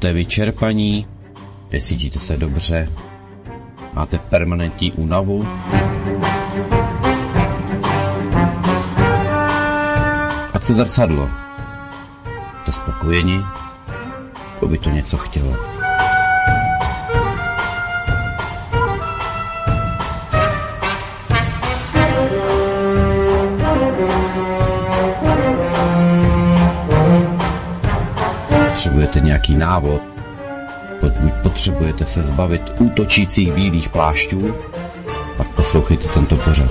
Jste vyčerpaní? Necítíte se dobře? Máte permanentní únavu? A co zrcadlo? Jste spokojeni? To by to něco chtělo. Potřebujete nějaký návod? Pokud potřebujete se zbavit útočících bílých plášťů, pak poslouchejte tento pořad.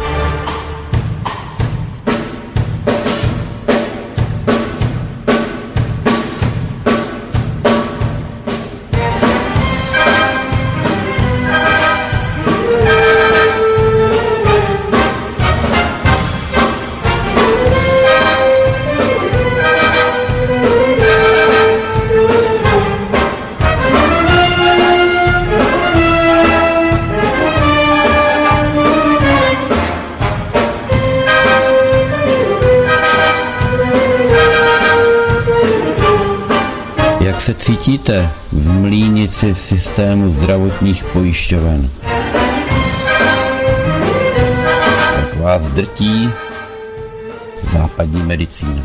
Jak se cítíte v mlýnici systému zdravotních pojišťoven? Jak vás drtí západní medicína?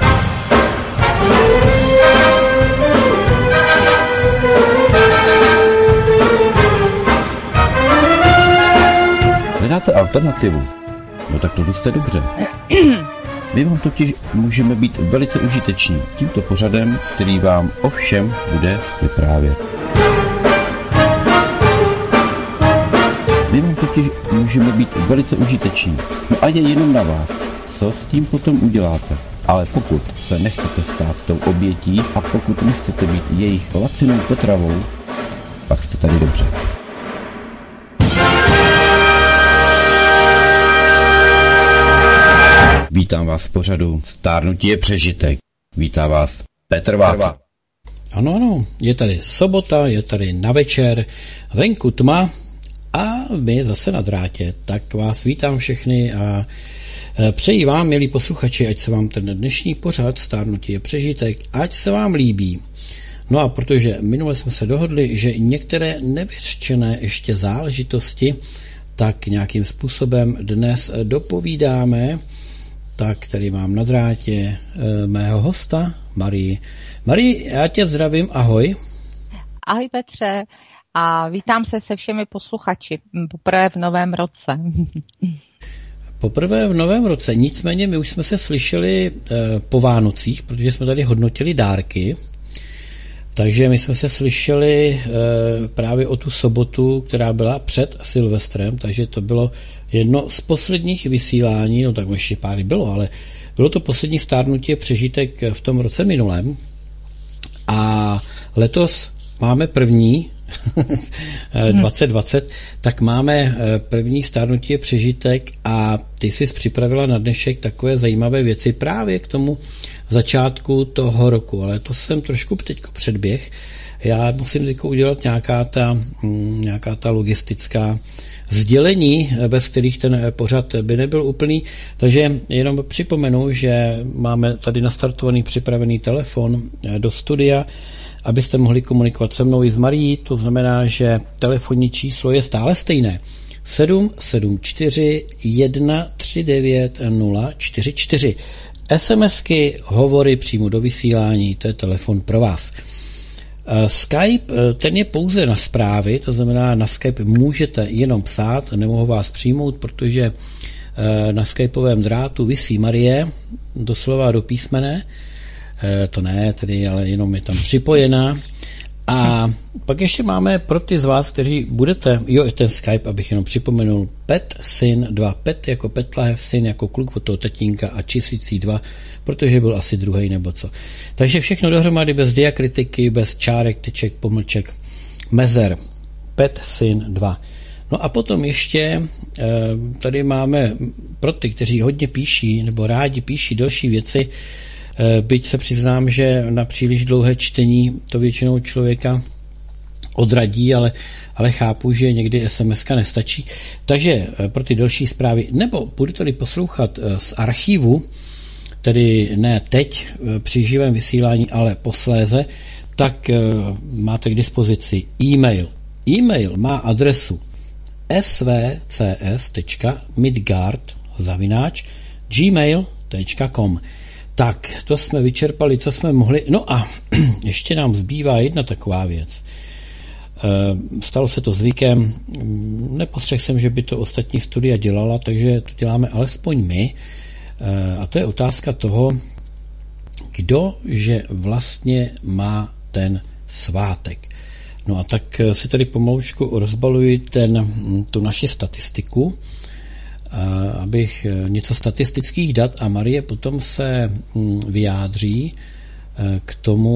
Hledáte alternativu? No tak to jste dobře. My vám totiž můžeme být velice užiteční tímto pořadem, který vám o všem bude vyprávět. My vám totiž můžeme být velice užiteční. No a je jenom na vás, co s tím potom uděláte. Ale pokud se nechcete stát tou obětí a pokud nechcete být jejich lacinou potravou, pak jste tady dobře. Vítám vás v pořadu Stárnutí je přežitek. Vítá vás Petr Václav. Ano, je tady sobota, je tady na večer, venku tma a my zase na drátě. Tak vás vítám všechny a přeji vám, milí posluchači, ať se vám ten dnešní pořad Stárnutí je přežitek, ať se vám líbí. No a protože minule jsme se dohodli, že některé nevyřčené ještě záležitosti tak nějakým způsobem dnes dopovídáme, tak tady mám na drátě mého hosta, Marii. Marii, já tě zdravím, ahoj. Ahoj Petře a vítám se všemi posluchači poprvé v novém roce. Poprvé v novém roce, nicméně my už jsme se slyšeli po Vánocích, protože jsme tady hodnotili dárky, takže my jsme se slyšeli právě o tu sobotu, která byla před Silvestrem, takže to bylo jedno z posledních vysílání, no tak ještě pár bylo, ale bylo to poslední Stárnutí je přežitek v tom roce minulém a letos máme první 2020, tak máme první Stárnutí je přežitek a ty jsi připravila na dnešek takové zajímavé věci právě k tomu začátku toho roku, ale to jsem trošku teďko předběh. Já musím teďko udělat nějaká ta logistická sdělení, bez kterých ten pořad by nebyl úplný, takže jenom připomenu, že máme tady nastartovaný připravený telefon do studia, abyste mohli komunikovat se mnou i s Marií, to znamená, že telefonní číslo je stále stejné. 774 139 044. SMSky, hovory přímo do vysílání, to je telefon pro vás. Skype, ten je pouze na zprávy, to znamená, na Skype můžete jenom psát, nemohu vás přijmout, protože na skypovém drátu visí Marie, doslova do písmene, to ne, tedy, ale jenom je tam připojená. A pak ještě máme pro ty z vás, kteří budete, ten Skype, abych jenom připomenul, Pet Syn 2, Pet jako Petlahev, Syn jako kluk od toho tatínka a číslicí 2, protože byl asi druhý nebo co. Takže všechno dohromady bez diakritiky, bez čárek, teček, pomlček, mezer, Pet Syn 2. No a potom ještě tady máme pro ty, kteří hodně píší nebo rádi píší další věci, byť se přiznám, že na příliš dlouhé čtení to většinou člověka odradí, ale chápu, že někdy SMS-ka nestačí. Takže pro ty další zprávy, nebo budete-li poslouchat z archivu, tedy ne teď při živém vysílání, ale posléze, tak máte k dispozici e-mail. E-mail má adresu svcs.midgard@gmail.com. Tak, to jsme vyčerpali, co jsme mohli. No a ještě nám zbývá jedna taková věc. Stalo se to zvykem, nepostřehl jsem, že by to ostatní studia dělala, takže to děláme alespoň my. A to je otázka toho, kdo že vlastně má ten svátek. No a tak si tady pomalučku rozbaluji tu naši statistiku, abych něco statistických dat a Marie potom se vyjádří k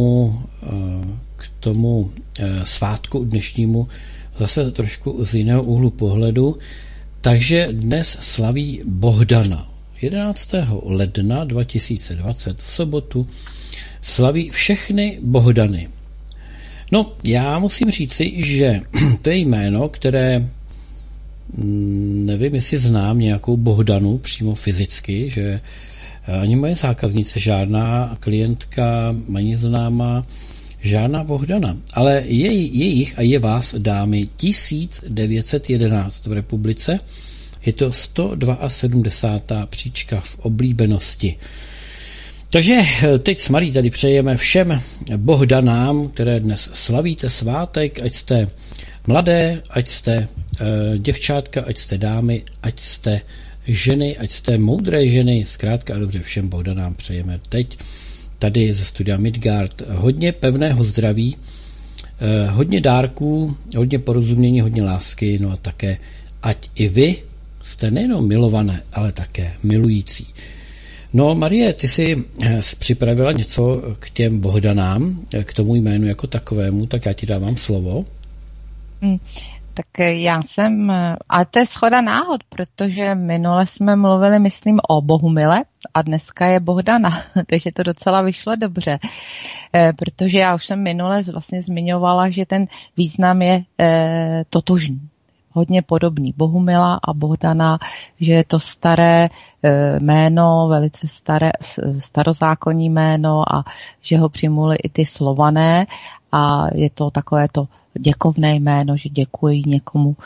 tomu svátku dnešnímu zase trošku z jiného úhlu pohledu. Takže dnes slaví Bohdana. 11. ledna 2020 v sobotu slaví všechny Bohdany. No, já musím říci, že to je jméno, které nevím, jestli znám nějakou Bohdanu přímo fyzicky, že ani moje zákaznice, žádná klientka, ani známá, žádná Bohdana. Ale jejich a je vás, dámy, 1911 v republice. Je to 172. příčka v oblíbenosti. Takže teď s Marí tady přejeme všem Bohdanám, které dnes slavíte svátek, ať jste mladé, ať jste děvčátka, ať jste dámy, ať jste ženy, ať jste moudré ženy, zkrátka a dobře všem Bohdanám přejeme teď tady ze studia Midgard hodně pevného zdraví, hodně dárků, hodně porozumění, hodně lásky, no a také ať i vy jste nejenom milované, ale také milující. No, Marie, ty jsi připravila něco k těm Bohdanám, k tomu jménu jako takovému, tak já ti dávám slovo. Tak já jsem, ale to je shoda náhod, protože minule jsme mluvili, myslím, o Bohumile a dneska je Bohdana, takže to docela vyšlo dobře, protože já už jsem minule vlastně zmiňovala, že ten význam je totožný. Hodně podobný. Bohumila a Bohdana, že je to staré jméno, velice starozákonní jméno a že ho přijmuli i ty Slované a je to takové to děkovné jméno, že děkuji někomu,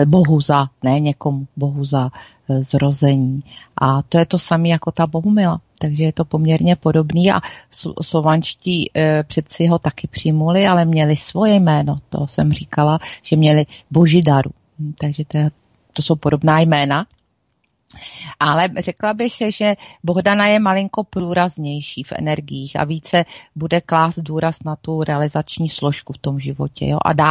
Bohu za zrození. A to je to samé jako ta Bohumila. Takže je to poměrně podobný a slovanští předci ho taky přijmuli, ale měli svoje jméno. To jsem říkala, že měli Božidaru. Takže to jsou podobná jména. Ale řekla bych, že Bohdana je malinko průraznější v energiích a více bude klást důraz na tu realizační složku v tom životě. Jo? A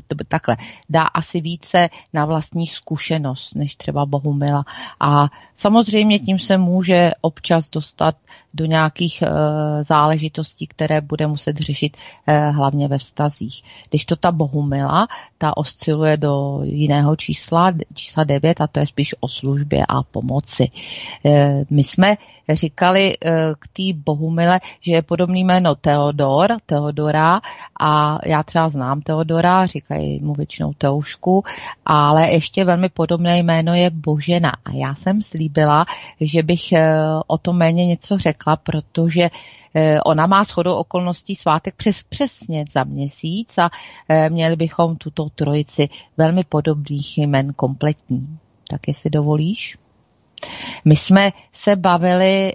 dá asi více na vlastní zkušenost, než třeba Bohumila. A samozřejmě tím se může občas dostat do nějakých záležitostí, které bude muset řešit hlavně ve vztazích. Když to ta Bohumila, ta osciluje do jiného čísla 9 a to je spíš o službě a pomoci. My jsme říkali k té Bohumile, že je podobný jméno Teodora a já třeba znám Teodora, říkají mu většinou Teušku, ale ještě velmi podobné jméno je Božena a já jsem slíbila, že bych o tom méně něco řekla, protože ona má shodou okolností svátek přesně za měsíc a měli bychom tuto trojici velmi podobných jmen kompletní. Tak jestli dovolíš? My jsme se bavili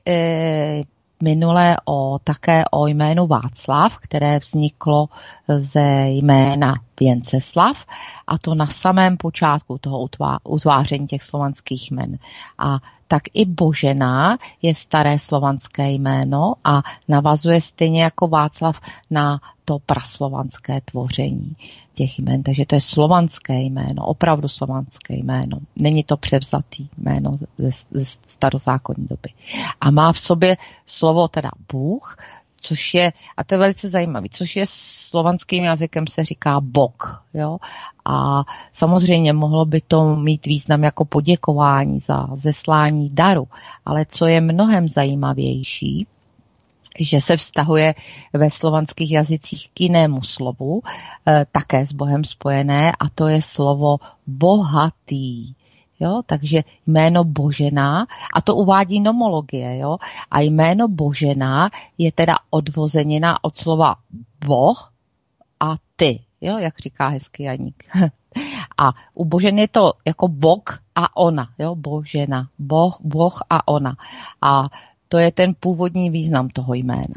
minule také o jménu Václav, které vzniklo ze jména Věnceslav a to na samém počátku toho utváření těch slovanských jmen. A tak i Božena je staré slovanské jméno a navazuje stejně jako Václav na to praslovanské tvoření těch jmen. Takže to je slovanské jméno, opravdu slovanské jméno. Není to převzatý jméno ze starozákonní doby. A má v sobě slovo teda Bůh, což je, a to je velice zajímavý, což je slovanským jazykem se říká Bog. Jo? A samozřejmě mohlo by to mít význam jako poděkování za zeslání daru, ale co je mnohem zajímavější, že se vztahuje ve slovanských jazycích k jinému slovu, také s Bohem spojené, a to je slovo bohatý. Jo, takže jméno Božena, a to uvádí nomologie, jo, a jméno Božena je teda odvozenina od slova Boh a ty, jo, jak říká hezký Janík. A u Božen je to jako Bog a ona, jo, Božena, Boh a ona. A to je ten původní význam toho jména.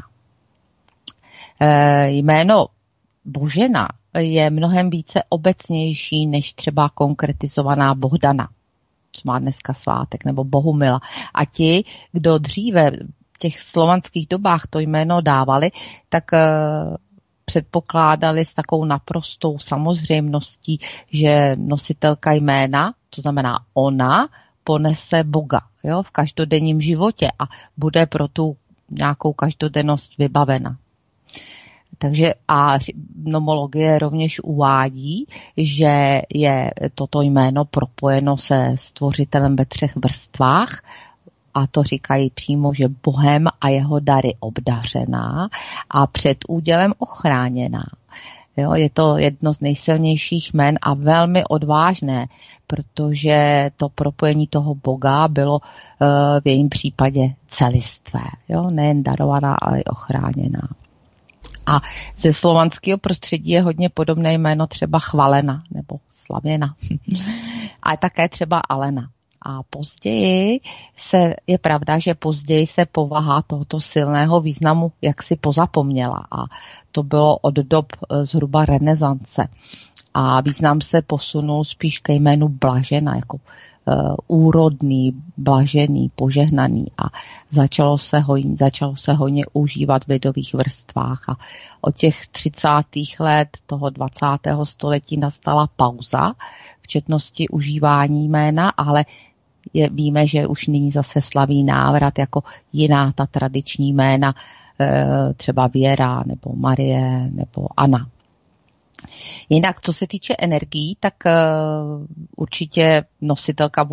Jméno Božena je mnohem více obecnější než třeba konkretizovaná Bohdana, co má dneska svátek, nebo Bohumila. A ti, kdo dříve v těch slovanských dobách to jméno dávali, tak předpokládali s takovou naprostou samozřejmostí, že nositelka jména, to znamená ona, ponese Boga, jo, v každodenním životě a bude pro tu nějakou každodennost vybavena. Takže a nomologie rovněž uvádí, že je toto jméno propojeno se stvořitelem ve 3 vrstvách, a to říkají přímo, že Bohem a jeho dary obdařená a před údělem ochráněná. Jo, je to jedno z nejsilnějších jmen a velmi odvážné, protože to propojení toho Boga bylo v jejím případě celistvé. Jo, nejen darovaná, ale i ochráněná. A ze slovanského prostředí je hodně podobné jméno třeba Chvalena nebo Slavěna. A také třeba Alena. A později je pravda, že později se povaha tohoto silného významu jaksi pozapomněla. A to bylo od dob zhruba renesance. A význam se posunul spíš ke jménu Blažena, jako úrodný, blažený, požehnaný a začalo se hojně užívat v lidových vrstvách. A od těch 30. let toho 20. století nastala pauza v četnosti užívání jména, ale víme, že už nyní zase slaví návrat jako jiná ta tradiční jména, třeba Věra nebo Marie nebo Anna. Jinak, co se týče energií, tak určitě nositelka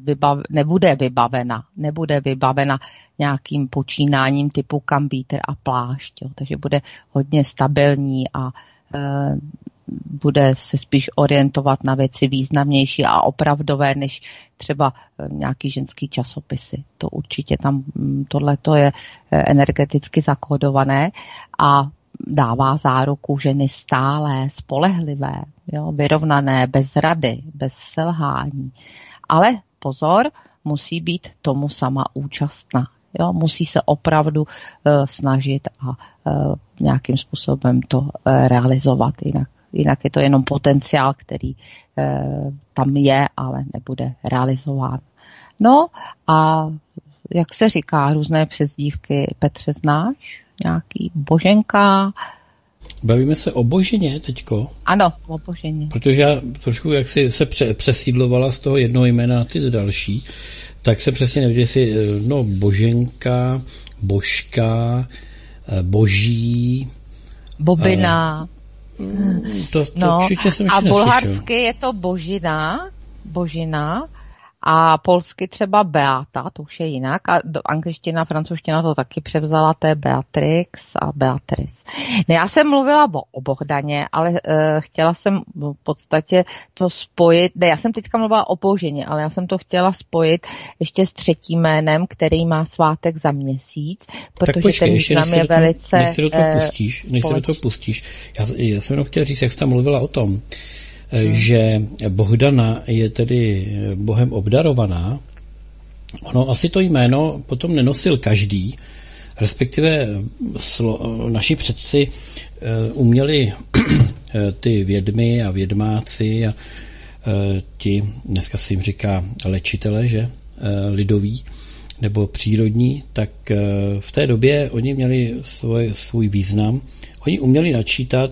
nebude vybavena nějakým počínáním typu kambíter a plášť. Jo. Takže bude hodně stabilní a bude se spíš orientovat na věci významnější a opravdové, než třeba nějaký ženský časopisy. To určitě tam, tohleto je energeticky zakódované a dává záruku ženy stálé, spolehlivé, jo, vyrovnané, bez rady, bez selhání. Ale pozor, musí být tomu sama účastna. Jo, musí se opravdu snažit a nějakým způsobem to realizovat. Jinak je to jenom potenciál, který tam je, ale nebude realizován. No a jak se říká, různé přezdívky, Petře, znáš? Nějaký Boženka? Bavíme se o Boženě teďko? Ano, o Boženě. Protože já trošku, jak si se přesídlovala z toho jednoho jména na ty další, tak se přesně nevěděl, jestli Boženka, Božka, Boží, Bobina. To určitě jsem a bulharsky je to Božina a polsky třeba Beata, to už je jinak, a angličtina, francouzština to taky převzala, to je Beatrix a Beatrice. No, já jsem mluvila o Bohdaně, ale chtěla jsem v podstatě to spojit, já jsem teďka mluvila o Boženě, ale já jsem to chtěla spojit ještě s třetím jménem, který má svátek za měsíc, protože ten význam je velice než se do toho pustíš, já jsem jenom chtěla říct, jak jsi tam mluvila o tom, že Bohdana je tedy Bohem obdarovaná. Ono asi to jméno potom nenosil každý, respektive naši předci uměli ty vědmy a vědmáci a ti, dneska se jim říká léčitele, že lidoví nebo přírodní, tak v té době oni měli svůj význam. Oni uměli načítat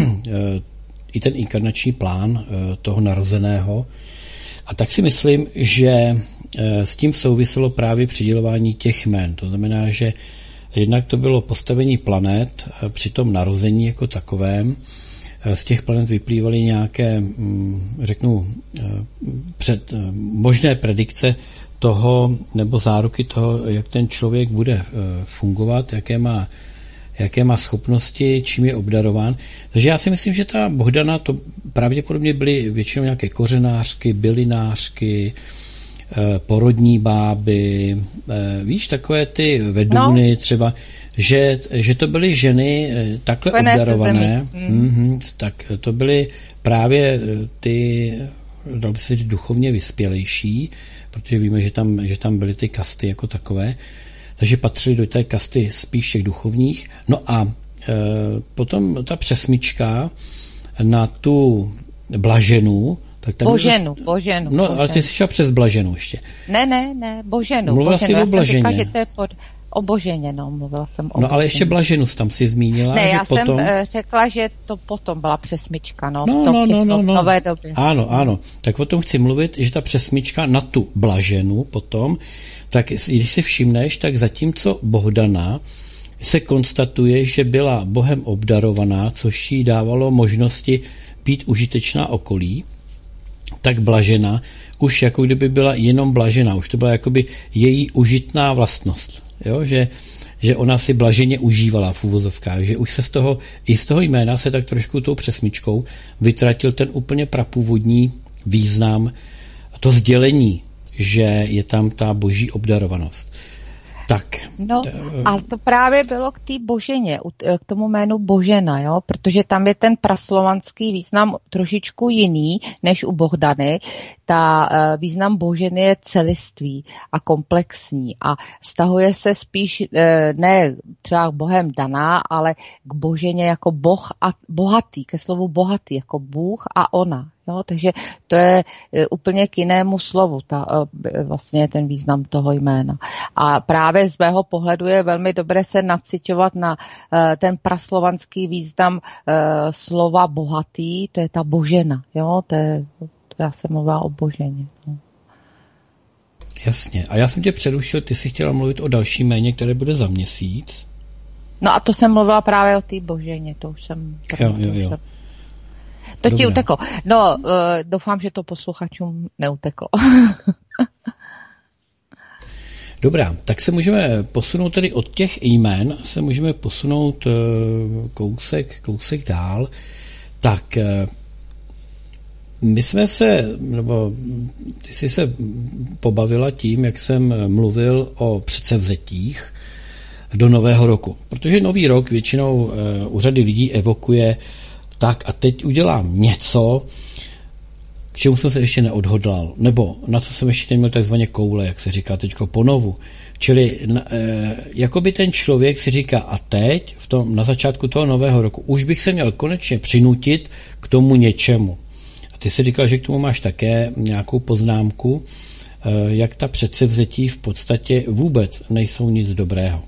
i ten inkarnační plán toho narozeného. A tak si myslím, že s tím souviselo právě přidělování těch jmen. To znamená, že jednak to bylo postavení planet při tom narození jako takovém. Z těch planet vyplývaly nějaké, řeknu, možné predikce toho, nebo záruky toho, jak ten člověk bude fungovat, jaké má schopnosti, čím je obdarován. Takže já si myslím, že ta Bohdana to pravděpodobně byly většinou nějaké kořenářky, bylinářky, porodní báby, víš, takové ty vedůny třeba, že to byly ženy takhle obdarované, tak to byly právě ty, dalo by se říct, duchovně vyspělejší, protože víme, že tam byly ty kasty jako takové, takže patřily do té kasty spíš těch duchovních. No a potom ta přesmička na tu blaženu, Boženu. No, ale ty jsi šel přes blaženu ještě. Ne, Boženu. Mluvila jsi o blaženě. Já jsem říkala, že to je o Boženě, mluvila jsem o No, ale ještě blaženu tam si zmínila. Ne, já potom... jsem řekla, že to potom byla přesmička, v nové době. Ano. Tak o tom chci mluvit, že ta přesmička na tu blaženu potom, tak když si všimneš, tak zatímco Bohdana se konstatuje, že byla Bohem obdarovaná, což jí dávalo možnosti být užitečná okolí, tak blažena už jako kdyby byla jenom blažena, už to byla jakoby její užitná vlastnost, jo? Že ona si blaženě užívala v uvozovkách, že už se z toho jména se tak trošku tou přesmičkou vytratil ten úplně prapůvodní význam, to sdělení, že je tam ta boží obdarovanost. Tak. No, a to právě bylo k té Boženě, k tomu jménu Božena, jo, protože tam je ten praslovanský význam trošičku jiný než u Bohdany. Ta význam Boženy je celiství a komplexní a vztahuje se spíš ne třeba k Bohem daná, ale k Boženě jako Boh a bohatý, ke slovu bohatý, jako Bůh a ona. Jo, takže to je úplně k jinému slovu, vlastně ten význam toho jména. A právě z mého pohledu je velmi dobré se naciťovat na ten praslovanský význam slova bohatý, to je ta Božena. Jo, já jsem mluvila o Boženě. No. Jasně. A já jsem tě přerušil, ty jsi chtěla mluvit o další jméně, které bude za měsíc. No a to jsem mluvila právě o té Boženě, to už jsem... Jo. To ti uteklo. No, doufám, že to posluchačům neuteklo. Dobrá, tak se můžeme posunout tedy od těch jmén, se můžeme posunout kousek dál. Tak my jsme ty jsi se pobavila tím, jak jsem mluvil o předsevzetích do nového roku. Protože nový rok většinou u řady lidí evokuje tak a teď udělám něco, k čemu jsem se ještě neodhodlal, nebo na co jsem ještě neměl takzvaně koule, jak se říká teďko ponovu. Čili jakoby ten člověk si říká a teď, na začátku toho nového roku, už bych se měl konečně přinutit k tomu něčemu. A ty si říkal, že k tomu máš také nějakou poznámku, jak ta předsevzetí v podstatě vůbec nejsou nic dobrého.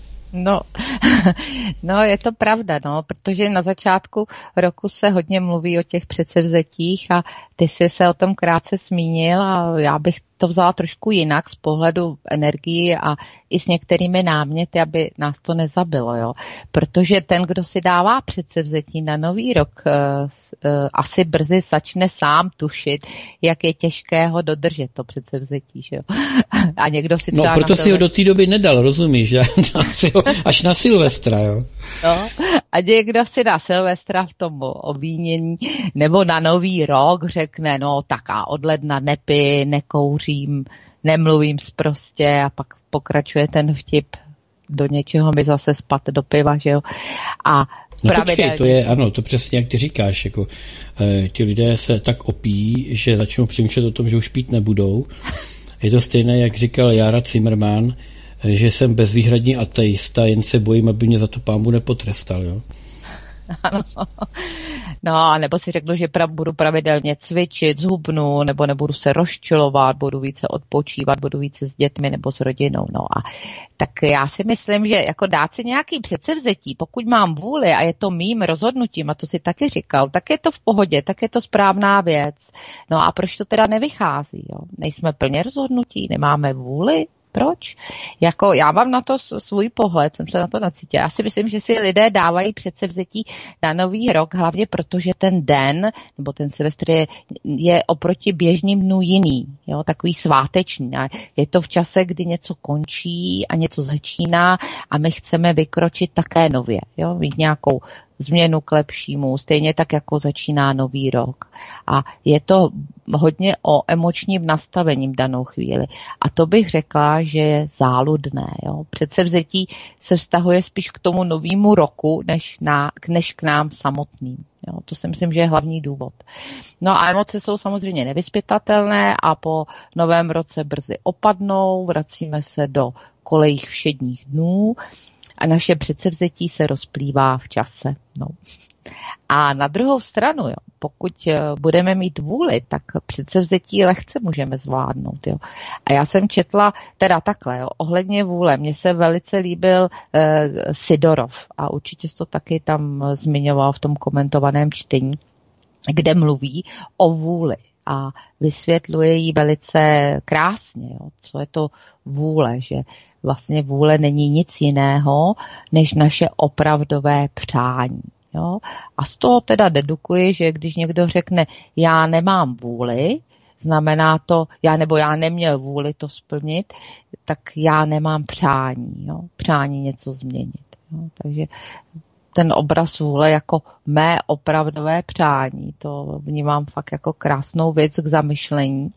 No, je to pravda, protože na začátku roku se hodně mluví o těch předsevzetích a ty jsi se o tom krátce zmínil a já bych to vzala trošku jinak z pohledu energii a i s některými náměty, aby nás to nezabilo, jo. Protože ten, kdo si dává předsevzetí na nový rok, asi brzy začne sám tušit, jak je těžké ho dodržet, to předsevzetí, že jo. A někdo si třeba... No, proto si ho do té doby nedal, rozumíš, až na Silvestra, jo. No, a někdo si na Silvestra v tom obvinění, nebo na nový rok řekne, tak a od ledna nepij, nekouřím, nemluvím sprostě a pak pokračuje ten vtip do něčeho mi zase spat do piva, že jo. A počkej, to přesně jak ty říkáš, jako ti lidé se tak opíjí, že začnou přemýšlet o tom, že už pít nebudou. Je to stejné, jak říkal Jára Zimmerman, že jsem bezvýhradní ateista, jen se bojím, aby mě za to Pán Bůh nepotrestal, jo. Ano. No, nebo si řeknu, že budu pravidelně cvičit, zhubnu, nebo nebudu se rozčilovat, budu více odpočívat, budu více s dětmi nebo s rodinou. No a tak já si myslím, že jako dát si nějaký předsevzetí, pokud mám vůli a je to mým rozhodnutím, a to si taky říkal, tak je to v pohodě, tak je to správná věc. No a proč to teda nevychází, jo? Nejsme plně rozhodnutí, nemáme vůli? Proč? Jako já mám na to svůj pohled, jsem se na to nacítila. Já si myslím, že si lidé dávají předsevzetí na nový rok, hlavně protože ten den, nebo ten Silvestr je oproti běžným dnům jiný, jo, takový sváteční. Je to v čase, kdy něco končí a něco začíná a my chceme vykročit také nově, jo, mít nějakou změnu k lepšímu, stejně tak jako začíná nový rok. A je to hodně o emočním nastavením danou chvíli. A to bych řekla, že je záludné. Jo? Předsevzetí se vztahuje spíš k tomu novému roku, než k nám samotným. Jo? To si myslím, že je hlavní důvod. No a emoce jsou samozřejmě nevyzpytatelné a po novém roce brzy opadnou, vracíme se do kolejích všedních dnů a naše předsevzetí se rozplývá v čase. No. A na druhou stranu, jo, pokud budeme mít vůli, tak předsevzetí lehce můžeme zvládnout. Jo. A já jsem četla, teda takhle, jo, ohledně vůle, mně se velice líbil Sidorov a určitě to taky tam zmiňoval v tom komentovaném čtení, kde mluví o vůli a vysvětluje ji velice krásně, jo, co je to vůle, že vlastně vůle není nic jiného, než naše opravdové přání. Jo? A z toho teda dedukuji, že když někdo řekne, já nemám vůli, znamená to, já neměl vůli to splnit, tak já nemám přání, jo? Přání něco změnit. Jo? Takže ten obraz vůle jako mé opravdové přání, to vnímám fakt jako krásnou věc k zamyšlení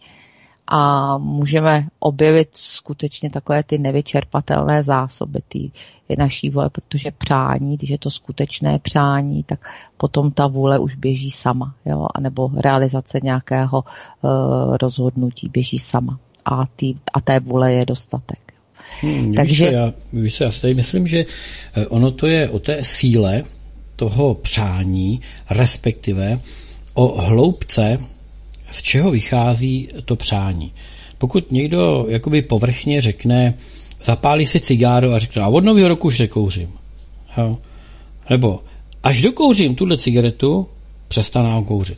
a můžeme objevit skutečně takové ty nevyčerpatelné zásoby naší vůle, protože přání, když je to skutečné přání, tak potom ta vůle už běží sama, jo? Anebo realizace nějakého rozhodnutí běží sama a té vůle je dostatek. Takže já si tady myslím, že ono to je o té síle toho přání, respektive o hloubce, z čeho vychází to přání. Pokud někdo jakoby povrchně řekne, zapálí si cigáru a řekne, a od nového roku už nekouřím. Jo? Nebo až dokouřím tuhle cigaretu, přestanu kouřit.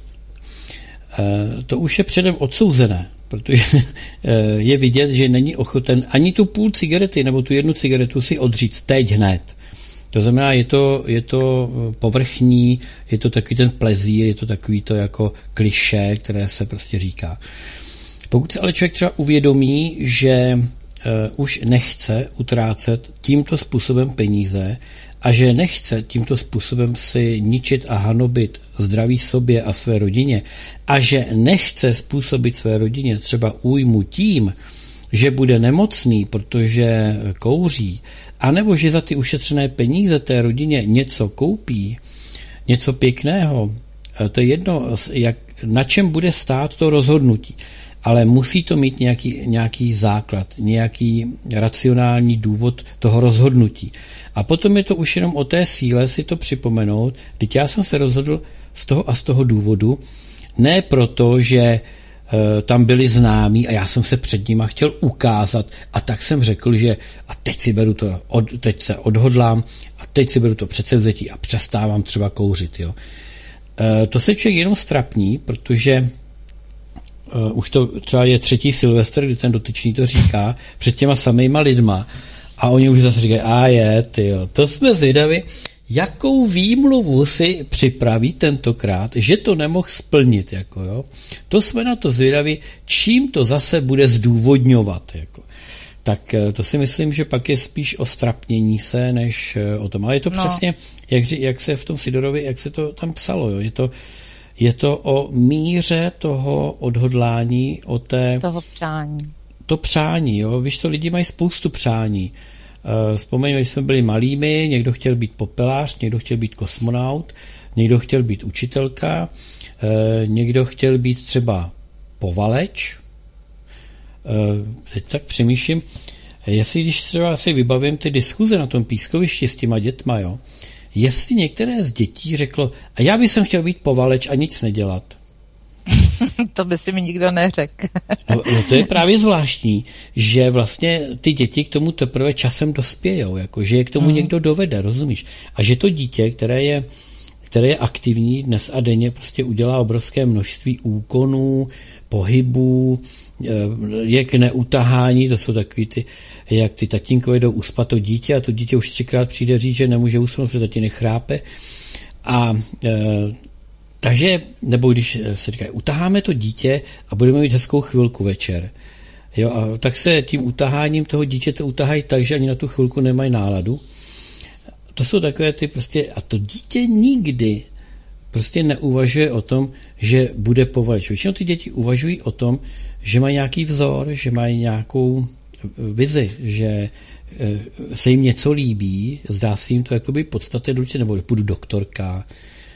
To už je předem odsouzené, protože je vidět, že není ochoten ani tu půl cigarety nebo tu jednu cigaretu si odříct teď hned. To znamená, je to povrchní, je to takový ten plezír, je to takový to jako klišé, které se prostě říká. Pokud se ale člověk třeba uvědomí, že už nechce utrácet tímto způsobem peníze a že nechce tímto způsobem si ničit a hanobit zdraví sobě a své rodině a že nechce způsobit své rodině třeba újmu tím, že bude nemocný, protože kouří, anebo že za ty ušetřené peníze té rodině něco koupí, něco pěkného, to je jedno, na čem bude stát to rozhodnutí. Ale musí to mít nějaký základ, nějaký racionální důvod toho rozhodnutí. A potom je to už jenom o té síle si to připomenout, když já jsem se rozhodl z toho a z toho důvodu, ne proto, že tam byli známí a já jsem se před nima chtěl ukázat a tak jsem řekl, že a teď si beru to, teď se odhodlám a teď si beru to předsevzetí a přestávám třeba kouřit. Jo. To se člověk jenom strapní, protože už to třeba je 3. Silvestr, kdy ten dotyčný to říká před těma samejma lidma a oni už zase říkají, to jsme zvědaví, jakou výmluvu si připraví tentokrát, že to nemohl splnit. Jako, jo? To jsme na to zvědaví, čím to zase bude zdůvodňovat. Jako. Tak to si myslím, že pak je spíš o strapnění se, než o tom. Ale je to přesně, jak se v tom Sidorovi, jak se to tam psalo. Jo? Je to o míře toho odhodlání, o té... Toho přání. To přání, jo. Víš co, lidi mají spoustu přání. Vzpomeňme, když jsme byli malými, někdo chtěl být popelář, někdo chtěl být kosmonaut, někdo chtěl být učitelka, někdo chtěl být třeba povaleč. Teď tak přemýšlím, jestli když třeba si vybavím ty diskuze na tom pískovišti s těma dětma, jo, jestli některé z dětí řeklo, a já bych chtěl být povaleč a nic nedělat. To by si mi nikdo neřekl. No to je právě zvláštní, že vlastně ty děti k tomu teprve časem dospějou, jako, že je k tomu někdo dovede, rozumíš? A že to dítě, které je aktivní dnes a denně, prostě udělá obrovské množství úkonů, pohybů, je k neutahání, to jsou takový jak ty tatínkové jdou uspat to dítě a to dítě už 3krát přijde říct, že nemůže usnout, protože tatínek chrápe. A takže, nebo když se říká, utaháme to dítě a budeme mít hezkou chvilku večer. Jo, a tak se tím utaháním toho dítěte utahají tak, že ani na tu chvilku nemají náladu. to jsou takové ty prostě, a to dítě nikdy prostě neuvažuje o tom, že bude povaleč. Většinou ty děti uvažují o tom, že mají nějaký vzor, že mají nějakou vizi, že se jim něco líbí, zdá se jim to jakoby podstatné důležité, nebo půjdu doktorka.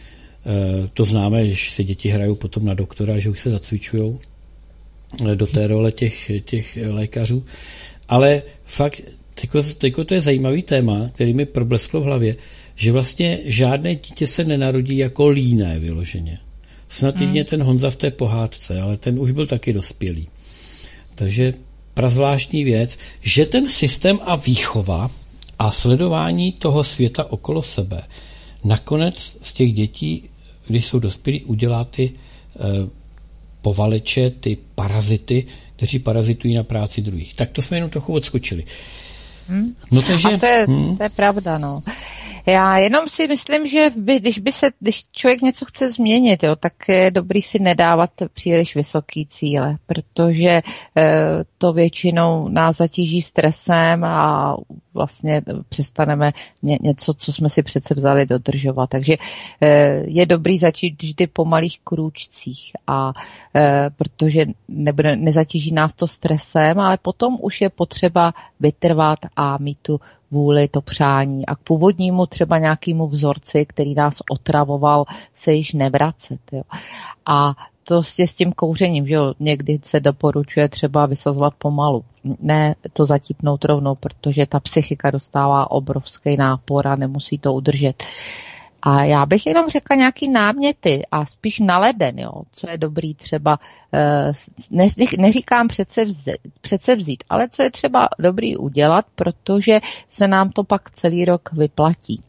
To známe, když se děti hrajou potom na doktora, že už se zacvičujou do té role těch lékařů. Ale fakt, teďko to je zajímavý téma, který mi problesklo v hlavě, že vlastně žádné dítě se nenarodí jako líné vyloženě. Snad jedině ten Honza v té pohádce, ale ten už byl taky dospělý. Takže prazvláštní věc, že ten systém a výchova a sledování toho světa okolo sebe nakonec z těch dětí, když jsou dospělí, udělá ty povaleče, ty parazity, kteří parazitují na práci druhých. Tak to jsme jenom trochu odskočili. No, takže, a to je pravda, no. Já jenom si myslím, že když člověk něco chce změnit, jo, tak je dobrý si nedávat příliš vysoký cíle, protože to většinou nás zatíží stresem a vlastně přestaneme něco, co jsme si přece vzali, dodržovat. Takže je dobrý začít vždy po malých krůčcích, a protože nezatíží nás to stresem, ale potom už je potřeba vytrvat a mít tu vůli, to přání a k původnímu třeba nějakému vzorci, který nás otravoval, se již nevracet. Jo. A to je s tím kouřením, že jo, někdy se doporučuje třeba vysazovat pomalu. Ne to zatípnout rovnou, protože ta psychika dostává obrovský nápor a nemusí to udržet. A já bych jenom řekla nějaký náměty a spíš na leden, jo, co je dobrý třeba, neříkám přece vzít, ale co je třeba dobrý udělat, protože se nám to pak celý rok vyplatí.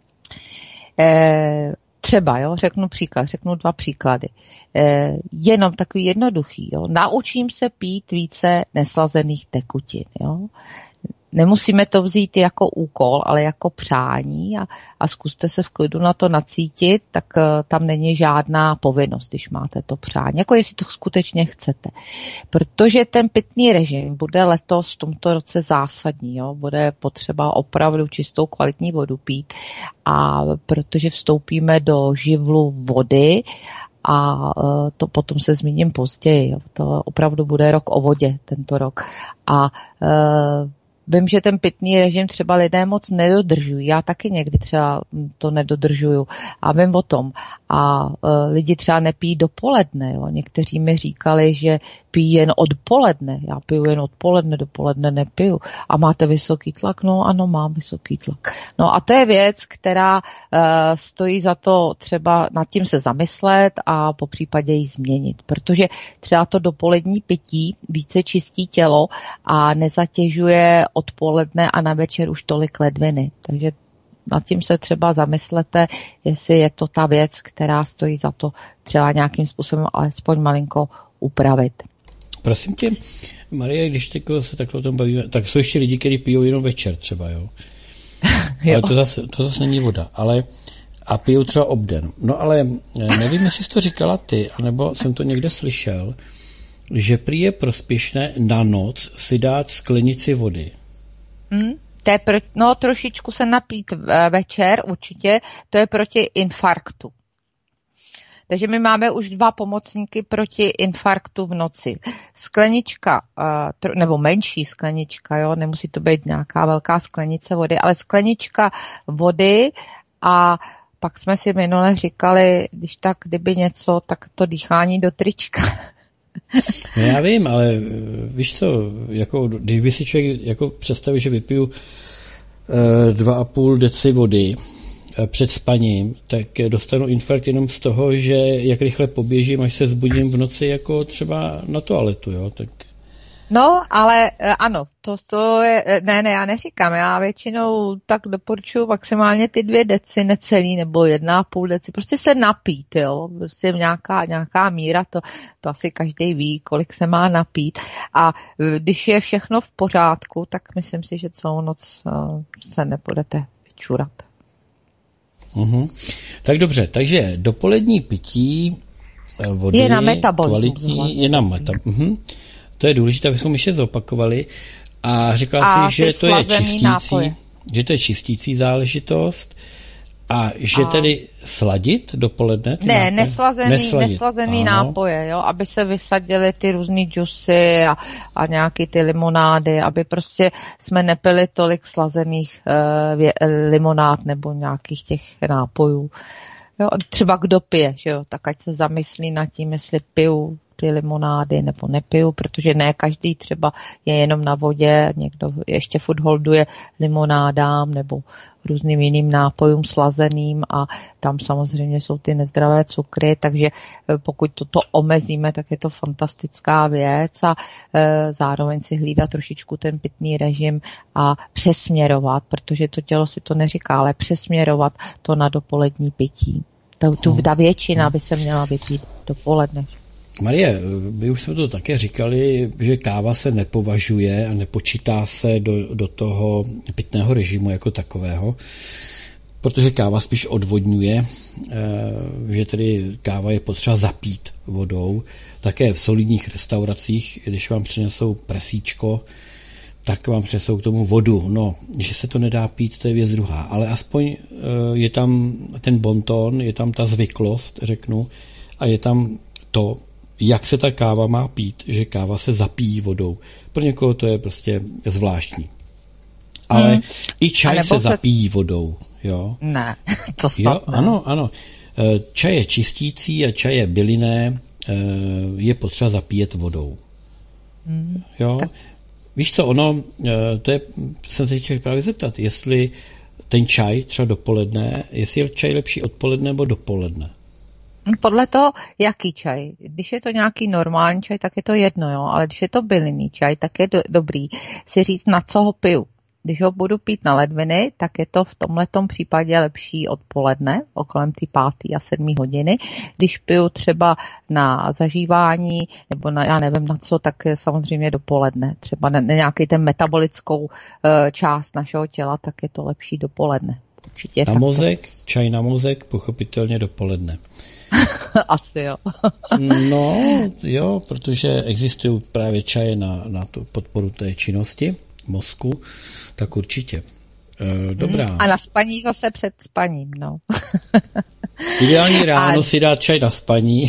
Třeba, jo, řeknu 2 příklady. Jenom takový jednoduchý, jo. Naučím se pít více neslazených tekutin, jo. Nemusíme to vzít jako úkol, ale jako přání a zkuste se v klidu na to nacítit, tak tam není žádná povinnost, když máte to přání, jako jestli to skutečně chcete. Protože ten pitný režim bude letos v tomto roce zásadní, jo? Bude potřeba opravdu čistou kvalitní vodu pít, a protože vstoupíme do živlu vody, a to potom se zmíním později. Jo? To opravdu bude rok o vodě tento rok. A vím, že ten pitný režim třeba lidé moc nedodržují. Já taky někdy třeba to nedodržuju a vím o tom. A lidi třeba nepijí dopoledne. Jo. Někteří mi říkali, že pijí jen odpoledne. Já piju jen odpoledne, dopoledne nepiju. A máte vysoký tlak? No ano, mám vysoký tlak. No a to je věc, která stojí za to třeba nad tím se zamyslet a po případě ji změnit. Protože třeba to dopolední pití více čistí tělo a nezatěžuje odpoledne a na večer už tolik ledviny. Takže nad tím se třeba zamyslete, jestli je to ta věc, která stojí za to třeba nějakým způsobem alespoň malinko upravit. Prosím tě, Marie, když se takhle o tom bavíme, tak jsou ještě lidi, kteří pijou jenom večer třeba, jo? Ale to zase není voda, ale a pijou třeba obden. No ale nevím, jestli jsi to říkala ty, anebo jsem to někde slyšel, že prý je prospěšné na noc si dát sklenici vody. Trošičku se napít večer, určitě, to je proti infarktu. Takže my máme už 2 pomocníky proti infarktu v noci. Sklenička, nebo menší sklenička, jo, nemusí to být nějaká velká sklenice vody, ale sklenička vody, a pak jsme si minule říkali, kdyby něco, tak to dýchání do trička. No já vím, ale víš co, jako, kdyby si člověk jako představí, že vypiju 2,5 deci vody před spaním, tak dostanu infarkt jenom z toho, že jak rychle poběžím, až se zbudím v noci jako třeba na toaletu, jo, tak... No, ale ano, to je, ne, já neříkám, já většinou tak doporučuji maximálně ty 2 deci, necelý, nebo 1,5 deci, prostě se napít, jo, prostě nějaká míra, to asi každý ví, kolik se má napít, a když je všechno v pořádku, tak myslím si, že celou noc se nebudete vyčurat. Tak dobře, takže dopolední pití vody, je na metabolismus, kvalitní, je na metabolismus. To je důležité, abychom ještě zopakovali. A říkala si, že to je čistící. že to je čistící záležitost a že tedy sladit dopoledne? Ne, neslazený nápoje, jo, aby se vysadily ty různý džusy a nějaký ty limonády, aby prostě jsme nepili tolik slazených limonád nebo nějakých těch nápojů. Jo, třeba kdo pije, že jo, tak ať se zamyslí nad tím, jestli piju ty limonády nebo nepiju, protože ne každý třeba je jenom na vodě, někdo ještě furt holduje limonádám nebo různým jiným nápojům slazeným a tam samozřejmě jsou ty nezdravé cukry, takže pokud toto omezíme, tak je to fantastická věc a zároveň si hlídat trošičku ten pitný režim a přesměrovat, protože to tělo si to neříká, ale přesměrovat to na dopolední pití. Ta většina by se měla vypít dopoledne. Marie, my už jsme to také říkali, že káva se nepovažuje a nepočítá se do toho pitného režimu jako takového, protože káva spíš odvodňuje, že tedy káva je potřeba zapít vodou. Také v solidních restauracích, když vám přinesou presíčko, tak vám přinesou k tomu vodu. No, že se to nedá pít, to je věc druhá, ale aspoň je tam ten bonton, je tam ta zvyklost, řeknu, a je tam to, jak se ta káva má pít, že káva se zapíjí vodou. Pro někoho to je prostě zvláštní. Ale i čaj se zapíjí vodou. Jo? Ne, to snad ne. Ano. Čaj je čistící a čaj je bylinné, je potřeba zapíjet vodou. Jo? Tak. Víš co, jsem se chtěl právě zeptat, jestli ten čaj třeba dopoledne, jestli je čaj lepší odpoledne nebo dopoledne? Podle toho, jaký čaj. Když je to nějaký normální čaj, tak je to jedno, jo, ale když je to bylinný čaj, tak je dobrý si říct, na co ho piju. Když ho budu pít na ledviny, tak je to v tomhletom případě lepší odpoledne, okolem ty 5. a 7. hodiny. Když piju třeba na zažívání, nebo na, já nevím na co, tak samozřejmě dopoledne. Třeba na nějaký ten metabolickou část našeho těla, tak je to lepší dopoledne. Určitě na mozek, čaj na mozek, pochopitelně dopoledne. Asi jo. No, jo, protože existují právě čaje na tu podporu té činnosti mozku, tak určitě. Dobrá. A na spaní zase před spaním, no. Ideální ráno si dát čaj na spaní.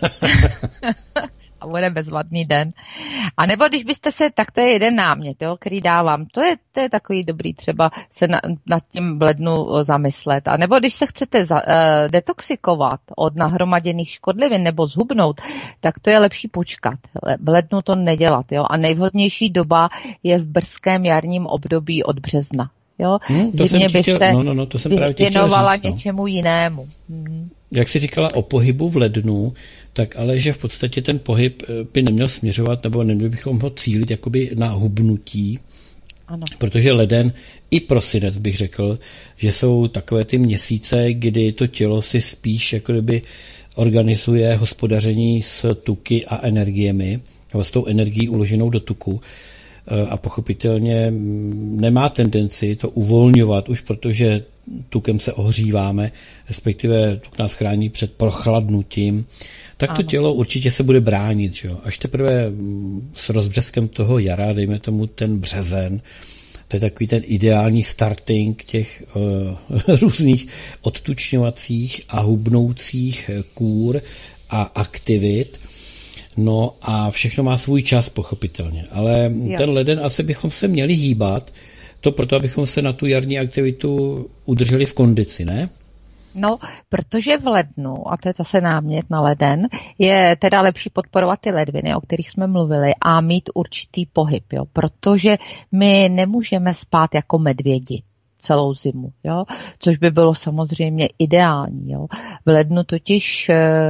A bude bezvadný den. A nebo když byste se, tak to je jeden námět, jo, který dávám. To je takový dobrý třeba se nad tím v lednu zamyslet. A nebo když se chcete detoxikovat od nahromaděných škodlivin nebo zhubnout, tak to je lepší počkat. V lednu to nedělat, jo. A nejvhodnější doba je v brzkém jarním období od března. Jo? Zimně byste věnovala něčemu jinému. Jak jsi říkala o pohybu v lednu, tak ale že v podstatě ten pohyb by neměl směřovat, nebo neměli bychom ho cílit jakoby na hubnutí, ano. Protože leden i prosinec bych řekl, že jsou takové ty měsíce, kdy to tělo si spíš jako kdyby organizuje hospodaření s tuky a energiemi, nebo s tou energií uloženou do tuku, a pochopitelně nemá tendenci to uvolňovat, už protože tukem se ohříváme, respektive tuk nás chrání před prochladnutím, tak to tělo určitě se bude bránit. Jo? Až teprve s rozbřeskem toho jara, dejme tomu ten březen, to je takový ten ideální starting těch různých odtučňovacích a hubnoucích kůr a aktivit. No a všechno má svůj čas, pochopitelně. Ale ten leden asi bychom se měli hýbat, to proto, abychom se na tu jarní aktivitu udrželi v kondici, ne? No, protože v lednu, a to je zase námět na leden, je teda lepší podporovat ty ledviny, o kterých jsme mluvili, a mít určitý pohyb, jo, protože my nemůžeme spát jako medvědi celou zimu, jo, což by bylo samozřejmě ideální, jo. V lednu totiž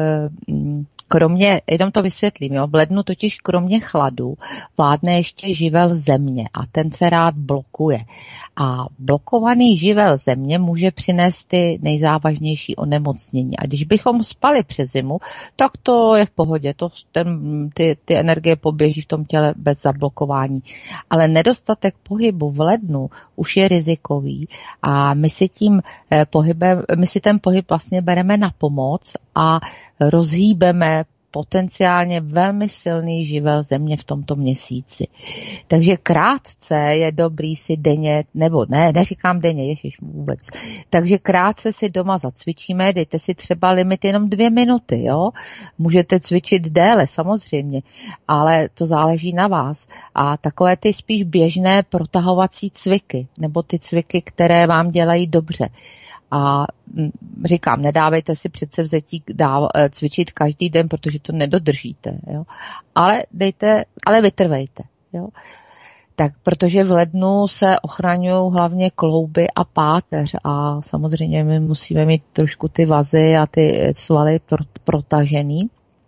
jenom to vysvětlím, jo, v lednu totiž kromě chladu vládne ještě živel země a ten se rád blokuje. A blokovaný živel země může přinést ty nejzávažnější onemocnění. A když bychom spali přes zimu, tak to je v pohodě, ty energie poběží v tom těle bez zablokování. Ale nedostatek pohybu v lednu už je rizikový a my si ten pohyb vlastně bereme na pomoc a rozhýbeme potenciálně velmi silný živel země v tomto měsíci. Takže krátce je dobrý si denně, nebo ne, neříkám denně, ježiš vůbec. Takže krátce si doma zacvičíme, dejte si třeba limit jenom 2 minuty, jo. Můžete cvičit déle, samozřejmě, ale to záleží na vás. A takové ty spíš běžné protahovací cviky, nebo ty cviky, které vám dělají dobře. A říkám, nedávejte si předsevzetí cvičit každý den, protože to nedodržíte. Jo? Ale vytrvejte. Jo? Tak, protože v lednu se ochraňují hlavně klouby a páteř a samozřejmě my musíme mít trošku ty vazy a ty svaly protažený.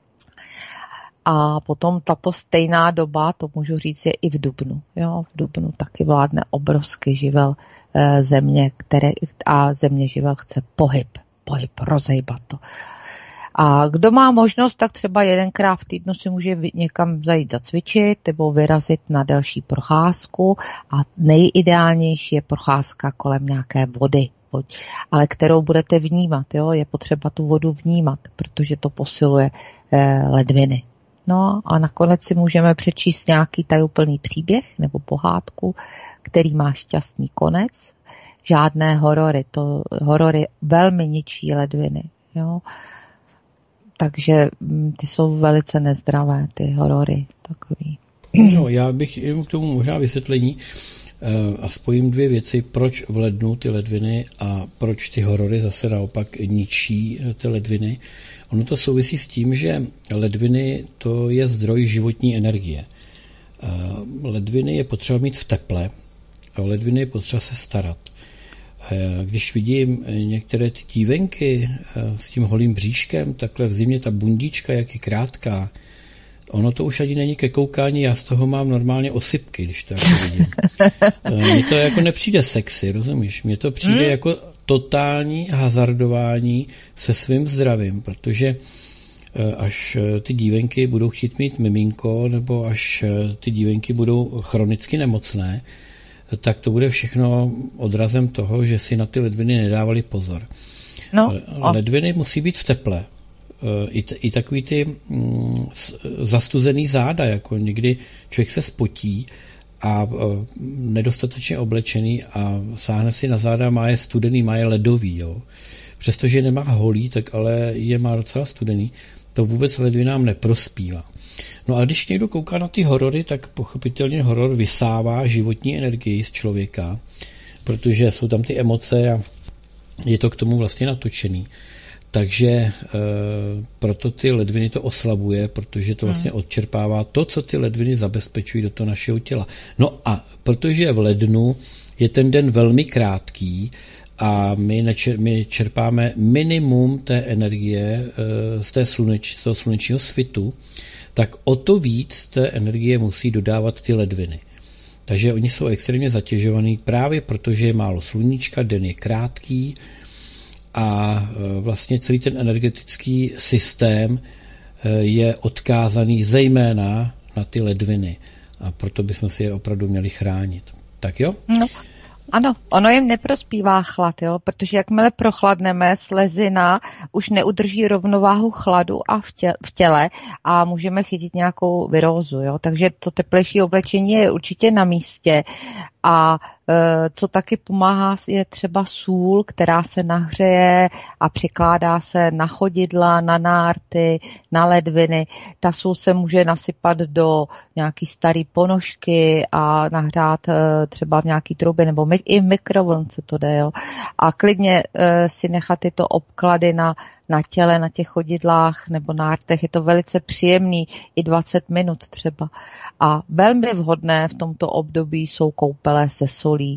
A potom tato stejná doba, to můžu říct, je i v dubnu. Jo? V dubnu taky vládne obrovský živel země, a země živel chce pohyb, rozejbat to. A kdo má možnost, tak třeba 1krát v týdnu si může někam zajít zacvičit nebo vyrazit na delší procházku a nejideálnější je procházka kolem nějaké vody, ale kterou budete vnímat. Jo? Je potřeba tu vodu vnímat, protože to posiluje ledviny. No a nakonec si můžeme přečíst nějaký tajuplný příběh nebo pohádku, který má šťastný konec. Žádné horory. Horory velmi ničí ledviny. Jo? Takže ty jsou velice nezdravé, ty horory. Takový. No, já bych jenom k tomu možná vysvětlení a spojím 2 věci, proč v lednu ty ledviny a proč ty horory zase naopak ničí ty ledviny. Ono to souvisí s tím, že ledviny to je zdroj životní energie. Ledviny je potřeba mít v teple a o ledviny je potřeba se starat. Když vidím některé ty dívenky s tím holým bříškem, takhle v zimě ta bundička, jak je krátká, ono to už ani není ke koukání, já z toho mám normálně osypky, když to jako vidím. Mně to jako nepřijde sexy, rozumíš? Mně to přijde jako totální hazardování se svým zdravím, protože až ty dívenky budou chtít mít miminko, nebo až ty dívenky budou chronicky nemocné, tak to bude všechno odrazem toho, že si na ty ledviny nedávali pozor. Ledviny musí být v teple. I takový ty zastuzený záda, jako někdy člověk se spotí a nedostatečně oblečený a sáhne si na záda, má je studený, má je ledový. Jo. Přestože nemá holý, tak ale je má docela studený. To vůbec ledvinám neprospívá. No a když někdo kouká na ty horory, tak pochopitelně horor vysává životní energii z člověka, protože jsou tam ty emoce a je to k tomu vlastně natočený. Takže proto ty ledviny to oslabuje, protože to vlastně odčerpává to, co ty ledviny zabezpečují do toho našeho těla. No a protože v lednu je ten den velmi krátký a my čerpáme minimum té energie z toho slunečního svitu, tak o to víc té energie musí dodávat ty ledviny. Takže oni jsou extrémně zatěžovaní právě protože je málo sluníčka, den je krátký a vlastně celý ten energetický systém je odkázaný zejména na ty ledviny a proto bychom si je opravdu měli chránit. Tak jo? No. Ano, ono jim neprospívá chlad, jo, protože jakmile prochladneme, slezina už neudrží rovnováhu chladu a v těle a můžeme chytit nějakou virózu, jo, takže to teplejší oblečení je určitě na místě a co taky pomáhá, je třeba sůl, která se nahřeje a přikládá se na chodidla, na nárty, na ledviny. Ta sůl se může nasypat do nějaký starý ponožky a nahrát třeba v nějaký troubě nebo i v mikrovlnce to jde, jo. A klidně si nechat tyto obklady na těle, na těch chodidlách nebo nártech. Je to velice příjemný, i 20 minut třeba. A velmi vhodné v tomto období jsou koupele se solí,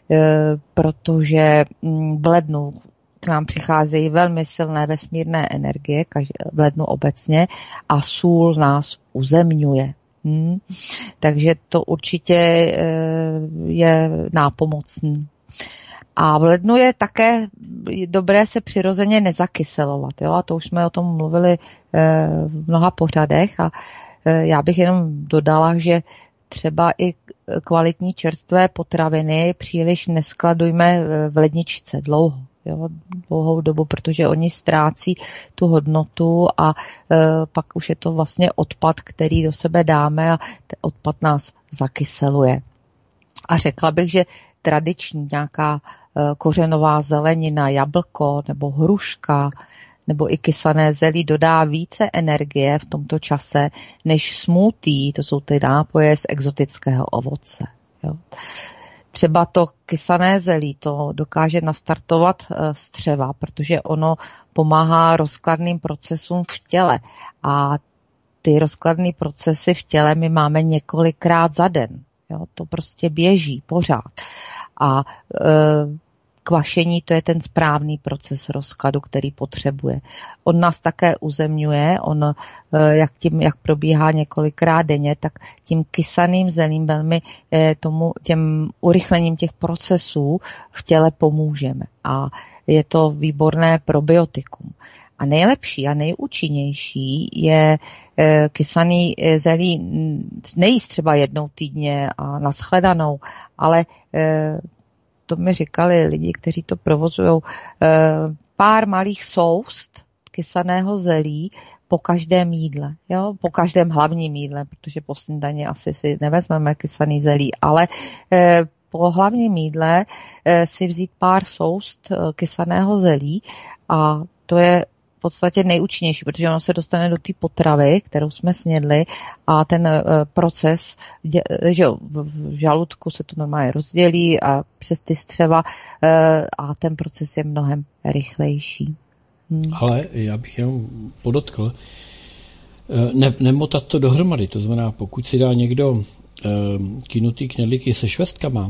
protože v lednu k nám přicházejí velmi silné vesmírné energie, v lednu obecně, a sůl nás uzemňuje. Takže to určitě je nápomocný. A v lednu je také dobré se přirozeně nezakyselovat. Jo? A to už jsme o tom mluvili v mnoha pořadech. A já bych jenom dodala, že třeba i kvalitní čerstvé potraviny příliš neskladujme v ledničce dlouho. jo, dlouhou dobu, protože oni ztrácí tu hodnotu a pak už je to vlastně odpad, který do sebe dáme a ten odpad nás zakyseluje. A řekla bych, že tradiční nějaká kořenová zelenina, jablko nebo hruška nebo i kysané zelí dodá více energie v tomto čase než smoothie, to jsou ty nápoje z exotického ovoce. Jo. Třeba to kysané zelí, to dokáže nastartovat střeva, protože ono pomáhá rozkladným procesům v těle a ty rozkladné procesy v těle my máme několikrát za den. Jo, to prostě běží pořád. A kvašení to je ten správný proces rozkladu, který potřebuje. On nás také uzemňuje, jak probíhá několikrát denně, tak tím kysaným zelím velmi těm urychlením těch procesů v těle pomůžeme. A je to výborné probiotikum. A nejlepší a nejúčinnější je kysaný zelí nejíst třeba jednou týdně a nashledanou, ale to mi říkali lidi, kteří to provozují, pár malých soust kysaného zelí po každém jídle, jo? Po každém hlavním jídle, protože po snídani asi si nevezmeme kysaný zelí, ale po hlavním jídle si vzít pár soust kysaného zelí a to je v podstatě nejúčinnější, protože ono se dostane do té potravy, kterou jsme snědli a ten proces, že v žaludku se to normálně rozdělí a přes ty střeva a ten proces je mnohem rychlejší. Ale já bych jenom podotkl, nemotat to dohromady, to znamená, pokud si dá někdo kynutý knedlíky se švestkama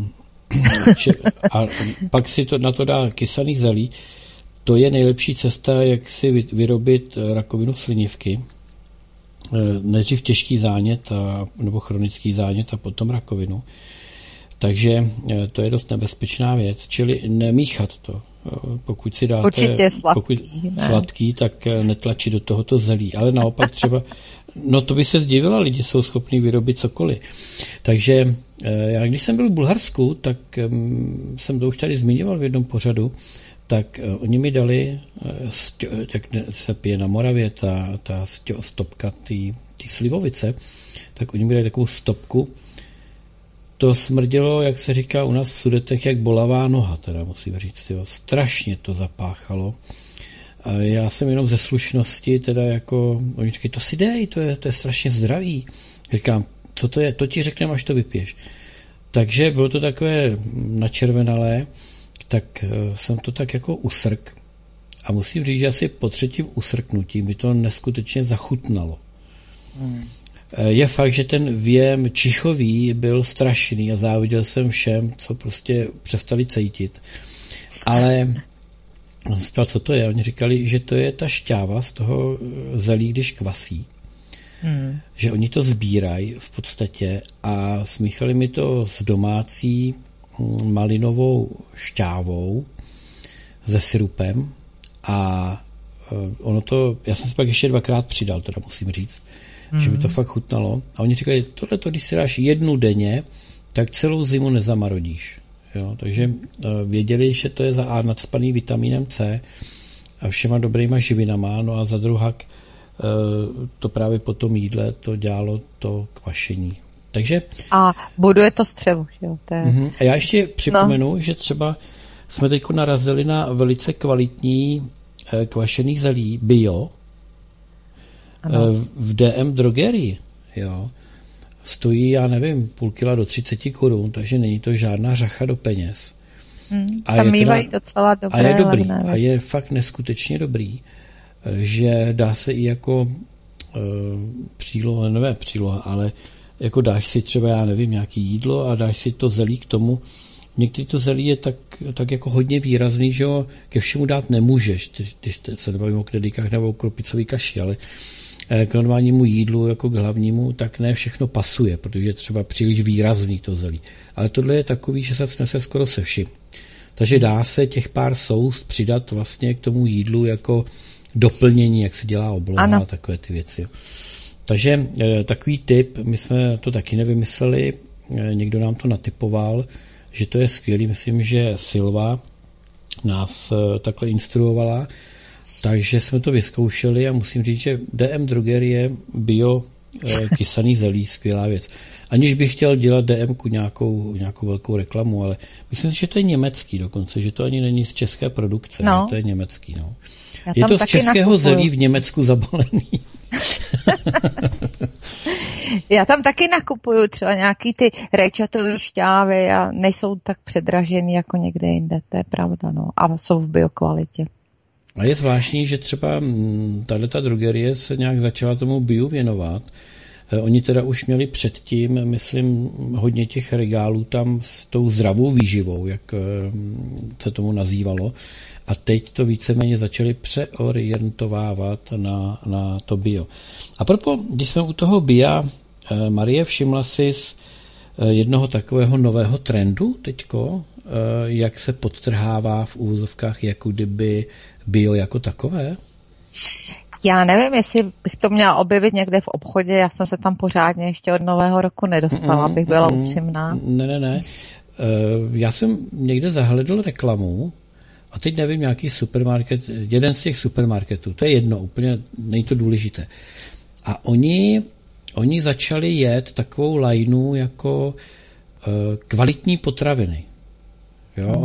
a pak si na to dá kysaný zelí, to je nejlepší cesta, jak si vyrobit rakovinu slinivky. Nejdřív těžký zánět nebo chronický zánět a potom rakovinu. Takže to je dost nebezpečná věc, čili nemíchat to. Pokud si dáte sladký, tak netlačit do tohoto zelí. Ale naopak třeba, no to by se zdivilo, lidi jsou schopní vyrobit cokoliv. Takže já když jsem byl v Bulharsku, tak jsem to už tady zmiňoval v jednom pořadu, tak oni mi dali, jak se pije na Moravě, ta stopka ty slivovice, tak oni mi dali takovou stopku. To smrdělo, jak se říká u nás v Sudetech, jak bolavá noha, teda musím říct. Jo. Strašně to zapáchalo. A já jsem jenom ze slušnosti, teda jako, oni říkají, to si dej, to je strašně zdravý. Říkám, co to je, to ti řekneme, až to vypiješ. Takže bylo to takové načervenalé, tak jsem to tak jako usrk. A musím říct, že asi po třetím usrknutí mi to neskutečně zachutnalo. Je fakt, že ten věm čichový byl strašný a záviděl jsem všem, co prostě přestali cítit. Ale co to je? Oni říkali, že to je ta šťáva z toho zelí, když kvasí. Že oni to sbírají v podstatě a smíchali mi to s domácí malinovou šťávou se sirupem a ono to, já jsem se pak ještě 2krát přidal, teda musím říct, že mi to fakt chutnalo. A oni říkali, tohleto, když si dáš jednu denně, tak celou zimu nezamarodíš. Jo? Takže věděli, že to je za A nacpaný vitamínem C a všema dobrýma živinama, no a za druhak to právě po tom jídle to dělalo to kvašení. Takže, a buduje to střevo. Jo? To je... A já ještě připomenu, že třeba jsme teď narazili na velice kvalitní kvašený zelí bio v DM drogerii. Jo. Stojí, já nevím, půl kila do 30 korun, takže není to žádná řacha do peněz. A tam mývají docela dobré. A je dobrý. A je fakt neskutečně dobrý, že dá se i jako příloha, ale jako dáš si třeba, já nevím, nějaký jídlo a dáš si to zelí k tomu. Některý to zelí je tak jako hodně výrazný, že ho ke všemu dát nemůžeš, když se nebavím o knedlíkách nebo o kropicový kaši, ale k normálnímu jídlu, jako k hlavnímu, tak ne všechno pasuje, protože je třeba příliš výrazný to zelí. Ale tohle je takový, že se snese skoro se vším. Takže dá se těch pár soust přidat vlastně k tomu jídlu jako doplnění, jak se dělá obloha a takové ty věci. Jo. Takže takový tip, my jsme to taky nevymysleli, někdo nám to natipoval, že to je skvělý, myslím, že Silva nás takhle instruovala, takže jsme to vyzkoušeli a musím říct, že DM Drogerie bio kysaný zelí, skvělá věc. Aniž bych chtěl dělat DMku nějakou velkou reklamu, ale myslím si, že to je německý dokonce, že to ani není z české produkce, no. To je německý. No. Je to z českého zelí v Německu zabalený. Já tam taky nakupuju třeba nějaký ty rajčatové šťávy a nejsou tak předražený jako někde jinde, to je pravda, no. A jsou v biokvalitě. A je zvláštní, že třeba tato drogerie se nějak začala tomu bio věnovat. Oni teda už měli předtím, myslím, hodně těch regálů tam s tou zdravou výživou, jak se tomu nazývalo. A teď to víceméně začali přeorientovávat na to bio. A proto, když jsme u toho BIA, Marie, všimla jsi jednoho takového nového trendu teďko, jak se podtrhává v úvozovkách jako kdyby bio jako takové? Já nevím, jestli bych to měla objevit někde v obchodě, já jsem se tam pořádně ještě od Nového roku nedostala, abych byla upřímná. Ne. Já jsem někde zahledl reklamu a teď nevím, nějaký supermarket, jeden z těch supermarketů, to je jedno, úplně není to důležité. A oni začali jet takovou lajnu jako kvalitní potraviny. Jo,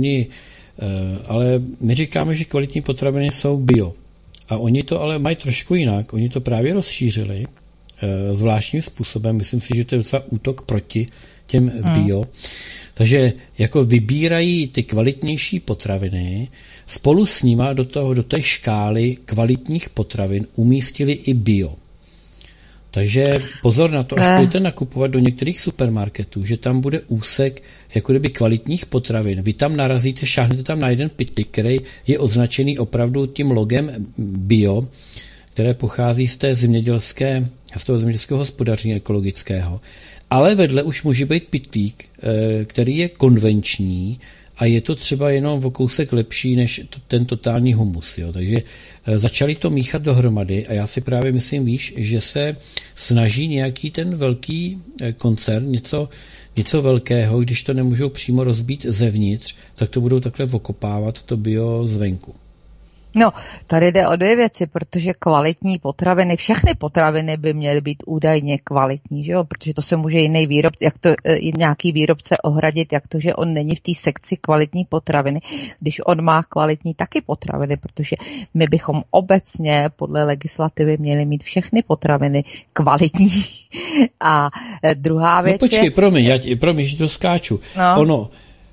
ale my říkáme, že kvalitní potraviny jsou bio. A oni to ale mají trošku jinak. Oni to právě rozšířili zvláštním způsobem. Myslím si, že to je docela útok proti těm bio. Takže jako vybírají ty kvalitnější potraviny, spolu s nima do té škály kvalitních potravin umístili i bio. Takže pozor na to, až budete nakupovat do některých supermarketů, že tam bude úsek jako kdyby kvalitních potravin. Vy tam narazíte, šáhnete tam na jeden pytlík, který je označený opravdu tím logem bio, které pochází z toho zemědělského hospodaření ekologického. Ale vedle už může být pytlík, který je konvenční, a je to třeba jenom o kousek lepší než ten totální humus. Jo. Takže začali to míchat dohromady a já si právě myslím, víš, že se snaží nějaký ten velký koncern, něco velkého, když to nemůžou přímo rozbít zevnitř, tak to budou takhle okopávat to bio zvenku. No, tady jde o dvě věci, protože kvalitní potraviny, všechny potraviny by měly být údajně kvalitní, že jo? Protože to se může nějaký výrobce ohradit, jak to, že on není v té sekci kvalitní potraviny, když on má kvalitní taky potraviny, protože my bychom obecně podle legislativy měli mít všechny potraviny kvalitní. A druhá věc počkej, promiň, že to skáču. No.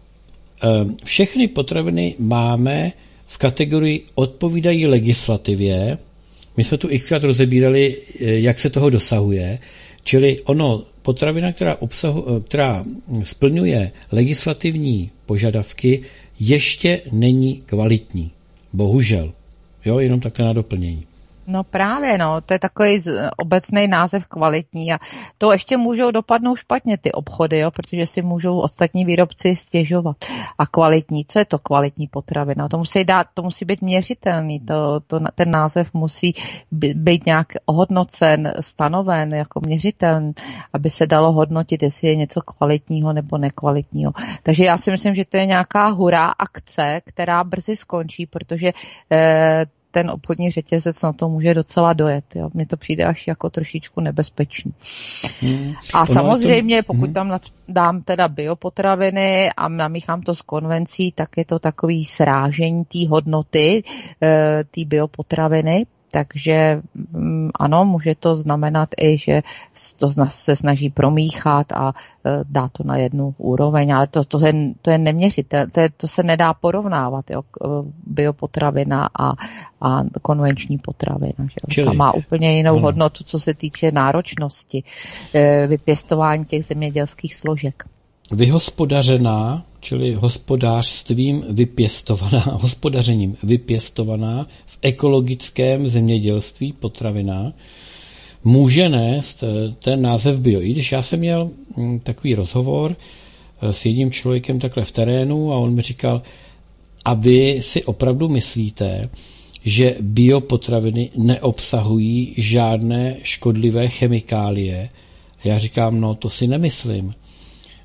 Všechny potraviny máme v kategorii odpovídají legislativě. My jsme tu xkrát rozebírali, jak se toho dosahuje, čili potravina, která splňuje legislativní požadavky, ještě není kvalitní. Bohužel. Jo, jenom takhle na doplnění. No právě, to je takový obecný název kvalitní a to ještě můžou dopadnout špatně ty obchody, jo, protože si můžou ostatní výrobci stěžovat. A kvalitní, co je to kvalitní potravina? To musí být měřitelný, ten název musí být nějak ohodnocen, stanoven jako měřitelný, aby se dalo hodnotit, jestli je něco kvalitního nebo nekvalitního. Takže já si myslím, že to je nějaká hurá akce, která brzy skončí, protože ten obchodní řetězec na to může docela dojet. Jo. Mně to přijde až jako trošičku nebezpečný. A samozřejmě, pokud tam dám teda biopotraviny a namíchám to s konvencí, tak je to takový srážení té hodnoty, té biopotraviny. Takže ano, může to znamenat i, že to se snaží promíchat a dá to na jednu úroveň, ale to je neměřitelné, to se nedá porovnávat, jo, biopotravina a konvenční potravina. Že? Ta má úplně jinou hodnotu, co se týče náročnosti vypěstování těch zemědělských složek. Vyhospodařená, čili hospodářstvím hospodařením vypěstovaná v ekologickém zemědělství potravina může nést ten název bio. I když já jsem měl takový rozhovor s jedním člověkem takhle v terénu a on mi říkal, a vy si opravdu myslíte, že biopotraviny neobsahují žádné škodlivé chemikálie? Já říkám, to si nemyslím.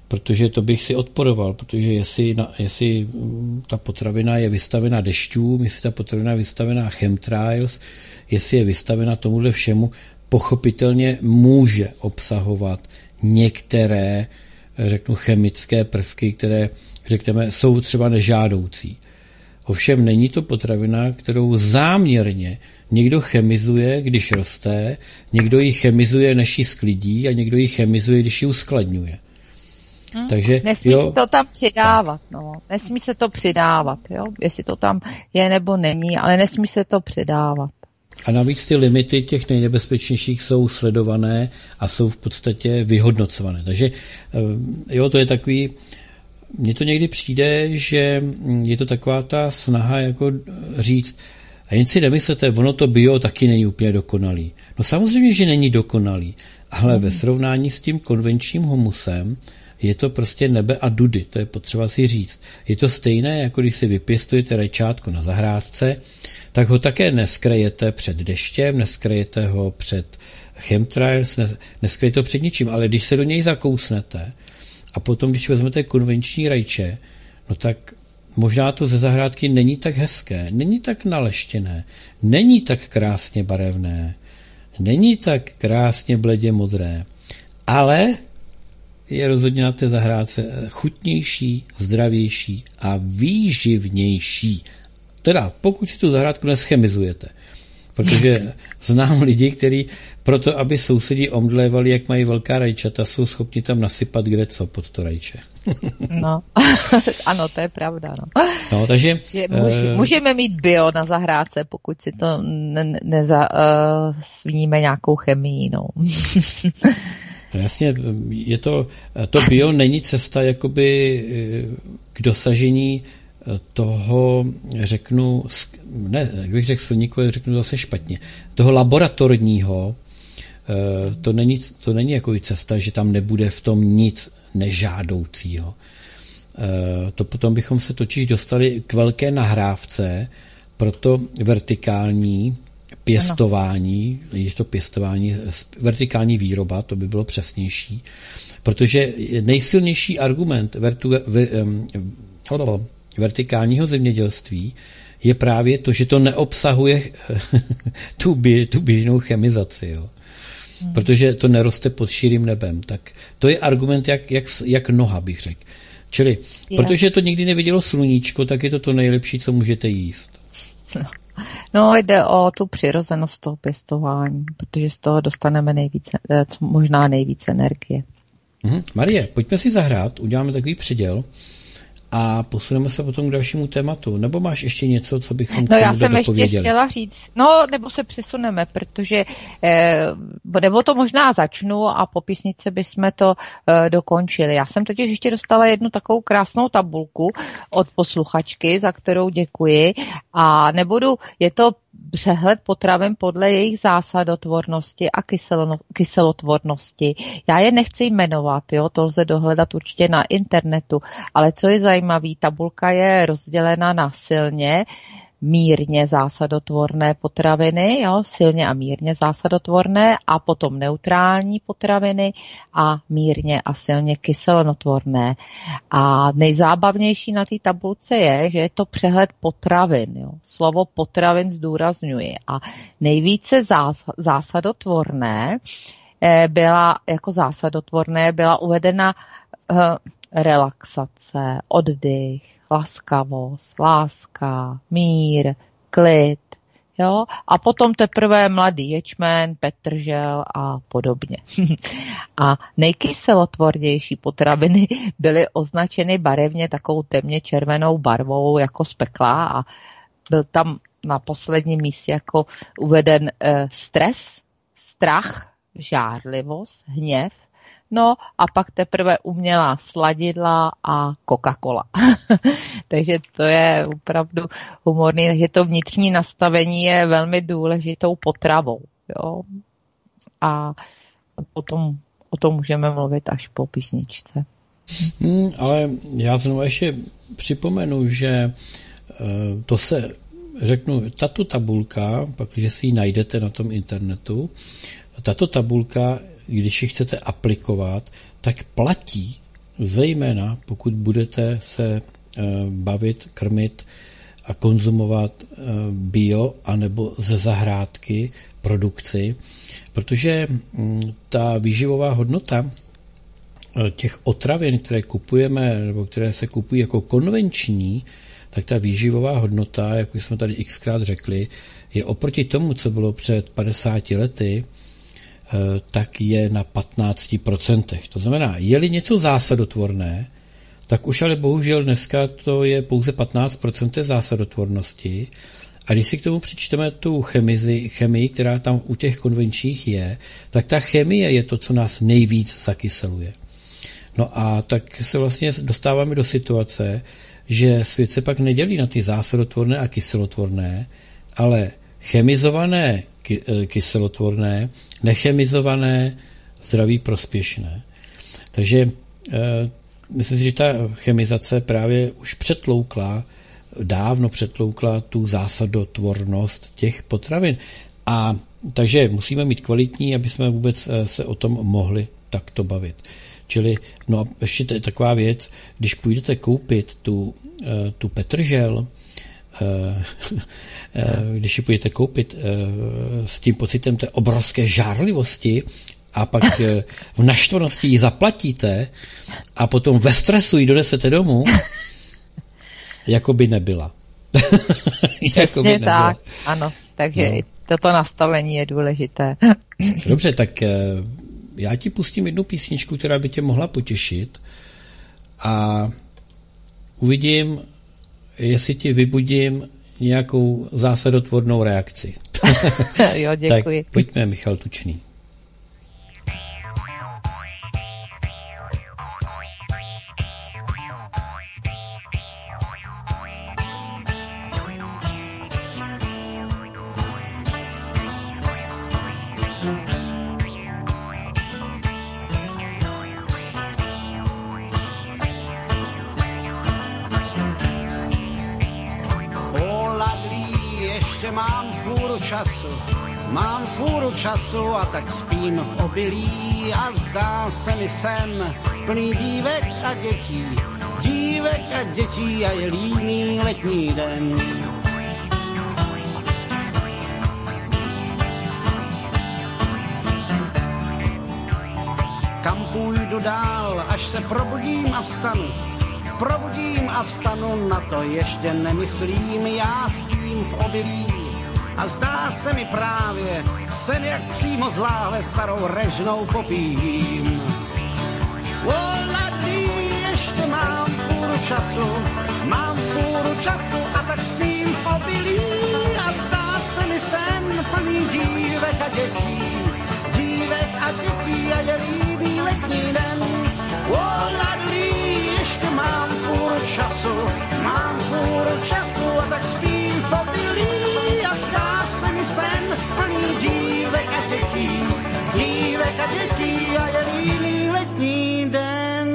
protože to bych si odporoval, protože jestli ta potravina je vystavena dešťům, jestli ta potravina je vystavena chemtrails, jestli je vystavena tomuhle všemu, pochopitelně může obsahovat některé, řeknu, chemické prvky, které, řekneme, jsou třeba nežádoucí. Ovšem není to potravina, kterou záměrně někdo chemizuje, když roste, někdo ji chemizuje, než ji sklidí, a někdo ji chemizuje, když ji uskladňuje. Takže, nesmí se to tam přidávat, no. Nesmí se to přidávat, jo. Jestli to tam je nebo není, ale nesmí se to přidávat. A navíc ty limity těch nejnebezpečnějších jsou sledované a jsou v podstatě vyhodnocované. Takže jo, to je takový, mně to někdy přijde, že je to taková ta snaha jako říct, a jen si nemyslete, ono to bio taky není úplně dokonalý. No samozřejmě, že není dokonalý, ale ve srovnání s tím konvenčním humusem je to prostě nebe a dudy, to je potřeba si říct. Je to stejné, jako když si vypěstujete rajčátko na zahrádce, tak ho také neskrejete před deštěm, neskrejete ho před chemtrails, neskrejete ho před ničím, ale když se do něj zakousnete a potom, když vezmete konvenční rajče, no tak možná to ze zahrádky není tak hezké, není tak naleštěné, není tak krásně barevné, není tak krásně bledě modré, ale je rozhodně na té zahrádce chutnější, zdravější a výživnější. Teda, pokud si tu zahrádku neschemizujete. Protože znám lidi, kteří proto, aby sousedi omdlévali, jak mají velká rajčata, jsou schopni tam nasypat kdeco pod to rajče. No, ano, to je pravda. No, takže můžeme mít bio na zahrádce, pokud si to nezasvíníme nějakou chemii. No. Jasně, to bio není cesta jakoby k dosažení toho, řeknu, ne, jak bych řekl skleníku, řeknu zase špatně, toho laboratorního, to není jako cesta, že tam nebude v tom nic nežádoucího. To potom bychom se totiž dostali k velké nahrávce pro to vertikální pěstování, je to pěstování, vertikální výroba, to by bylo přesnější, protože nejsilnější argument vertikálního zemědělství je právě to, že to neobsahuje tu běžnou chemizaci, jo. Protože to neroste pod širým nebem. Tak to je argument jak noha, bych řekl. Čili, protože to nikdy nevidělo sluníčko, tak je to nejlepší, co můžete jíst. No, jde o tu přirozenost toho pěstování, protože z toho dostaneme možná nejvíce energie. Marie, pojďme si zahrát, uděláme takový předěl a posuneme se potom k dalšímu tématu. Nebo máš ještě něco, co bychom No, já jsem ještě chtěla říct, no, nebo se přesuneme, protože nebo to možná začnu a po písničce bychom to dokončili. Já jsem totiž ještě dostala jednu takovou krásnou tabulku od posluchačky, za kterou děkuji, a je to přehled potravin podle jejich zásadotvornosti a kyselotvornosti. Já je nechci jmenovat, jo, to lze dohledat určitě na internetu, ale co je zajímavé, tabulka je rozdělena na silně, mírně zásadotvorné potraviny, jo, silně a mírně zásadotvorné, a potom neutrální potraviny a mírně a silně kyselotvorné. A nejzábavnější na té tabulce je, že je to přehled potravin. Jo. Slovo potravin zdůrazňuji. A nejvíce zásadotvorné byla uvedena relaxace, oddych, laskavost, láska, mír, klid, jo, a potom teprve mladý ječmen, petržel a podobně. A nejkyselotvornější potraviny byly označeny barevně takovou temně červenou barvou jako z pekla a byl tam na posledním místě jako uveden stres, strach, žárlivost, hněv, no a pak teprve umělá sladidla a Coca-Cola. Takže to je opravdu humorný, takže to vnitřní nastavení je velmi důležitou potravou. Jo? A potom o tom můžeme mluvit až po písničce. Ale já znovu ještě připomenu, že to se, řeknu, tato tabulka, pak, když si ji najdete na tom internetu, tato tabulka, když ji chcete aplikovat, tak platí zejména pokud budete se bavit, krmit a konzumovat bio anebo ze zahrádky produkci, protože ta výživová hodnota těch otravin, které kupujeme nebo které se kupují jako konvenční, tak ta výživová hodnota, jak jsme tady xkrát řekli, je oproti tomu, co bylo před 50 lety, tak je na 15%. To znamená, je-li něco zásadotvorné, tak už ale bohužel dneska to je pouze 15% zásadotvornosti. A když si k tomu přičteme tu chemii, která tam u těch konvenčních je, tak ta chemie je to, co nás nejvíc zakyseluje. No a tak se vlastně dostáváme do situace, že svět se pak nedělí na ty zásadotvorné a kyselotvorné, ale chemizované kyselotvorné, nechemizované, zdraví prospěšné. Takže myslím si, že ta chemizace právě už dávno přetloukla tu zásadotvornost těch potravin. A takže musíme mít kvalitní, aby jsme vůbec se o tom mohli takto bavit. Čili, no a ještě taková věc, když půjdete koupit tu petržel, když ji půjdete koupit s tím pocitem té obrovské žárlivosti a pak v naštvanosti ji zaplatíte a potom ve stresu ji donesete domů, jako by nebyla. Přesně tak, ano. Takže no. Toto nastavení je důležité. Dobře, tak já ti pustím jednu písničku, která by tě mohla potěšit a uvidím, jestli ti vybudím nějakou zásadotvornou reakci. Jo, děkuji. Tak pojďme, Michal Tučný. Mám fůru času a tak spím v obilí a zdá se mi sen plný dívek a dětí a je líný letní den. Kam půjdu dál, až se probudím a vstanu, na to ještě nemyslím, já spím v obilí. A zdá se mi právě sen, jak přímo z láhve starou režnou popím. Ladí, ještě mám půru času a tak spím v obilí. A zdá se mi sen plný dívek a dětí a je líbý letní den. Ladí, ještě mám půru času a tak spím v obilí. Dívek a dětí a je líný letní den.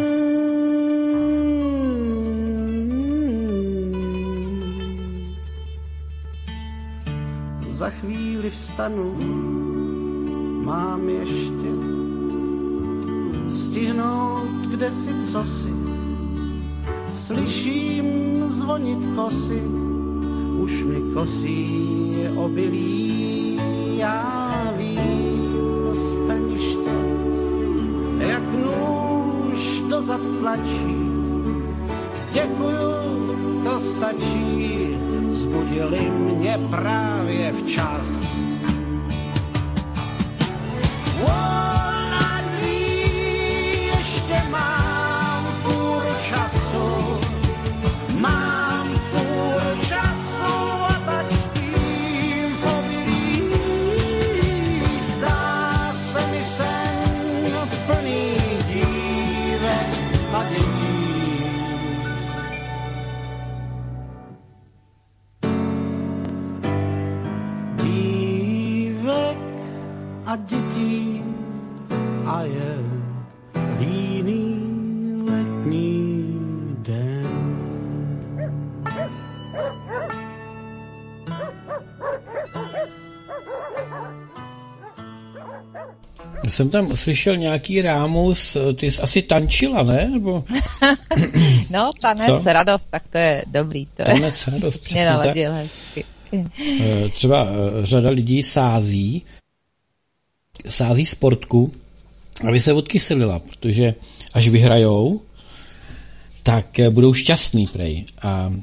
Za chvíli vstanu, mám ještě stihnout kdesi cosi. Slyším zvonit kosy, už mi kosí obilí. Já vím, strniště, jak nůž dozad tlačí. Děkuju, to stačí, zbudili mě právě včas. Ještě mám půl času, a tak spím v obilí. Zdá se mi sen plný dívek a dětí. Dívek a dětí a je líný letní den. jsem tam slyšel nějaký rámus, ty jsi asi tančila, ne? Nebo... No, tanec, radost, tak to je dobrý. Tanec, radost, přesně tak. Třeba řada lidí sází sportku, aby se odkyselila, protože až vyhrajou, tak budou šťastný, prej. A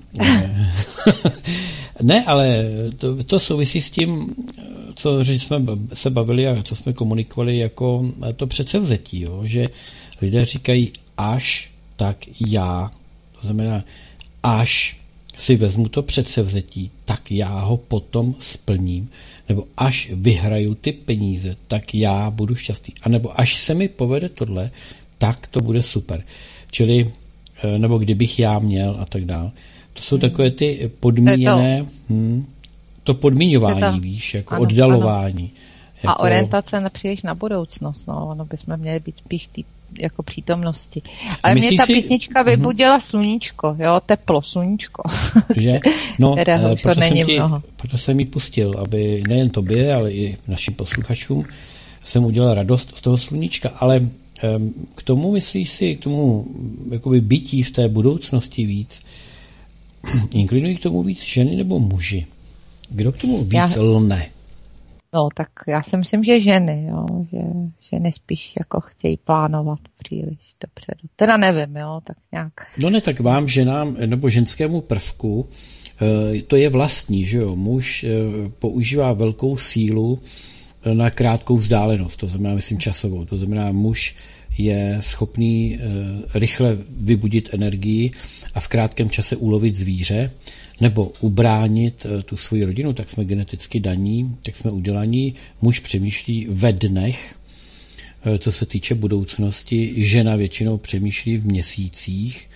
ne, ale to souvisí s tím, co jsme se bavili a co jsme komunikovali jako to předsevzetí, jo? Že lidé říkají až, tak já. To znamená, až si vezmu to předsevzetí, tak já ho potom splním. Nebo až vyhraju ty peníze, tak já budu šťastný. A nebo až se mi povede tohle, tak to bude super. Čili, nebo kdybych já měl a tak dále. To jsou takové ty podmíněné, to podmíňování, víš, jako ano, oddalování. Ano. A orientace nepříliš na budoucnost, no, ono bychom měli být spíš jako přítomnosti. Ale mě ta písnička vybudila sluníčko, jo, teplo, sluníčko. Že? No, proto jsem ji pustil, aby nejen tobě, ale i našim posluchačům jsem udělal radost z toho sluníčka, ale k tomu, myslíš si, k tomu jakoby bytí v té budoucnosti víc, inklinují k tomu víc ženy nebo muži? Kdo k tomu víc lne? No, tak já si myslím, že ženy, jo, že ženy spíš jako chtějí plánovat příliš dopředu. Teda nevím, jo, tak nějak. No ne, tak vám, ženám, nebo ženskému prvku, to je vlastní, že jo, muž používá velkou sílu na krátkou vzdálenost, to znamená, myslím, časovou, to znamená, muž je schopný rychle vybudit energii a v krátkém čase ulovit zvíře nebo ubránit tu svoji rodinu, tak jsme geneticky daní, tak jsme udělaní. Muž přemýšlí ve dnech, co se týče budoucnosti, žena většinou přemýšlí v měsících,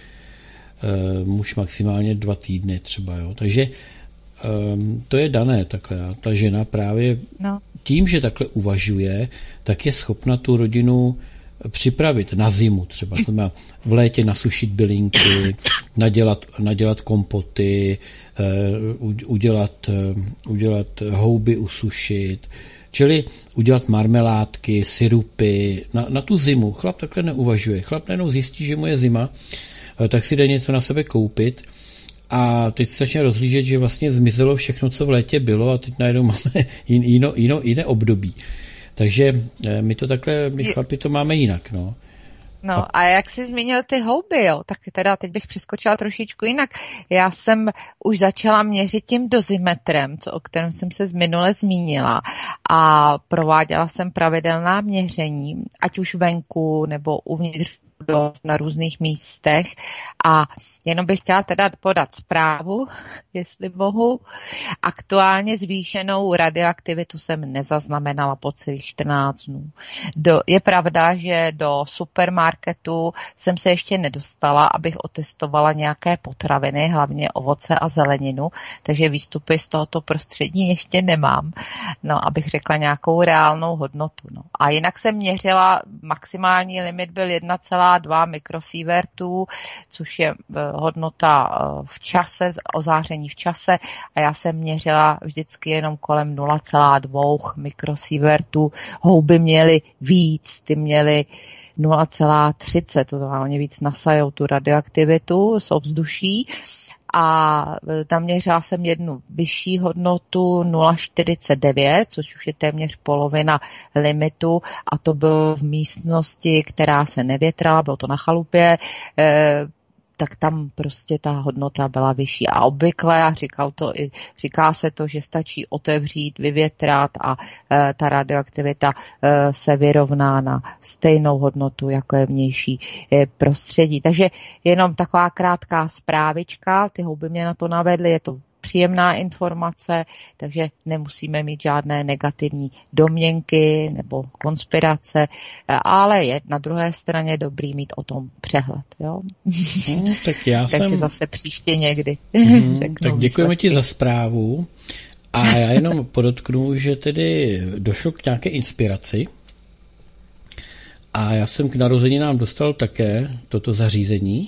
muž maximálně 2 týdny třeba. Jo. Takže to je dané takhle. A ta žena právě tím, že takhle uvažuje, tak je schopna tu rodinu připravit na zimu třeba. To znamená v létě nasušit bylinky, nadělat kompoty, udělat houby, usušit, čili udělat marmeládky, sirupy na tu zimu. Chlap takhle neuvažuje. Chlap najednou zjistí, že mu je zima, tak si jde něco na sebe koupit a teď se začne rozhlížet, že vlastně zmizelo všechno, co v létě bylo a teď najednou máme jiné období. Takže my to takhle, my chlapi to máme jinak, no. No a jak jsi zmínil ty houby, jo, tak teda teď bych přeskočila trošičku jinak. Já jsem už začala měřit tím dozimetrem, o kterém jsem se minule zmínila a prováděla jsem pravidelná měření, ať už venku nebo uvnitř na různých místech a jenom bych chtěla teda podat zprávu, jestli mohu. Aktuálně zvýšenou radioaktivitu jsem nezaznamenala po celých 14 dnů. Je pravda, že do supermarketu jsem se ještě nedostala, abych otestovala nějaké potraviny, hlavně ovoce a zeleninu, takže výstupy z tohoto prostředí ještě nemám, no, abych řekla nějakou reálnou hodnotu. No. A jinak jsem měřila, maximální limit byl 1,2 mikrosievertů, což je hodnota v čase, ozáření v čase a já jsem měřila vždycky jenom kolem 0,2 mikrosievertů. Houby měly víc, ty měly 0,30, to znamená, oni víc nasajou tu radioaktivitu z ovzduší a tam měřila jsem jednu vyšší hodnotu 0,49, což už je téměř polovina limitu a to bylo v místnosti, která se nevětrala, bylo to na chalupě, tak tam prostě ta hodnota byla vyšší. A obvykle, a říká se to, že stačí otevřít, vyvětrat a ta radioaktivita se vyrovná na stejnou hodnotu, jako je vnější prostředí. Takže jenom taková krátká zprávička, ty houby mě na to navedly, je to příjemná informace, takže nemusíme mít žádné negativní domněnky nebo konspirace, ale je na druhé straně dobrý mít o tom přehled. Jo? Takže zase příště někdy. Tak děkujeme ti za zprávu a já jenom podotknu, že tedy došlo k nějaké inspiraci a já jsem k narozeninám dostal také toto zařízení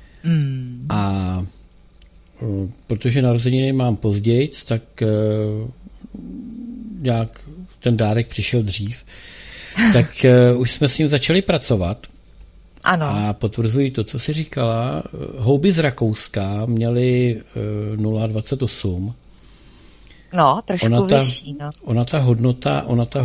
a protože narozeniny mám později, tak nějak ten dárek přišel dřív. tak už jsme s ním začali pracovat. Ano. A potvrzují to, co jsi říkala. Houby z Rakouska měly 0,28. No, trošku vyšší. No. Ona ta hodnota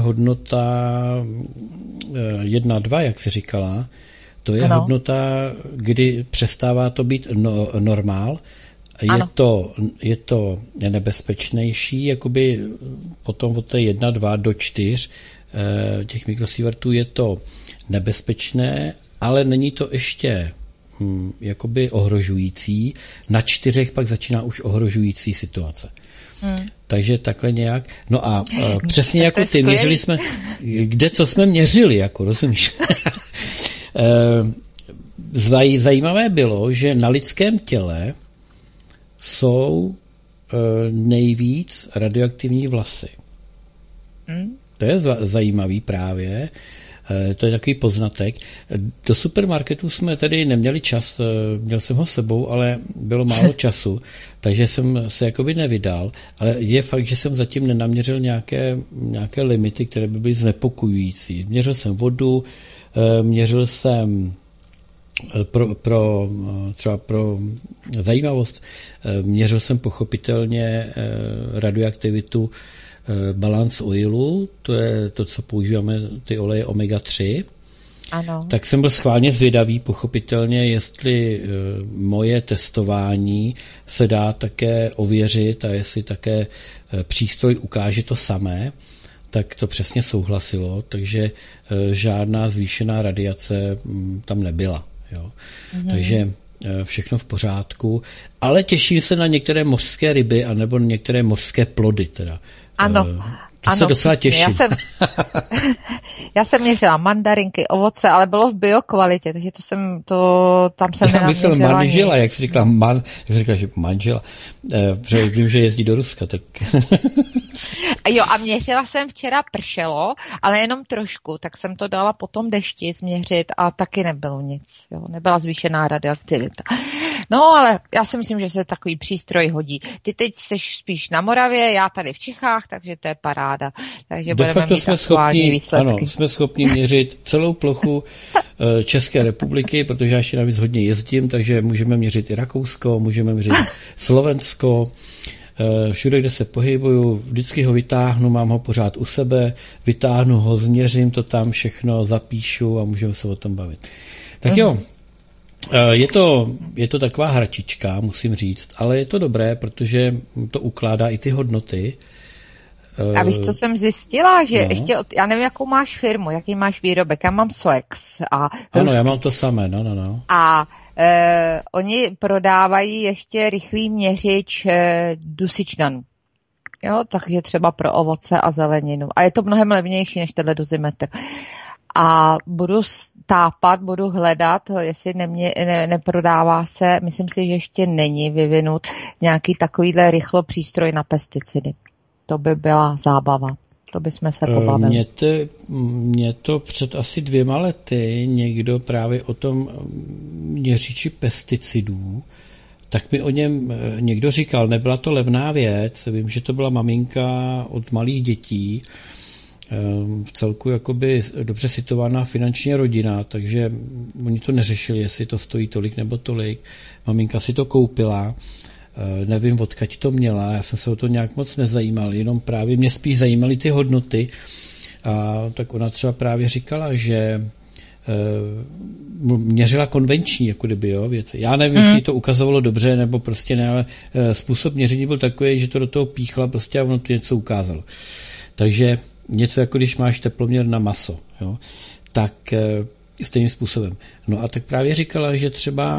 1,2, jak jsi říkala, to je hodnota, kdy přestává to být normál. Je to nebezpečnější, jakoby potom od té 1,2 do 4 těch mikrosievertů je to nebezpečné, ale není to ještě jakoby ohrožující. Na 4 pak začíná už ohrožující situace. Takže takhle nějak. No a přesně jako ty, měřili jsme, co jsme měřili, jako rozumíš. Zajímavé bylo, že na lidském těle jsou nejvíc radioaktivní vlasy. To je zajímavý právě. To je takový poznatek. Do supermarketu jsme tedy neměli čas, měl jsem ho s sebou, ale bylo málo času, takže jsem se jakoby nevydal, ale je fakt, že jsem zatím nenaměřil nějaké limity, které by byly znepokojující. Měřil jsem vodu, měřil jsem třeba pro zajímavost, měřil jsem pochopitelně radioaktivitu balance oilu, to je to, co používáme, ty oleje omega-3. Ano. Tak jsem byl schválně zvědavý, pochopitelně, jestli moje testování se dá také ověřit a jestli také přístroj ukáže to samé, tak to přesně souhlasilo, takže žádná zvýšená radiace tam nebyla. Jo. Takže všechno v pořádku, ale těším se na některé mořské ryby anebo některé mořské plody teda. Ano. To se docela těším. Já jsem měřila mandarinky, ovoce, ale bylo v biokvalitě, takže tam jsem nenaměřila nic. Já myslel manžela, jak jsi říkala, že manžela, protože vím, že jezdí do Ruska, tak... Jo, a měřila jsem včera, pršelo, ale jenom trošku, tak jsem to dala potom dešti změřit a taky nebylo nic, jo, nebyla zvýšená radioaktivita. No, ale já si myslím, že se takový přístroj hodí. Ty teď seš spíš na Moravě, já tady v Čechách, takže to je paráda. Takže budeme mít aktuální výsledky. Ano, jsme schopni měřit celou plochu České republiky, protože já ještě navíc hodně jezdím, takže můžeme měřit i Rakousko, můžeme měřit Slovensko. Všude, kde se pohybuju, vždycky ho vytáhnu, mám ho pořád u sebe, vytáhnu ho, změřím to tam všechno, zapíšu a můžeme se o tom bavit. Tak jo, je to taková hračička, musím říct, ale je to dobré, protože to ukládá i ty hodnoty. A víš, co jsem zjistila, že ještě, já nevím, jakou máš firmu, jaký máš výrobek, já mám Soex. Ano, já mám to samé, no. A oni prodávají ještě rychlý měřič dusičnanů. Jo, takže třeba pro ovoce a zeleninu. A je to mnohem levnější než tenhle dozimetr. A budu hledat, jestli neprodává se, myslím si, že ještě není vyvinut nějaký takovýhle rychlo přístroj na pesticidy. To by byla zábava. To bychom se pobavili. Mě to před asi 2 lety někdo právě o tom měřiči pesticidů, tak mi o něm někdo říkal, nebyla to levná věc, vím, že to byla maminka od malých dětí, v celku jakoby dobře situovaná finančně rodina, takže oni to neřešili, jestli to stojí tolik nebo tolik. Maminka si to koupila, nevím, odkud to měla, já jsem se o to nějak moc nezajímal, jenom právě mě spíš zajímaly ty hodnoty. A tak ona třeba právě říkala, že měřila konvenční, jako kdyby, jo, věci. Já nevím, jestli to ukazovalo dobře, nebo prostě ne, ale způsob měření byl takový, že to do toho píchla prostě a ono to něco ukázalo. Takže něco jako když máš teploměr na maso, jo, tak stejným způsobem. No a tak právě říkala, že třeba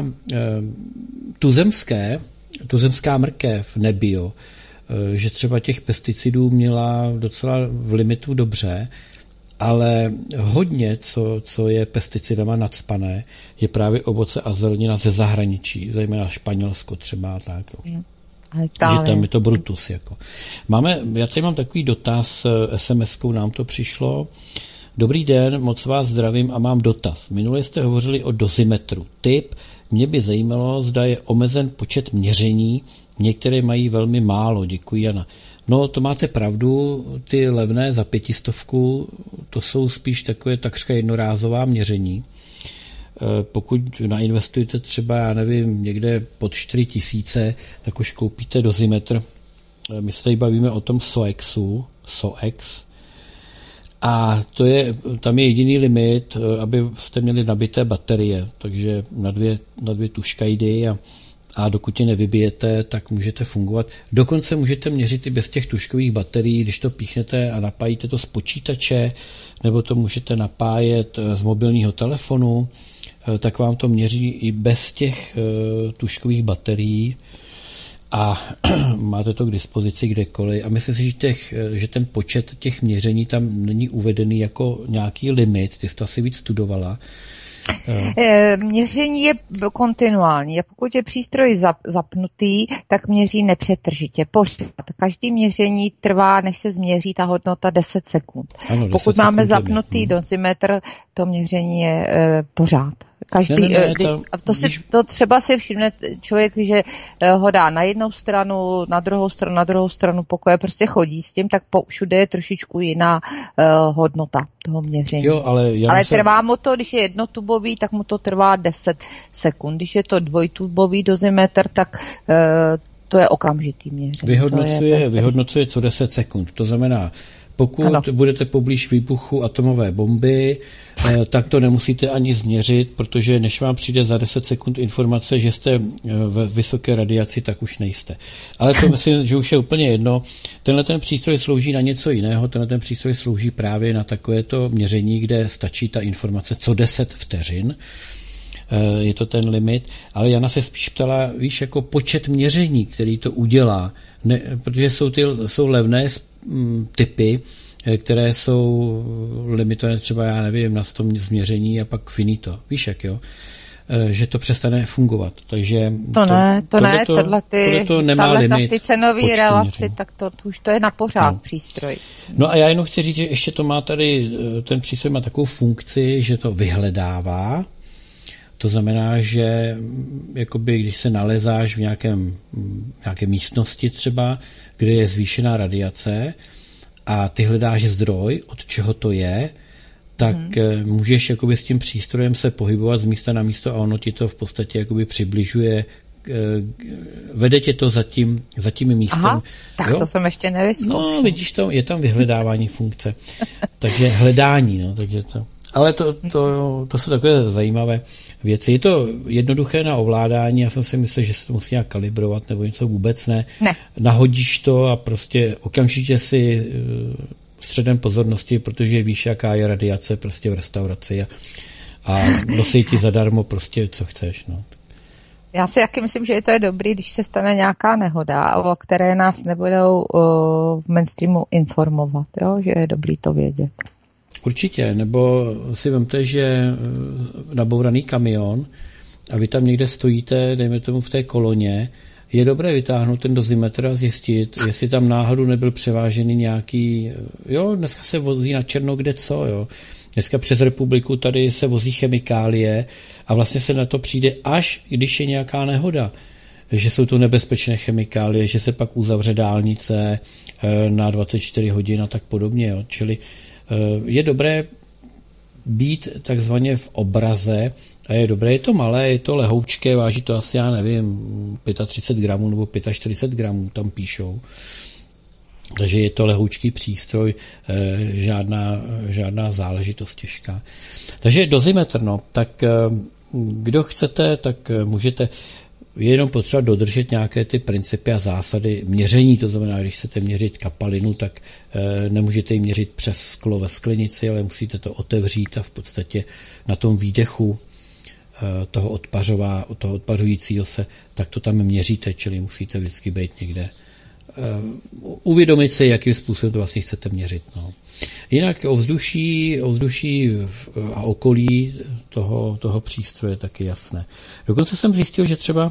tuzemská mrkev nebio, že třeba těch pesticidů měla docela v limitu dobře, ale hodně, co je pesticidama nacpané, je právě ovoce a zelenina ze zahraničí, zejména Španělsko třeba tak. Že tam je to brutus. Jako. Já tady mám takový dotaz, SMS-kou nám to přišlo. Dobrý den, moc vás zdravím a mám dotaz. Minule jste hovořili o dozimetru. Tip, mě by zajímalo, zda je omezen počet měření, některé mají velmi málo, děkuji Jana. No, to máte pravdu, ty levné za 500, to jsou spíš takové takřka jednorázová měření. Pokud nainvestujete třeba, já nevím, někde pod 4000, tak už koupíte dozimetr. My se tady bavíme o tom SOEX. A tam je jediný limit, abyste měli nabité baterie, takže na dvě tuškajdy a dokud je nevybijete, tak můžete fungovat. Dokonce můžete měřit i bez těch tuškových baterií, když to píchnete a napájíte to z počítače, nebo to můžete napájet z mobilního telefonu, tak vám to měří i bez těch tuškových baterií a máte to k dispozici kdekoliv. A myslím si, že ten počet těch měření tam není uvedený jako nějaký limit, ty jsi to asi víc studovala. Měření je kontinuální a pokud je přístroj zapnutý, tak měří nepřetržitě. Pořád. Každý měření trvá, než se změří ta hodnota 10 sekund. Ano, 10 pokud máme sekund zapnutý dozimetr, to měření je pořád. To třeba si všimne člověk, že ho dá na jednou stranu, na druhou stranu pokoje, prostě chodí s tím, tak všude je trošičku jiná hodnota toho měření. Jo, ale trvá mu to, když je jednotubový, tak mu to trvá 10 sekund. Když je to dvojtubový dozimetr, tak to je okamžitý měření. Vyhodnocuje co 10 sekund. To znamená, pokud budete poblíž výbuchu atomové bomby, tak to nemusíte ani změřit, protože než vám přijde za 10 sekund informace, že jste v vysoké radiaci, tak už nejste. Ale to myslím, že už je úplně jedno. Tenhle ten přístroj slouží na něco jiného. Tenhle ten přístroj slouží právě na takovéto měření, kde stačí ta informace co 10 vteřin. Je to ten limit. Ale Jana se spíš ptala, víš, jako počet měření, který to udělá. Ne, protože jsou levné typy, které jsou limitované třeba, já nevím, na 100 změření a pak finito. Víš jak, jo? Že to přestane fungovat. Takže to nemá limit. Ty cenové relaci, tak to už to je na pořád přístroj. No a já jenom chci říct, že ještě to má tady, ten přístroj má takovou funkci, že to vyhledává. To znamená, že jakoby, když se nalezáš v nějaké místnosti třeba, kde je zvýšená radiace a ty hledáš zdroj, od čeho to je, tak můžeš jakoby s tím přístrojem se pohybovat z místa na místo a ono ti to v podstatě jakoby přibližuje, vede tě to za tím místem. Aha, tak jo? To jsem ještě nevyzkoušel. No, vidíš, je tam vyhledávání funkce. Takže hledání, no, takže to... Ale to jsou takové zajímavé věci. Je to jednoduché na ovládání, já jsem si myslel, že se to musí nějak kalibrovat nebo něco vůbec ne. Nahodíš to a prostě okamžitě si středem pozornosti, protože víš, jaká je radiace prostě v restauraci a nosí ti zadarmo prostě, co chceš. No. Já si taky myslím, že to je dobrý, když se stane nějaká nehoda, o které nás nebudou v mainstreamu informovat, jo? Že je dobrý to vědět. Určitě, nebo si vemte, že nabouraný kamion a vy tam někde stojíte, dejme tomu v té koloně, je dobré vytáhnout ten dozimetr a zjistit, jestli tam náhodou nebyl převážený nějaký, dneska se vozí na černo kde co, jo. Dneska přes republiku tady se vozí chemikálie a vlastně se na to přijde až, když je nějaká nehoda, že jsou to nebezpečné chemikálie, že se pak uzavře dálnice na 24 hodin a tak podobně, jo. Čili je dobré být takzvaně v obraze a je dobré, je to malé, je to lehoučké, váží to asi, já nevím, 35 gramů nebo 45 gramů tam píšou. Takže je to lehoučký přístroj, žádná záležitost těžká. Takže dozimetr, tak kdo chcete, tak můžete, je jenom potřeba dodržet nějaké ty principy a zásady měření, to znamená, když chcete měřit kapalinu, tak nemůžete ji měřit přes sklo ve sklenici, ale musíte to otevřít a v podstatě na tom výdechu toho odpařujícího se, tak to tam měříte, čili musíte vždycky být někde. Uvědomit si, jakým způsobem to vlastně chcete měřit. No. Jinak ovzduší a okolí toho přístroje je taky jasné. Dokonce jsem zjistil, že třeba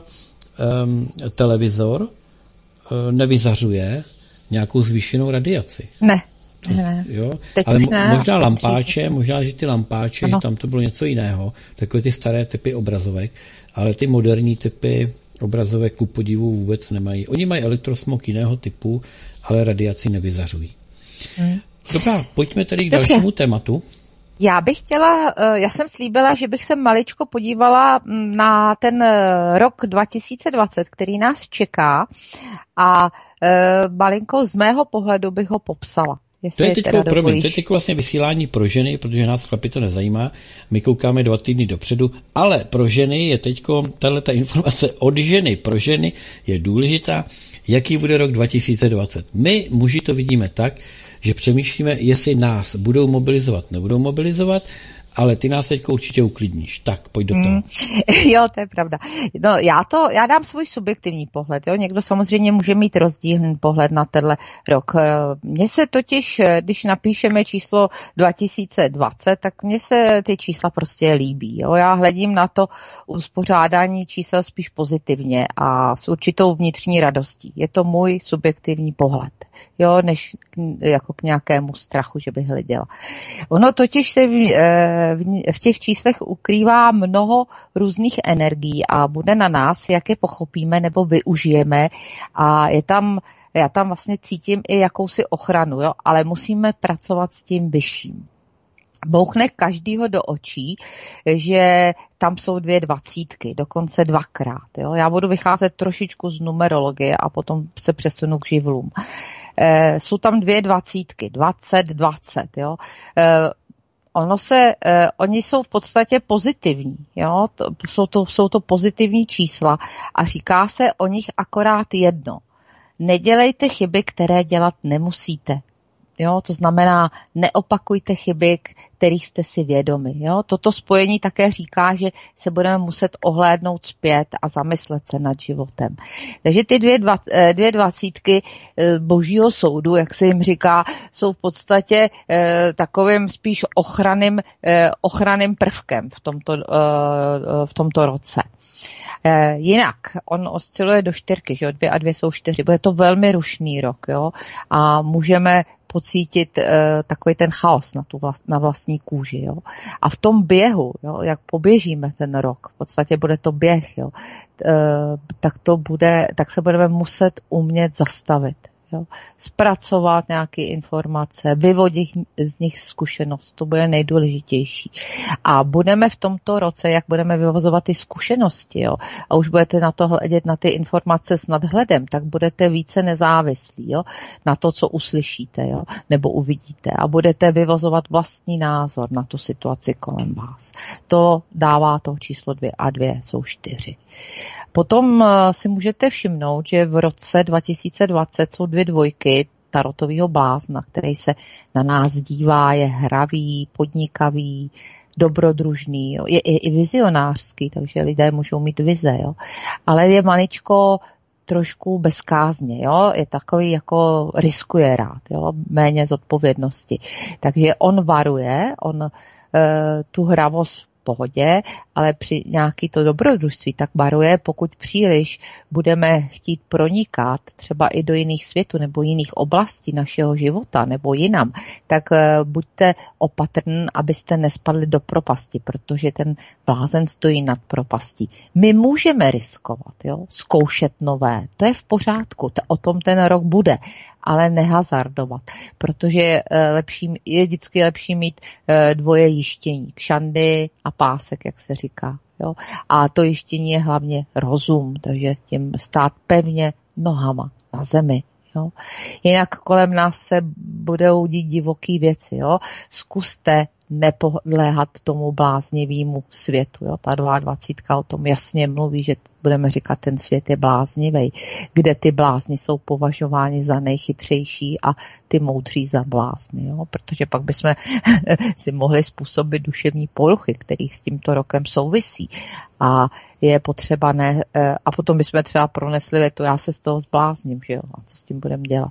televizor nevyzařuje nějakou zvýšenou radiaci. Ne. Jo? Teď ale už ne, možná lampáče, možná, že ty lampáče, že tam to bylo něco jiného, takové ty staré typy obrazovek, ale ty moderní typy obrazovek ku podivu vůbec nemají. Oni mají elektrosmog jiného typu, ale radiaci nevyzařují. Dobrá, pojďme tedy k dalšímu tématu. Já bych chtěla, já jsem slíbila, že bych se maličko podívala na ten rok 2020, který nás čeká a malinko z mého pohledu bych ho popsala. To je teď vlastně vysílání pro ženy, protože nás chlapi to nezajímá. My koukáme 2 týdny dopředu, ale pro ženy je teďko tato informace od ženy pro ženy je důležitá, jaký bude rok 2020. My muži to vidíme tak, že přemýšlíme, jestli nás budou mobilizovat, nebudou mobilizovat, ale ty nás teďko určitě uklidníš. Tak, pojď do toho. Jo, to je pravda. No, já dám svůj subjektivní pohled. Jo. Někdo samozřejmě může mít rozdílný pohled na tenhle rok. Mně se totiž, když napíšeme číslo 2020, tak mně se ty čísla prostě líbí. Jo. Já hledím na to uspořádání čísel spíš pozitivně a s určitou vnitřní radostí. Je to můj subjektivní pohled. Jo, než jako k nějakému strachu, že bych hleděla. Ono totiž se v těch číslech ukrývá mnoho různých energií a bude na nás, jak je pochopíme nebo využijeme a já tam vlastně cítím i jakousi ochranu, jo, ale musíme pracovat s tím vyšším. Bouchne každýho do očí, že tam jsou 2 dvacítky, dokonce 2krát. Jo. Já budu vycházet trošičku z numerologie a potom se přesunu k živlům. Jsou tam 2 dvacítky, 20, 20. Jo. Oni jsou v podstatě pozitivní, jo? Jsou to pozitivní čísla a říká se o nich akorát jedno. Nedělejte chyby, které dělat nemusíte. Jo? To znamená, neopakujte chyby, kterých jste si vědomi. Jo? Toto spojení také říká, že se budeme muset ohlédnout zpět a zamyslet se nad životem. Takže ty 2 dvacítky božího soudu, jak se jim říká, jsou v podstatě takovým spíš ochranným prvkem v tomto roce. Jinak, on osciluje do 4, že 2 a 2 jsou 4. Bude to velmi rušný rok, jo? A můžeme pocítit takový ten chaos na vlastní kůži. Jo? A v tom běhu, jo, jak poběžíme ten rok, v podstatě bude to běh, jo, tak se budeme muset umět zastavit. Jo? Zpracovat nějaké informace, vyvodit z nich zkušenost, to bude nejdůležitější. A budeme v tomto roce, jak budeme vyvozovat ty zkušenosti, jo? A už budete na to hledět na ty informace s nadhledem, tak budete více nezávislí, jo? Na to, co uslyšíte, jo? Nebo uvidíte a budete vyvozovat vlastní názor na tu situaci kolem vás. To dává to číslo 2 a 2 jsou 4. Potom si můžete všimnout, že v roce 2020 jsou 2 dvojky tarotového blázna, který se na nás dívá, je hravý, podnikavý, dobrodružný, jo. Je i vizionářský, takže lidé můžou mít vize, jo. Ale je maličko trošku bezkázně, jo. Je takový, jako riskuje rád, jo. Méně zodpovědnosti. Takže on varuje, tu hravost pohodě, ale při nějaký to dobrodružství tak varuje, pokud příliš budeme chtít pronikat třeba i do jiných světů nebo jiných oblastí našeho života nebo jinam, tak buďte opatrní, abyste nespadli do propasti, protože ten blázen stojí nad propastí. My můžeme riskovat, jo? Zkoušet nové, to je v pořádku, o tom ten rok bude, ale nehazardovat, protože je vždycky lepší mít 2 jištění, kšandy a pásek, jak se říká. Jo? A to jištění je hlavně rozum, takže tím stát pevně nohama na zemi. Jo? Jinak kolem nás se budou dít divoký věci. Jo? Zkuste nepodléhat tomu bláznivému světu. Jo? Ta 22 o tom jasně mluví, že budeme říkat, ten svět je bláznivý, kde ty blázni jsou považováni za nejchytřejší a ty moudří za blázny. Jo? Protože pak bychom si mohli způsobit duševní poruchy, které s tímto rokem souvisí. A je potřeba a potom bychom třeba pronesli větu, já se z toho zblázním, že jo? A co s tím budeme dělat?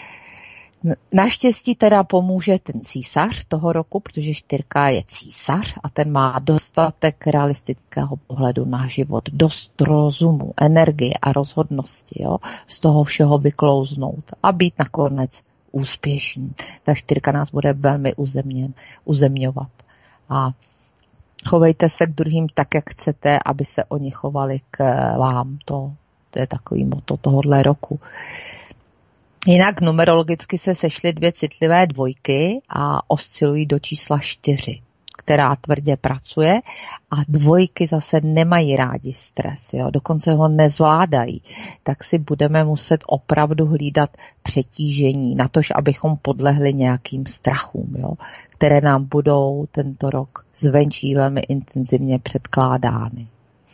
Naštěstí teda pomůže ten císař toho roku, protože 4 je císař a ten má dostatek realistického pohledu na život, dost rozumu, energie a rozhodnosti, jo? Z toho všeho vyklouznout a být nakonec úspěšní. Ta 4 nás bude velmi uzemňovat. A chovejte se k druhým tak, jak chcete, aby se oni chovali k vám. To je takový motto tohohle roku. Jinak numerologicky se sešly 2 citlivé dvojky a oscilují do čísla 4, která tvrdě pracuje, a dvojky zase nemají rádi stres, jo? Dokonce ho nezvládají. Tak si budeme muset opravdu hlídat přetížení, natož abychom podlehli nějakým strachům, jo? Které nám budou tento rok zvenčí velmi intenzivně předkládány.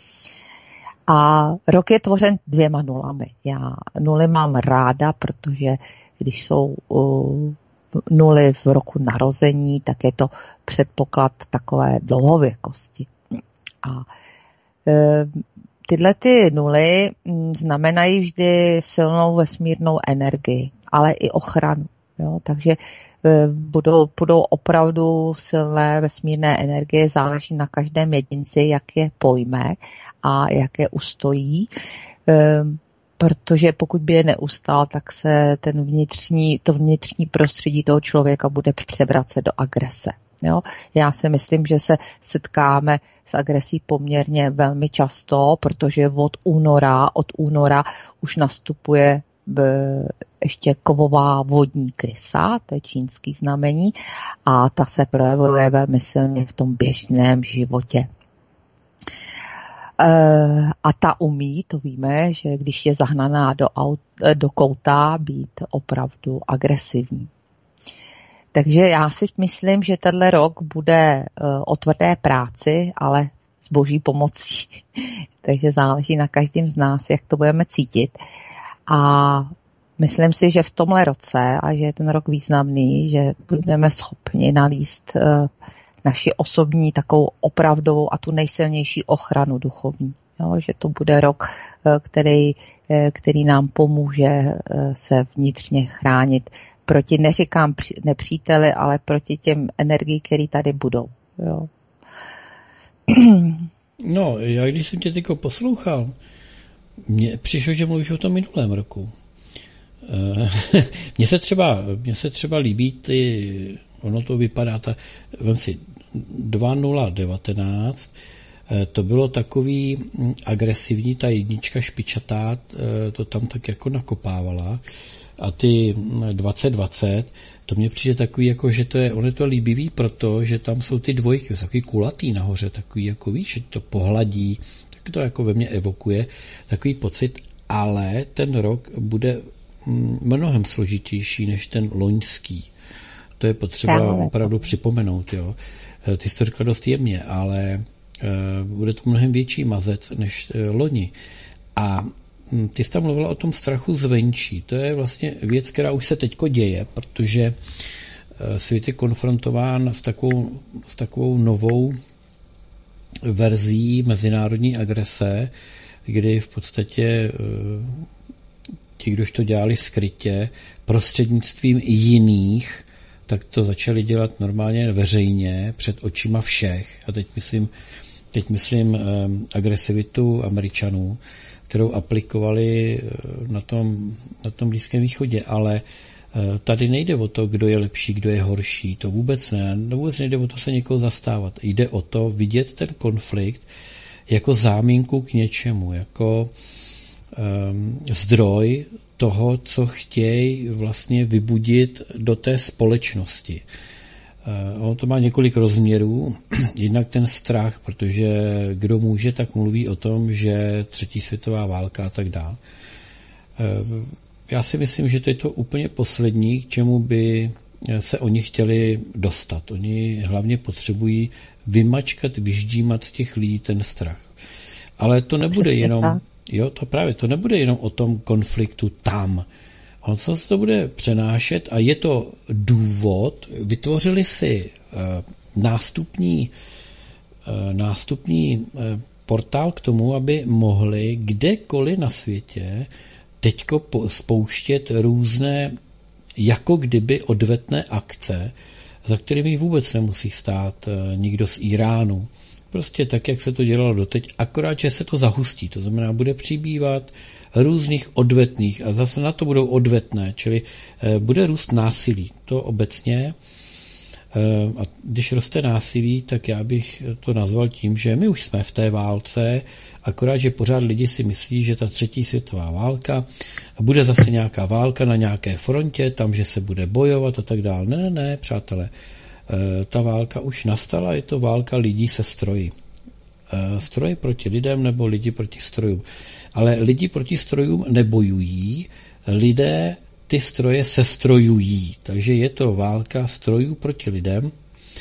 A rok je tvořen 2 nulami. Já nuly mám ráda, protože když jsou nuly v roku narození, tak je to předpoklad takové dlouhověkosti. A tyhle ty nuly znamenají vždy silnou vesmírnou energii, ale i ochranu. Jo? Takže budou opravdu silné vesmírné energie, záleží na každém jedinci, jak je pojme a jak je ustojí, protože pokud by je neustál, tak se to vnitřní prostředí toho člověka bude převracet do agrese. Jo? Já si myslím, že se setkáme s agresí poměrně velmi často, protože od února už nastupuje ještě kovová vodní krysa, to je čínský znamení, a ta se projevuje velmi silně v tom běžném životě. A ta umí, to víme, že když je zahnaná do kouta, být opravdu agresivní. Takže já si myslím, že tenhle rok bude o tvrdé práci, ale s boží pomocí. Takže záleží na každém z nás, jak to budeme cítit. A myslím si, že v tomhle roce, a že je ten rok významný, že budeme schopni nalíst naši osobní takovou opravdovou a tu nejsilnější ochranu duchovní. Jo, že to bude rok, který nám pomůže se vnitřně chránit proti, neříkám nepříteli, ale proti těm energiím, které tady budou. Jo. No, já když jsem tě teďko poslouchal, mně přišlo, že mluvíš o tom minulém roku. Mně se třeba líbí ono to vypadá, vem si 2019, to bylo takový agresivní, ta jednička špičatá, to tam tak jako nakopávala, a ty 2020, to mně přijde takový, jako, že ono je to líbivý, protože tam jsou ty dvojky, takový kulatý nahoře, takový, jako víš, že to pohladí, tak to jako ve mně evokuje takový pocit, ale ten rok bude mnohem složitější než ten loňský. To je potřeba opravdu připomenout, jo. Ty jsi to řekla dost jemně, ale bude to mnohem větší mazec než loni. A ty jsi tam mluvila o tom strachu zvenčí. To je vlastně věc, která už se teďko děje, protože svět je konfrontován s takovou novou verzí mezinárodní agrese, kdy v podstatě ti, kdož to dělali skrytě, prostřednictvím jiných, tak to začali dělat normálně veřejně, před očima všech. A teď myslím agresivitu Američanů, kterou aplikovali na tom Blízkém východě, ale tady nejde o to, kdo je lepší, kdo je horší, to vůbec ne. Vůbec nejde o to se někoho zastávat. Jde o to vidět ten konflikt jako záminku k něčemu, jako zdroj toho, co chtějí vlastně vybudit do té společnosti. Ono to má několik rozměrů. Jednak ten strach, protože kdo může, tak mluví o tom, že 3. světová válka a tak dále. Já si myslím, že to je to úplně poslední, k čemu by se oni chtěli dostat. Oni hlavně potřebují vymačkat, vyždímat z těch lidí ten strach. Ale to nebude jenom... Jo, to nebude jenom o tom konfliktu tam. On se to bude přenášet a je to důvod, vytvořili si nástupní portál k tomu, aby mohli kdekoliv na světě teďko spouštět různé jako kdyby odvetné akce, za kterými vůbec nemusí stát nikdo z Iránu, Prostě tak, jak se to dělalo doteď, akorát, že se to zahustí. To znamená, bude přibývat různých odvetných a zase na to budou odvetné, čili bude růst násilí. To obecně. A když roste násilí, tak já bych to nazval tím, že my už jsme v té válce, akorát, že pořád lidi si myslí, že ta 3. světová válka bude zase nějaká válka na nějaké frontě, tam, že se bude bojovat a tak dále. Ne, přátelé. Ta válka už nastala, je to válka lidí se stroji. Stroje proti lidem nebo lidi proti strojům. Ale lidi proti strojům nebojují, lidé ty stroje sestrojují. Takže je to válka strojů proti lidem.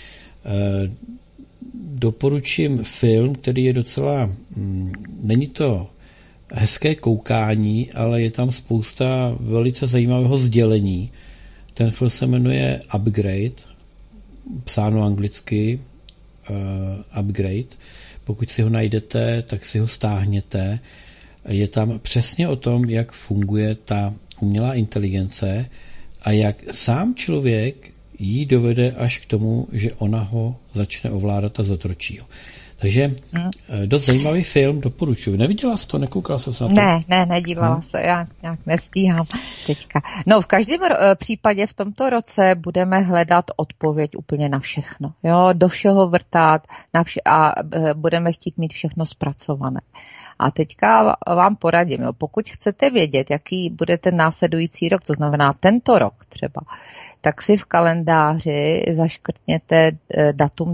Doporučím film, který je docela, není to hezké koukání, ale je tam spousta velice zajímavého sdělení. Ten film se jmenuje Upgrade, psáno anglicky, Upgrade. Pokud si ho najdete, tak si ho stáhněte. Je tam přesně o tom, jak funguje ta umělá inteligence a jak sám člověk jí dovede až k tomu, že ona ho začne ovládat a zotročí ho. Takže dost zajímavý film, doporučuji. Neviděla jsi to, nekoukala jsi se na to? Ne, nedívala se, já nějak nestíhám teďka. No, v každém případě v tomto roce budeme hledat odpověď úplně na všechno. Jo, do všeho vrtát a budeme chtít mít všechno zpracované. A teďka vám poradím, jo, pokud chcete vědět, jaký bude ten následující rok, to znamená tento rok třeba, tak si v kalendáři zaškrtněte datum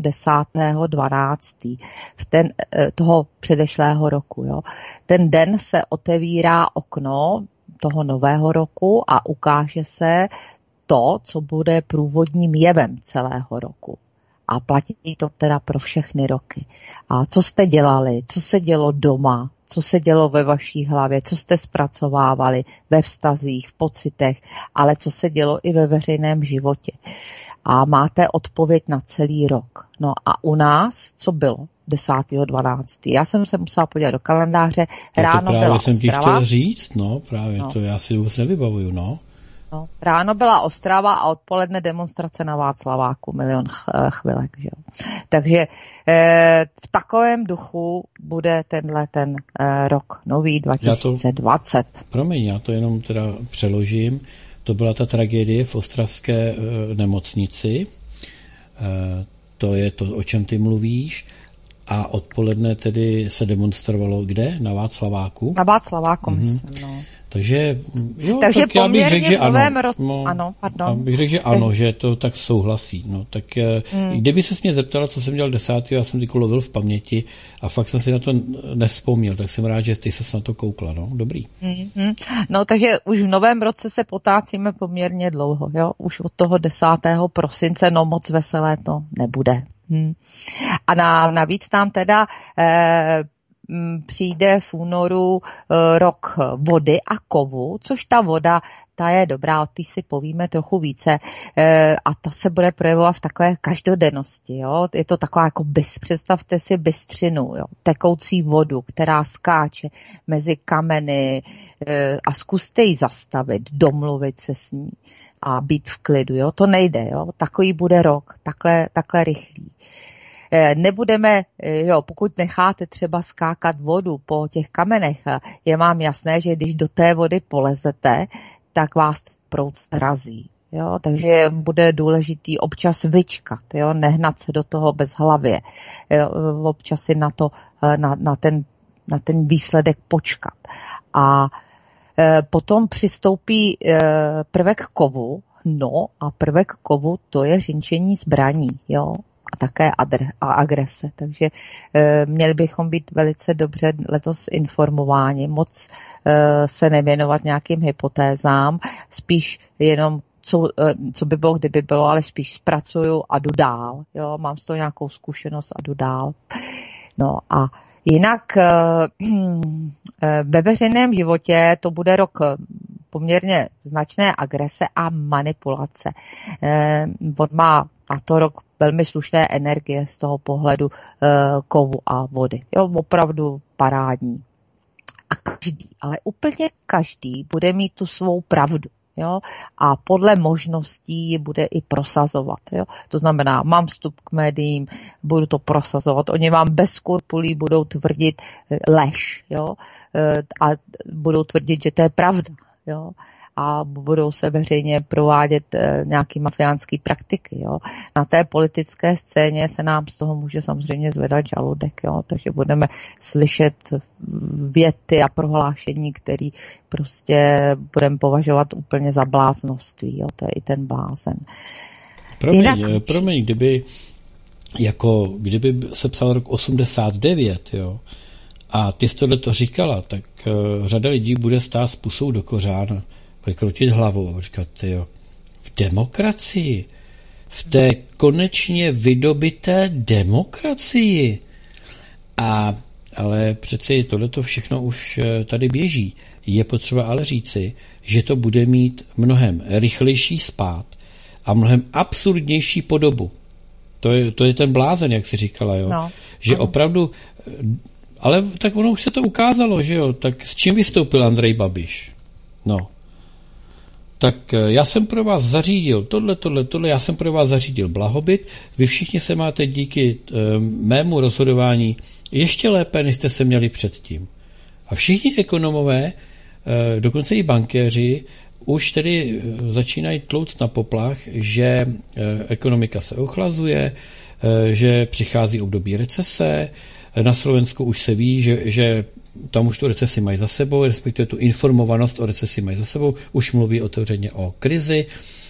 10.12. Toho předešlého roku. Jo. Ten den se otevírá okno toho nového roku a ukáže se to, co bude průvodním jevem celého roku. A platí to teda pro všechny roky. A co jste dělali, co se dělo doma, co se dělo ve vaší hlavě, co jste zpracovávali ve vztazích, v pocitech, ale co se dělo i ve veřejném životě. A máte odpověď na celý rok. No a u nás, co bylo 10.12. Já jsem se musela podívat do kalendáře, ráno byla Ostrava. Jsem ti chtěl říct, to já si vůbec nevybavuju, No, ráno byla Ostrava a odpoledne demonstrace na Václaváku, 1 000 000 chvilek. Že? Takže v takovém duchu bude ten rok nový 2020. Promiň, já to jenom teda přeložím. To byla ta tragédie v ostravské nemocnici. To je to, o čem ty mluvíš. A odpoledne tedy se demonstrovalo kde? Na Václaváku? Na Václaváku, myslím, no. Takže tak já bych řekl, že ano. Bych řekl, že ano, že to tak souhlasí. No, tak kdyby ses mě zeptala, co jsem dělal 10. já jsem ty lovil v paměti a fakt jsem si na to nevzpomněl, tak jsem rád, že ty ses na to koukla. No, dobrý. No, takže už v novém roce se potácíme poměrně dlouho. Jo? Už od toho 10. prosince, no moc veselé to nebude. A navíc tam teda přijde v únoru rok vody a kovu, což ta voda, ta je dobrá, o té si povíme trochu více a to se bude projevovat v takové každodennosti. Jo? Je to taková jako představte si bystřinu, jo? Tekoucí vodu, která skáče mezi kameny a zkuste ji zastavit, domluvit se s ní a být v klidu. Jo? To nejde, jo? Takový bude rok, takhle rychlý. Nebudeme, pokud necháte třeba skákat vodu po těch kamenech, je vám jasné, že když do té vody polezete, tak vás proud srazí. Jo? Takže bude důležitý občas vyčkat, jo? Nehnat se do toho bezhlavě. Občas si na ten výsledek počkat. A potom přistoupí prvek kovu, a prvek kovu to je řinčení zbraní, jo? A také agrese. Takže měli bychom být velice dobře letos informováni, moc se nevěnovat nějakým hypotézám, spíš jenom co by bylo, kdyby bylo, ale spíš zpracuju a jdu dál. Jo? Mám z toho nějakou zkušenost a jdu dál. No a jinak ve veřejném životě to bude rok poměrně značné agrese a manipulace. On má a to rok velmi slušné energie z toho pohledu kovu a vody. Jo, opravdu parádní. A každý, ale úplně každý bude mít tu svou pravdu. Jo? A podle možností ji bude i prosazovat. Jo? To znamená, mám vstup k médiím, budu to prosazovat. Oni vám bez skrupulí budou tvrdit lež. Jo? A budou tvrdit, že to je pravda. Jo? A budou se veřejně provádět nějaký mafiánský praktiky. Jo. Na té politické scéně se nám z toho může samozřejmě zvedat žaludek, jo. Takže budeme slyšet věty a prohlášení, které prostě budeme považovat úplně za bláznoství. Jo. To je i ten blázen. Promiň, kdyby se psal rok 89, jo, a ty jsi tohleto říkala, tak řada lidí bude stát s pusou do kořán, bude kroutit hlavou a říkat, jo, v demokracii, v té konečně vydobité demokracii. Ale přeci tohleto všechno už tady běží. Je potřeba ale říci, že to bude mít mnohem rychlejší spád a mnohem absurdnější podobu. To je ten blázen, jak jsi říkala, jo? No, že ano. Opravdu, ale tak ono už se to ukázalo, že jo? Tak s čím vystoupil Andrej Babiš? No. Tak já jsem pro vás zařídil tohle, já jsem pro vás zařídil blahobyt, vy všichni se máte díky mému rozhodování ještě lépe, než jste se měli předtím. A všichni ekonomové, dokonce i bankéři, už tedy začínají tlouct na poplach, že ekonomika se ochlazuje, že přichází období recese, na Slovensku už se ví, že tam už tu recesi mají za sebou, respektive tu informovanost o recesi mají za sebou, už mluví otevřeně o krizi.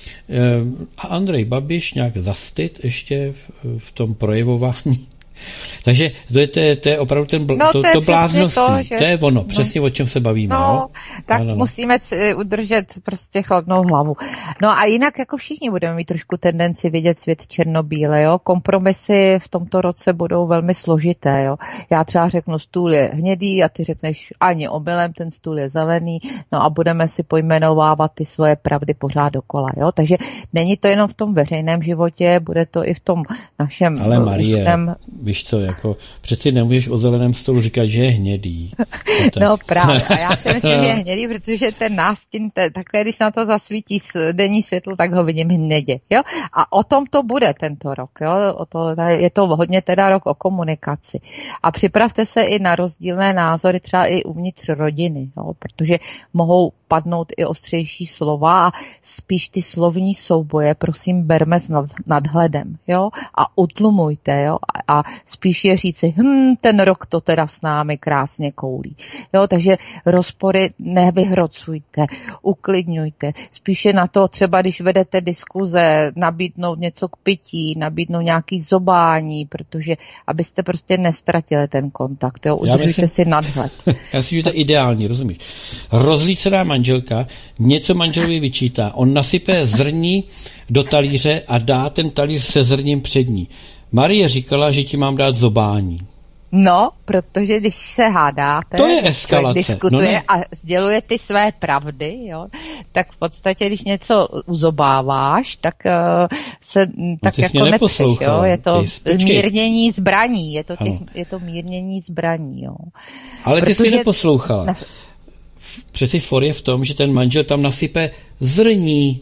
A Andrej Babiš nějak zastyd ještě v tom projevování. Takže to je opravdu to bláznoství. To je ono, přesně o čem se bavíme. No, tak musíme udržet prostě chladnou hlavu. No a jinak jako všichni budeme mít trošku tendenci vidět svět černobíle, jo. Kompromisy v tomto roce budou velmi složité, jo. Já třeba řeknu, stůl je hnědý a ty řekneš ani omylem, ten stůl je zelený, no a budeme si pojmenovávat ty svoje pravdy pořád dokola, jo. Takže není to jenom v tom veřejném životě, bude to i v tom našem ale Marie, úzkém... Víš co, jako přeci nemůžeš o zeleném stolu říkat, že je hnědý. No právě, a já si myslím, že je hnědý, protože ten nástin, takhle když na to zasvítí denní světlo, tak ho vidím hnědě, jo. A o tom to bude tento rok, jo. Je to hodně teda rok o komunikaci. A připravte se i na rozdílné názory, třeba i uvnitř rodiny, jo, protože mohou padnout i ostřejší slova a spíš ty slovní souboje, prosím, berme s nadhledem, jo, a utlumujte, jo, a spíš je říci, ten rok to teda s námi krásně koulí, jo, takže rozpory nevyhrocujte, uklidňujte, spíše na to třeba, když vedete diskuze, nabídnout něco k pití, nabídnout nějaký zobání, protože abyste prostě nestratili ten kontakt, jo, udržujte si nadhled. Já si, že to je ideální, rozumíš? Rozlícená manželka něco manželovi vyčítá, on nasype zrní do talíře a dá ten talíř se zrním před ní. Marie říkala, že ti mám dát zobání. No, protože když se hádáte, to je eskalace. Diskutuje a sděluje ty své pravdy, jo, tak v podstatě, když něco uzobáváš, tak se tak jako nepřeš, jo, je to mírnění zbraní, je to mírnění zbraní, jo. Ale ty jsi neposlouchala. Přeci for je v tom, že ten manžel tam nasype zrní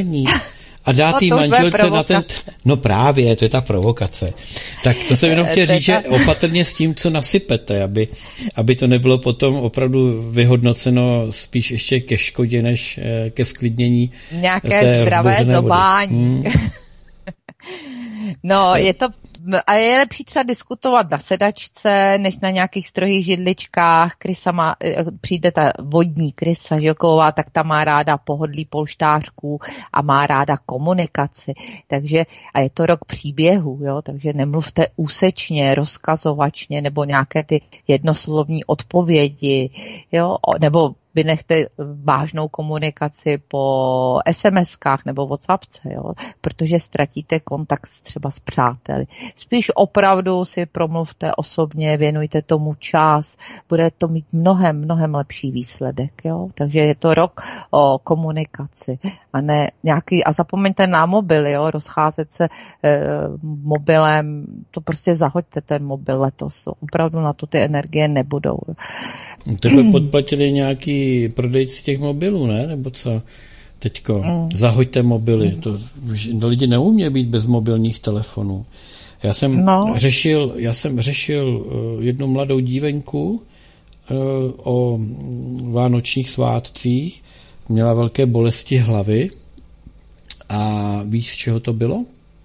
a dá té manželce na ten... No právě, to je ta provokace. Tak to jsem jenom chtěl říct, že opatrně s tím, co nasypete, aby to nebylo potom opravdu vyhodnoceno spíš ještě ke škodě, než ke sklidnění nějaké zdravé zobání. No, je to... A je lepší třeba diskutovat na sedačce, než na nějakých strohých židličkách. Přijde ta vodní krysa žoková, tak ta má ráda pohodlí polštářků a má ráda komunikaci. Takže, a je to rok příběhu, jo, takže nemluvte úsečně, rozkazovačně, nebo nějaké ty jednoslovní odpovědi, jo, nebo vynechte vážnou komunikaci po SMS-kách nebo WhatsAppce, jo, protože ztratíte kontakt třeba s přáteli. Spíš opravdu si promluvte osobně, věnujte tomu čas, bude to mít mnohem lepší výsledek, jo. Takže je to rok o komunikaci a ne nějaký, a zapomeňte na mobil, jo, rozcházet se mobilem, to prostě zahoďte ten mobil letos, opravdu na to ty energie nebudou. Tebe podplatili nějaký prodejci těch mobilů, ne? Nebo co? Teďko zahoďte mobily. To lidi neumí být bez mobilních telefonů. Já jsem řešil jednu mladou dívenku o vánočních svátcích. Měla velké bolesti hlavy. A víš, z čeho to bylo?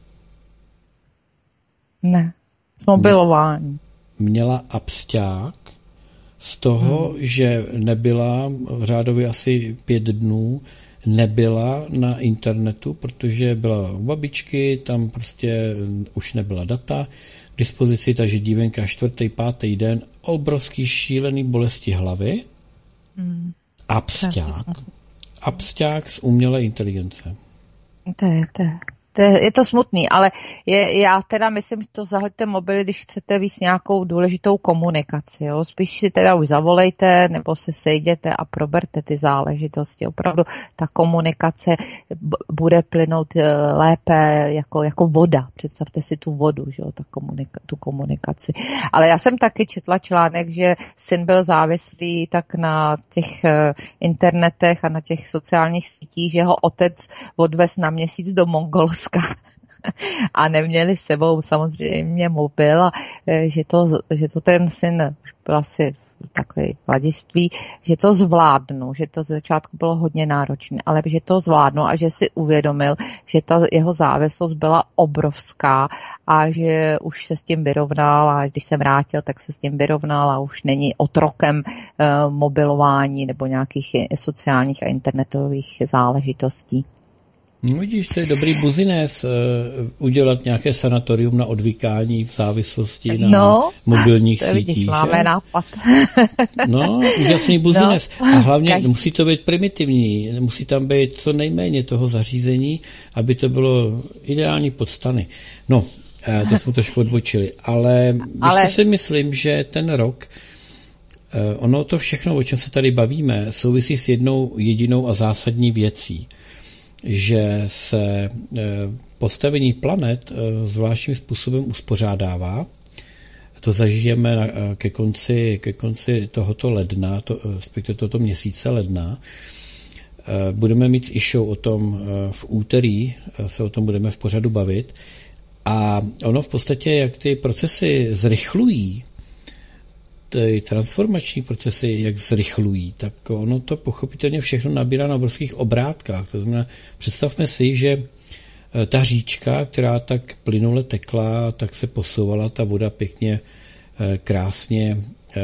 Ne, z mobilování. Měla absťák z toho, že nebyla řádově asi 5 dnů, nebyla na internetu, protože byla u babičky, tam prostě už nebyla data k dispozici, takže dívenka 4., 5. den, obrovský šílený bolesti hlavy, absťák z umělé inteligence. Je to smutný, ale já teda myslím, že to zahoďte mobily, když chcete víc nějakou důležitou komunikaci. Jo? Spíš si teda už zavolejte, nebo se sejděte a proberte ty záležitosti. Opravdu ta komunikace bude plynout lépe jako voda. Představte si tu vodu, že jo? Tu komunikaci. Ale já jsem taky četla článek, že syn byl závislý tak na těch internetech a na těch sociálních sítích, že ho otec odvez na měsíc do Mongolska a neměli s sebou samozřejmě mobil a že to ten syn už byl asi takový mladiství, že to zvládnu, že to z začátku bylo hodně náročné, ale že to zvládnu a že si uvědomil, že ta jeho závislost byla obrovská a že už se s tím vyrovnal a když se vrátil, tak se s tím vyrovnal a už není otrokem mobilování nebo nějakých sociálních a internetových záležitostí. No vidíš, to je dobrý buzinés udělat nějaké sanatorium na odvykání v závislosti na mobilních sítích. Vidíš, máme nápad. No, úžasný buzinés. A hlavně musí to být primitivní, musí tam být co nejméně toho zařízení, aby to bylo ideální podstany. No, to jsme trošku odbočili. Ale ještě si myslím, že ten rok, ono to všechno, o čem se tady bavíme, souvisí s jednou jedinou a zásadní věcí, že se postavení planet zvláštním způsobem uspořádává. To zažijeme ke konci tohoto ledna, respektive tohoto měsíce ledna. Budeme mít i show o tom v úterý, se o tom budeme v pořadu bavit. A ono v podstatě, jak ty procesy zrychlují, ty transformační procesy, jak zrychlují, tak ono to pochopitelně všechno nabírá na obrovských obrátkách. To znamená, představme si, že ta říčka, která tak plynule tekla, tak se posouvala ta voda pěkně, krásně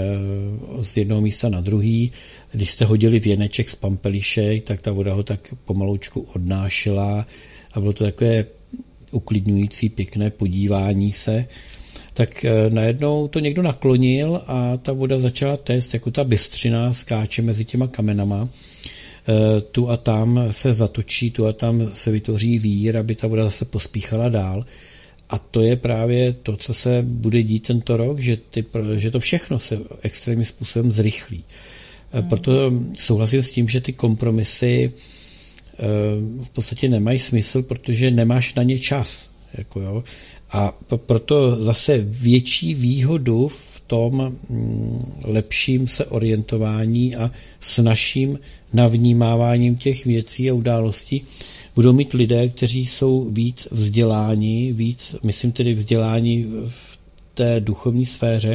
z jednoho místa na druhý. Když jste hodili věneček z pampelišek, tak ta voda ho tak pomaloučku odnášela a bylo to takové uklidňující, pěkné podívání se. Tak najednou to někdo naklonil a ta voda začala téct, jako ta bystřina skáče mezi těma kamenama. Tu a tam se zatočí, tu a tam se vytvoří vír, aby ta voda zase pospíchala dál. A to je právě to, co se bude dít tento rok, že to všechno se extrémním způsobem zrychlí. Proto souhlasím s tím, že ty kompromisy v podstatě nemají smysl, protože nemáš na ně čas. Jako jo. A proto zase větší výhodu v tom lepším se orientování a s naším navnímáváním těch věcí a událostí budou mít lidé, kteří jsou víc vzděláni, myslím tedy vzděláni v té duchovní sféře,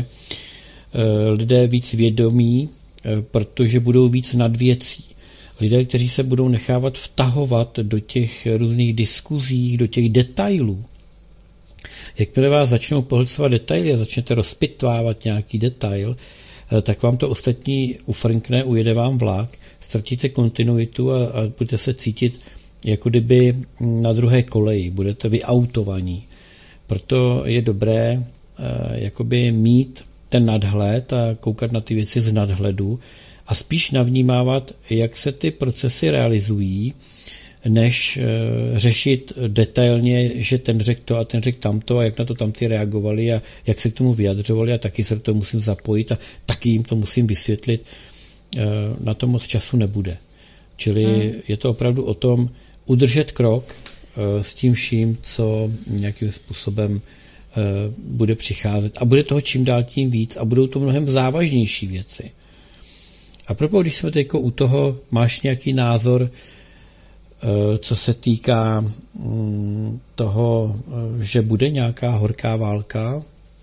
lidé víc vědomí, protože budou víc nad věcí. Lidé, kteří se budou nechávat vtahovat do těch různých diskuzí, do těch detailů. Jakmile vás začnou pohlcovat detaily a začnete rozpitvávat nějaký detail, tak vám to ostatní ufrnkne, ujede vám vlak, ztratíte kontinuitu a budete se cítit, jako kdyby na druhé koleji, budete vyautovaní. Proto je dobré jakoby mít ten nadhled a koukat na ty věci z nadhledu a spíš navnímávat, jak se ty procesy realizují, než řešit detailně, že ten řekl to a ten řekl tamto a jak na to tamty reagovali a jak se k tomu vyjadřovali a taky se do toho musím zapojit a taky jim to musím vysvětlit. Na to moc času nebude. Čili je to opravdu o tom udržet krok s tím vším, co nějakým způsobem bude přicházet. A bude toho čím dál tím víc a budou to mnohem závažnější věci. A propos, když jsme teď u toho, máš nějaký názor, Co se týká toho, že bude nějaká horká válka?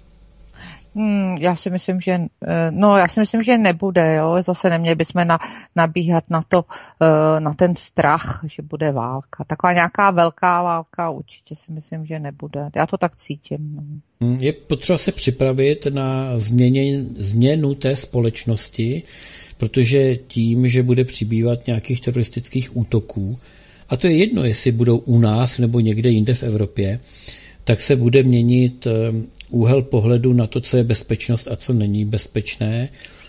Já si myslím, že nebude, jo. Zase neměli bychom nabíhat na ten strach, že bude válka. Taková nějaká velká válka určitě si myslím, že nebude. Já to tak cítím. Je potřeba se připravit na změnu té společnosti, protože tím, že bude přibývat nějakých teroristických útoků, a to je jedno, jestli budou u nás nebo někde jinde v Evropě, tak se bude měnit úhel pohledu na to, co je bezpečnost a co není bezpečné,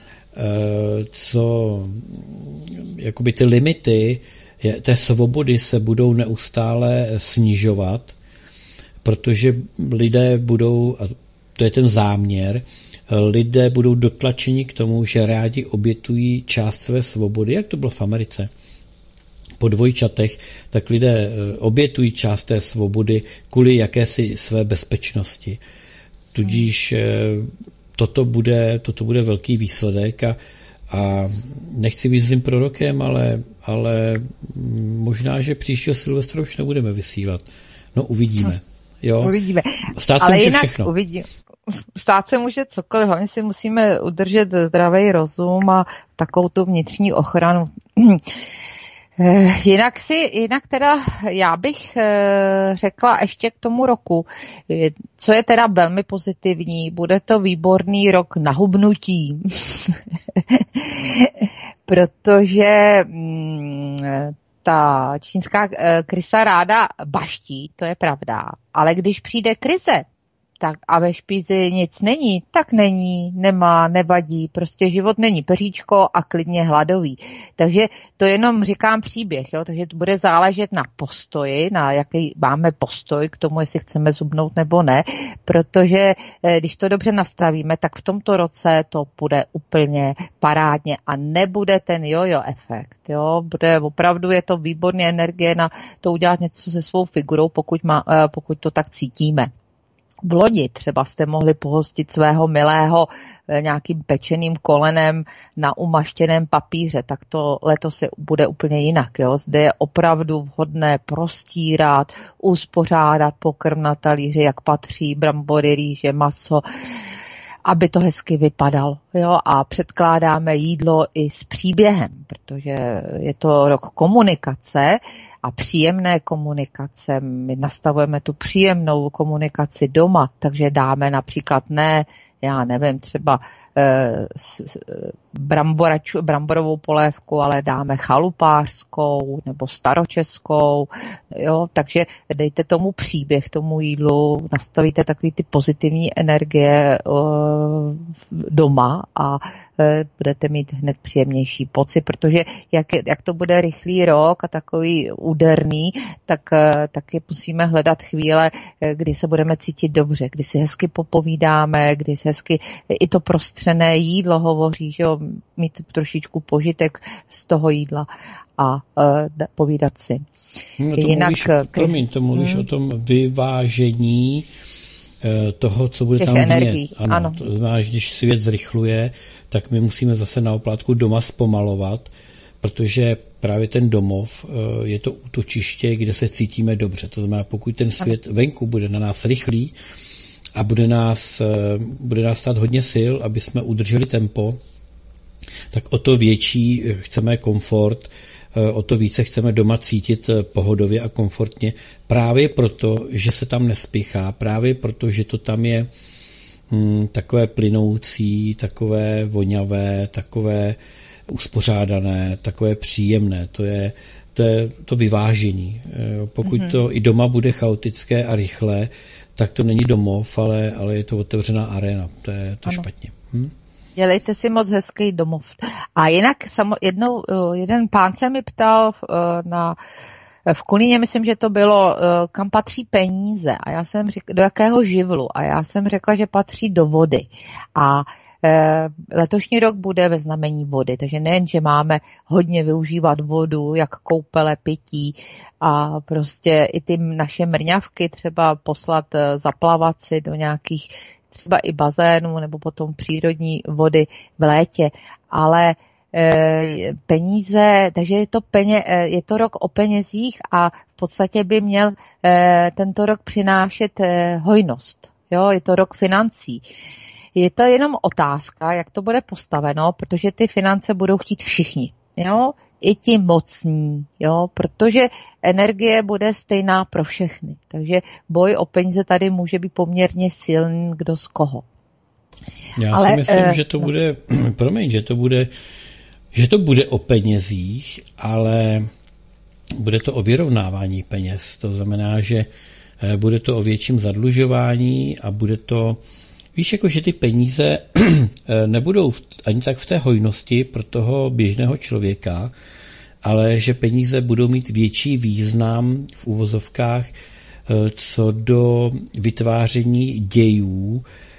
co jakoby ty limity té svobody se budou neustále snižovat, protože lidé budou, a to je ten záměr, lidé budou dotlačeni k tomu, že rádi obětují část své svobody, jak to bylo v Americe. Po dvojčatech, tak lidé obětují část té svobody kvůli jakési své bezpečnosti. Tudíž toto bude velký výsledek a nechci být zlým prorokem, ale možná, že příštího Silvestra už nebudeme vysílat. No uvidíme. Jo? Uvidíme. Stát se může všechno. Stát se může cokoliv, hlavně si musíme udržet zdravý rozum a takovou tu vnitřní ochranu. Jinak teda já bych řekla ještě k tomu roku, co je teda velmi pozitivní, bude to výborný rok na hubnutí, protože ta čínská krysa ráda baští, to je pravda, ale když přijde krize, tak a ve špízi nic není, tak nemá, nevadí, prostě život není peříčko a klidně hladový. Takže to jenom říkám příběh, jo? Takže to bude záležet na postoji, na jaký máme postoj k tomu, jestli chceme zubnout nebo ne, protože když to dobře nastavíme, tak v tomto roce to bude úplně parádně a nebude ten jojo efekt, jo? Bude opravdu, je to výborná energie na to udělat něco se svou figurou, pokud to tak cítíme. V lodi třeba jste mohli pohostit svého milého nějakým pečeným kolenem na umaštěném papíře, tak to letos bude úplně jinak. Jo? Zde je opravdu vhodné prostírat, uspořádat pokrm na talíři, jak patří, brambory, rýže, maso, aby to hezky vypadalo. Jo? A předkládáme jídlo i s příběhem, protože je to rok komunikace a příjemné komunikace. My nastavujeme tu příjemnou komunikaci doma, takže dáme například třeba bramborovou polévku, ale dáme chalupářskou nebo staročeskou, jo, takže dejte tomu příběh, tomu jídlu, nastavíte takový ty pozitivní energie doma a budete mít hned příjemnější pocit, protože jak to bude rychlý rok a takový úderný, tak musíme hledat chvíle, kdy se budeme cítit dobře, kdy si hezky popovídáme, kdy si hezky i to prostřené jídlo hovoří, že jo, mít trošičku požitek z toho jídla a povídat si. To mluvíš o tom vyvážení toho, co bude tam energií. Ano. To znamená, že když svět zrychluje, tak my musíme zase na oplátku doma zpomalovat, protože právě ten domov je to útočiště, kde se cítíme dobře. To znamená, pokud ten svět venku bude na nás rychlý a bude nás stát hodně sil, aby jsme udrželi tempo, tak o to větší chceme komfort, o to více chceme doma cítit pohodově a komfortně. Právě proto, že se tam nespěchá, právě proto, že to tam je takové plynoucí, takové voňavé, takové uspořádané, takové příjemné. To je to vyvážení. Pokud to i doma bude chaotické a rychlé, tak to není domov, ale je to otevřená arena. To je špatně. Dělejte si moc hezký domov. A jinak jeden pán se mi ptal v Kolíně, myslím, že to bylo, kam patří peníze. A já jsem řekla, do jakého živlu. A já jsem řekla, že patří do vody. A letošní rok bude ve znamení vody, takže nejen, že máme hodně využívat vodu, jak koupele, pití a prostě i ty naše mrňavky třeba poslat zaplavat si do nějakých třeba i bazénů nebo potom přírodní vody v létě, ale peníze, takže je to rok o penězích a v podstatě by měl tento rok přinášet hojnost. Jo, je to rok financí. Je to jenom otázka, jak to bude postaveno, protože ty finance budou chtít všichni. Jo? I ti mocní, jo? Protože energie bude stejná pro všechny. Takže boj o peníze tady může být poměrně silný, kdo z koho. Já si myslím, že to bude, že to bude o penězích, ale bude to o vyrovnávání peněz. To znamená, že bude to o větším zadlužování a bude to, víš, jako že ty peníze nebudou ani tak v té hojnosti pro toho běžného člověka, ale že peníze budou mít větší význam v uvozovkách co do vytváření dějů,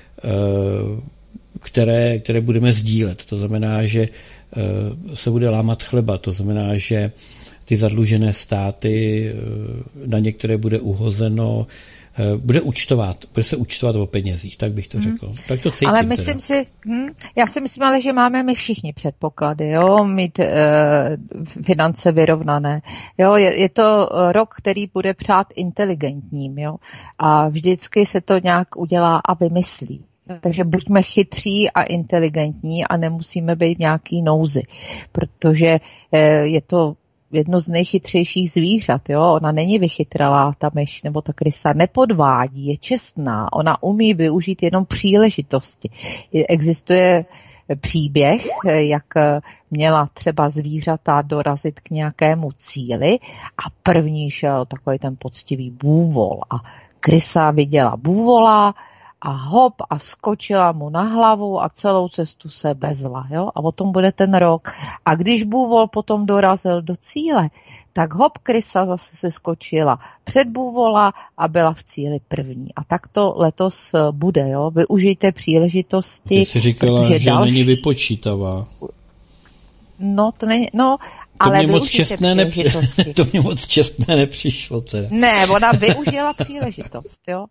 které budeme sdílet. To znamená, že se bude lámat chleba, to znamená, že ty zadlužené státy, na některé bude uhozeno, bude se účtovat o penězích, tak bych to řekl. Tak to cítím. Ale já si myslím, ale že máme my všichni předpoklady, jo, mít finance vyrovnané. Jo, je to rok, který bude přát inteligentním, jo, a vždycky se to nějak udělá a vymyslí. Takže buďme chytří a inteligentní a nemusíme být nějaký nouzy, protože je to jedno z nejchytřejších zvířat, jo, ona není vychytralá, ta myš nebo ta krysa, nepodvádí, je čestná, ona umí využít jenom příležitosti. Existuje příběh, jak měla třeba zvířata dorazit k nějakému cíli a první šel takový ten poctivý bůvol a krysa viděla bůvola a hop a skočila mu na hlavu a celou cestu se bezla. Jo? A o tom bude ten rok. A když bůvol potom dorazil do cíle, tak hop, krysa zase se skočila před bůvola a byla v cíli první. A tak to letos bude. Jo? Využijte příležitosti. Ty jsi říkala, že není vypočítavá. No, to není, no, ale to mě moc čestné nepřišlo. Teda. Ne, ona využila příležitost, jo.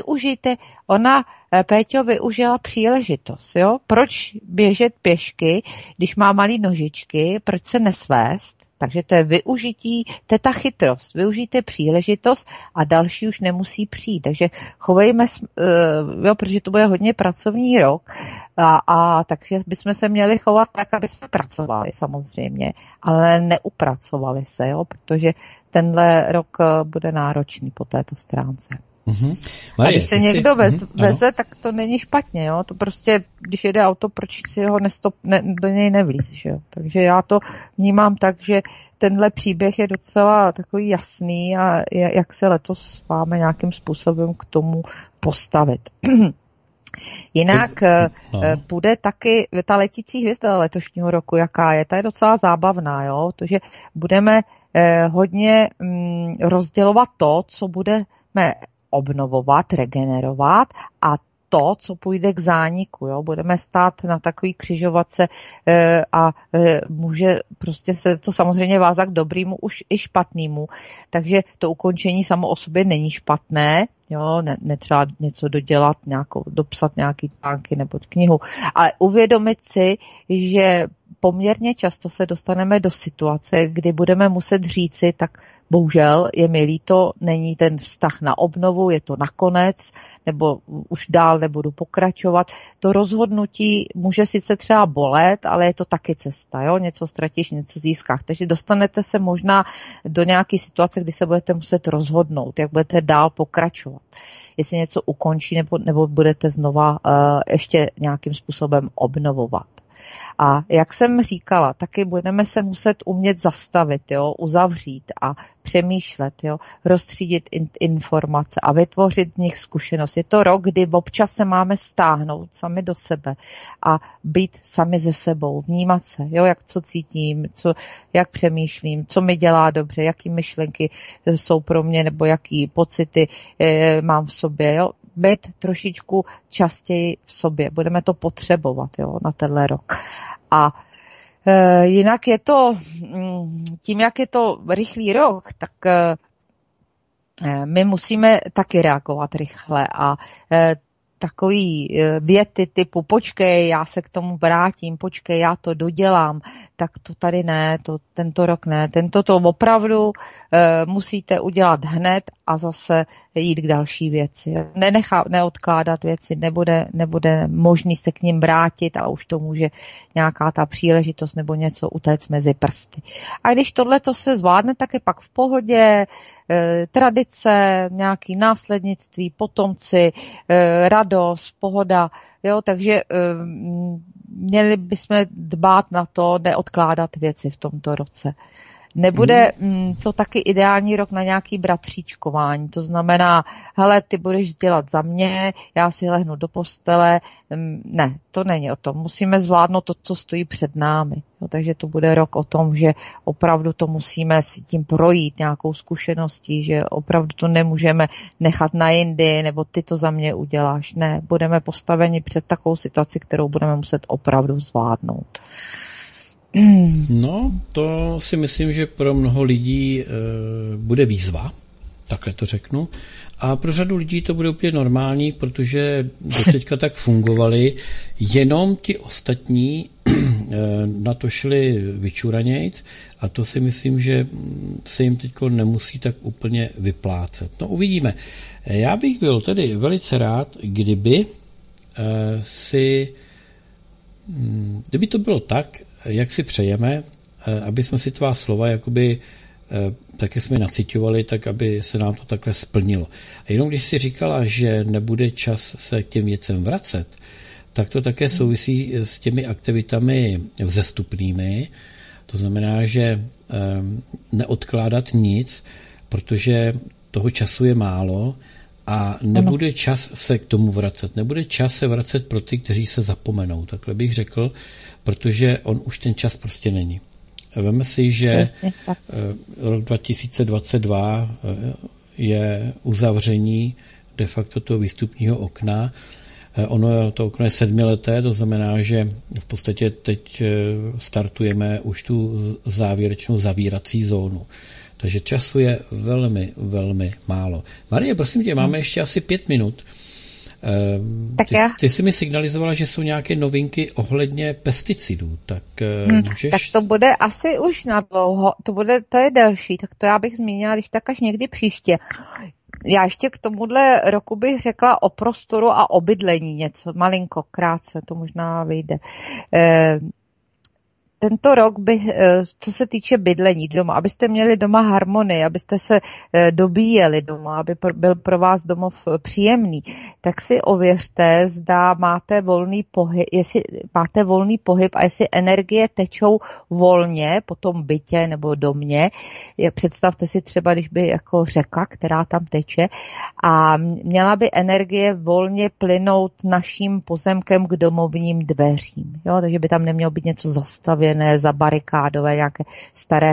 Péťo využila příležitost, jo. Proč běžet pěšky, když má malý nožičky, proč se nesvést? Takže to je využití, to je ta chytrost. Využijte příležitost a další už nemusí přijít. Takže chovejme, jo, protože to bude hodně pracovní rok a takže bychom se měli chovat tak, aby jsme pracovali samozřejmě, ale neupracovali se, jo, protože tenhle rok bude náročný po této stránce. Mm-hmm. Marie, a když se někdo veze, tak to není špatně, jo? To prostě, když jede auto, proč si ho do něj nevlíz, že jo? Takže já to vnímám tak, že tenhle příběh je docela takový jasný a jak se letos máme nějakým způsobem k tomu postavit. Jinak bude taky ta letící hvězda letošního roku, jaká je, ta je docela zábavná, jo? Protože budeme hodně rozdělovat to, co budeme obnovovat, regenerovat a to, co půjde k zániku. Jo? Budeme stát na takový křižovatce a může prostě se to samozřejmě vázat k dobrýmu, už i špatnému. Takže to ukončení samo o sobě není špatné, jo? Netřeba něco dodělat, dopsat nějaký články nebo knihu, ale uvědomit si, že poměrně často se dostaneme do situace, kdy budeme muset říci, tak bohužel je mi líto, není ten vztah na obnovu, je to nakonec, nebo už dál nebudu pokračovat. To rozhodnutí může sice třeba bolet, ale je to taky cesta, jo? Něco ztratíš, něco získáš. Takže dostanete se možná do nějaké situace, kdy se budete muset rozhodnout, jak budete dál pokračovat. Jestli něco ukončí, nebo budete znova ještě nějakým způsobem obnovovat. A jak jsem říkala, taky budeme se muset umět zastavit, jo, uzavřít a přemýšlet, jo, rozstřídit informace a vytvořit z nich zkušenost. Je to rok, kdy občas se máme stáhnout sami do sebe a být sami ze sebou, vnímat se, jo, jak co cítím, jak přemýšlím, co mi dělá dobře, jaký myšlenky jsou pro mě nebo jaký pocity mám v sobě, jo. Být trošičku častěji v sobě. Budeme to potřebovat, jo, na tenhle rok. A jinak je to, tím, jak je to rychlý rok, tak my musíme taky reagovat rychle a takový věty typu počkej, já se k tomu vrátím, počkej, já to dodělám, tak to tady ne, tento rok ne. Tento to opravdu musíte udělat hned a zase jít k další věci. Neodkládat věci, nebude možný se k nim vrátit a už to může nějaká ta příležitost nebo něco utéct mezi prsty. A když tohleto se zvládne, tak je pak v pohodě, tradice, nějaký následnictví, potomci, radost, pohoda, jo, takže měli bychom dbát na to, neodkládat věci v tomto roce. Nebude to taky ideální rok na nějaký bratříčkování, to znamená, hele, ty budeš dělat za mě, já si lehnu do postele, ne, to není o tom, musíme zvládnout to, co stojí před námi, no, takže to bude rok o tom, že opravdu to musíme si tím projít nějakou zkušeností, že opravdu to nemůžeme nechat na jindy, nebo ty to za mě uděláš, ne, budeme postaveni před takovou situaci, kterou budeme muset opravdu zvládnout. No, to si myslím, že pro mnoho lidí bude výzva, takhle to řeknu. A pro řadu lidí to bude úplně normální, protože doteďka tak fungovali, jenom ti ostatní na to šli vyčuranějc a to si myslím, že se jim teďko nemusí tak úplně vyplácet. No, uvidíme. Já bych byl tedy velice rád, kdyby to bylo tak, jak si přejeme, aby jsme si tvá slova jakoby taky jsme naciťovali, tak aby se nám to takhle splnilo. A jenom když si říkala, že nebude čas se k těm věcem vracet, tak to také souvisí s těmi aktivitami vzestupnými. To znamená, že neodkládat nic, protože toho času je málo a nebude čas se k tomu vracet. Nebude čas se vracet pro ty, kteří se zapomenou. Takhle bych řekl, protože on už ten čas prostě není. Veme si, že rok 2022 je uzavření de facto toho výstupního okna. To okno je 7leté, to znamená, že v podstatě teď startujeme už tu závěrečnou zavírací zónu. Takže času je velmi, velmi málo. Marie, prosím tě, máme ještě asi 5 minut. Ty jsi mi signalizovala, že jsou nějaké novinky ohledně pesticidů, tak můžeš... Tak to bude asi už na dlouho, to je delší, tak to já bych zmínila, když tak až někdy příště. Já ještě k tomuhle roku bych řekla o prostoru a o bydlení něco, malinko, krátce, to možná vyjde. Tento rok co se týče bydlení doma, abyste měli doma harmonii, abyste se dobíjeli doma, aby byl pro vás domov příjemný, tak si ověřte, zda máte volný pohyb, jestli máte volný pohyb a jestli energie tečou volně po tom bytě nebo domě. Představte si třeba, když by jako řeka, která tam teče a měla by energie volně plynout naším pozemkem k domovním dveřím. Jo? Takže by tam nemělo být něco zastavěné, zabarikádové, nějaké staré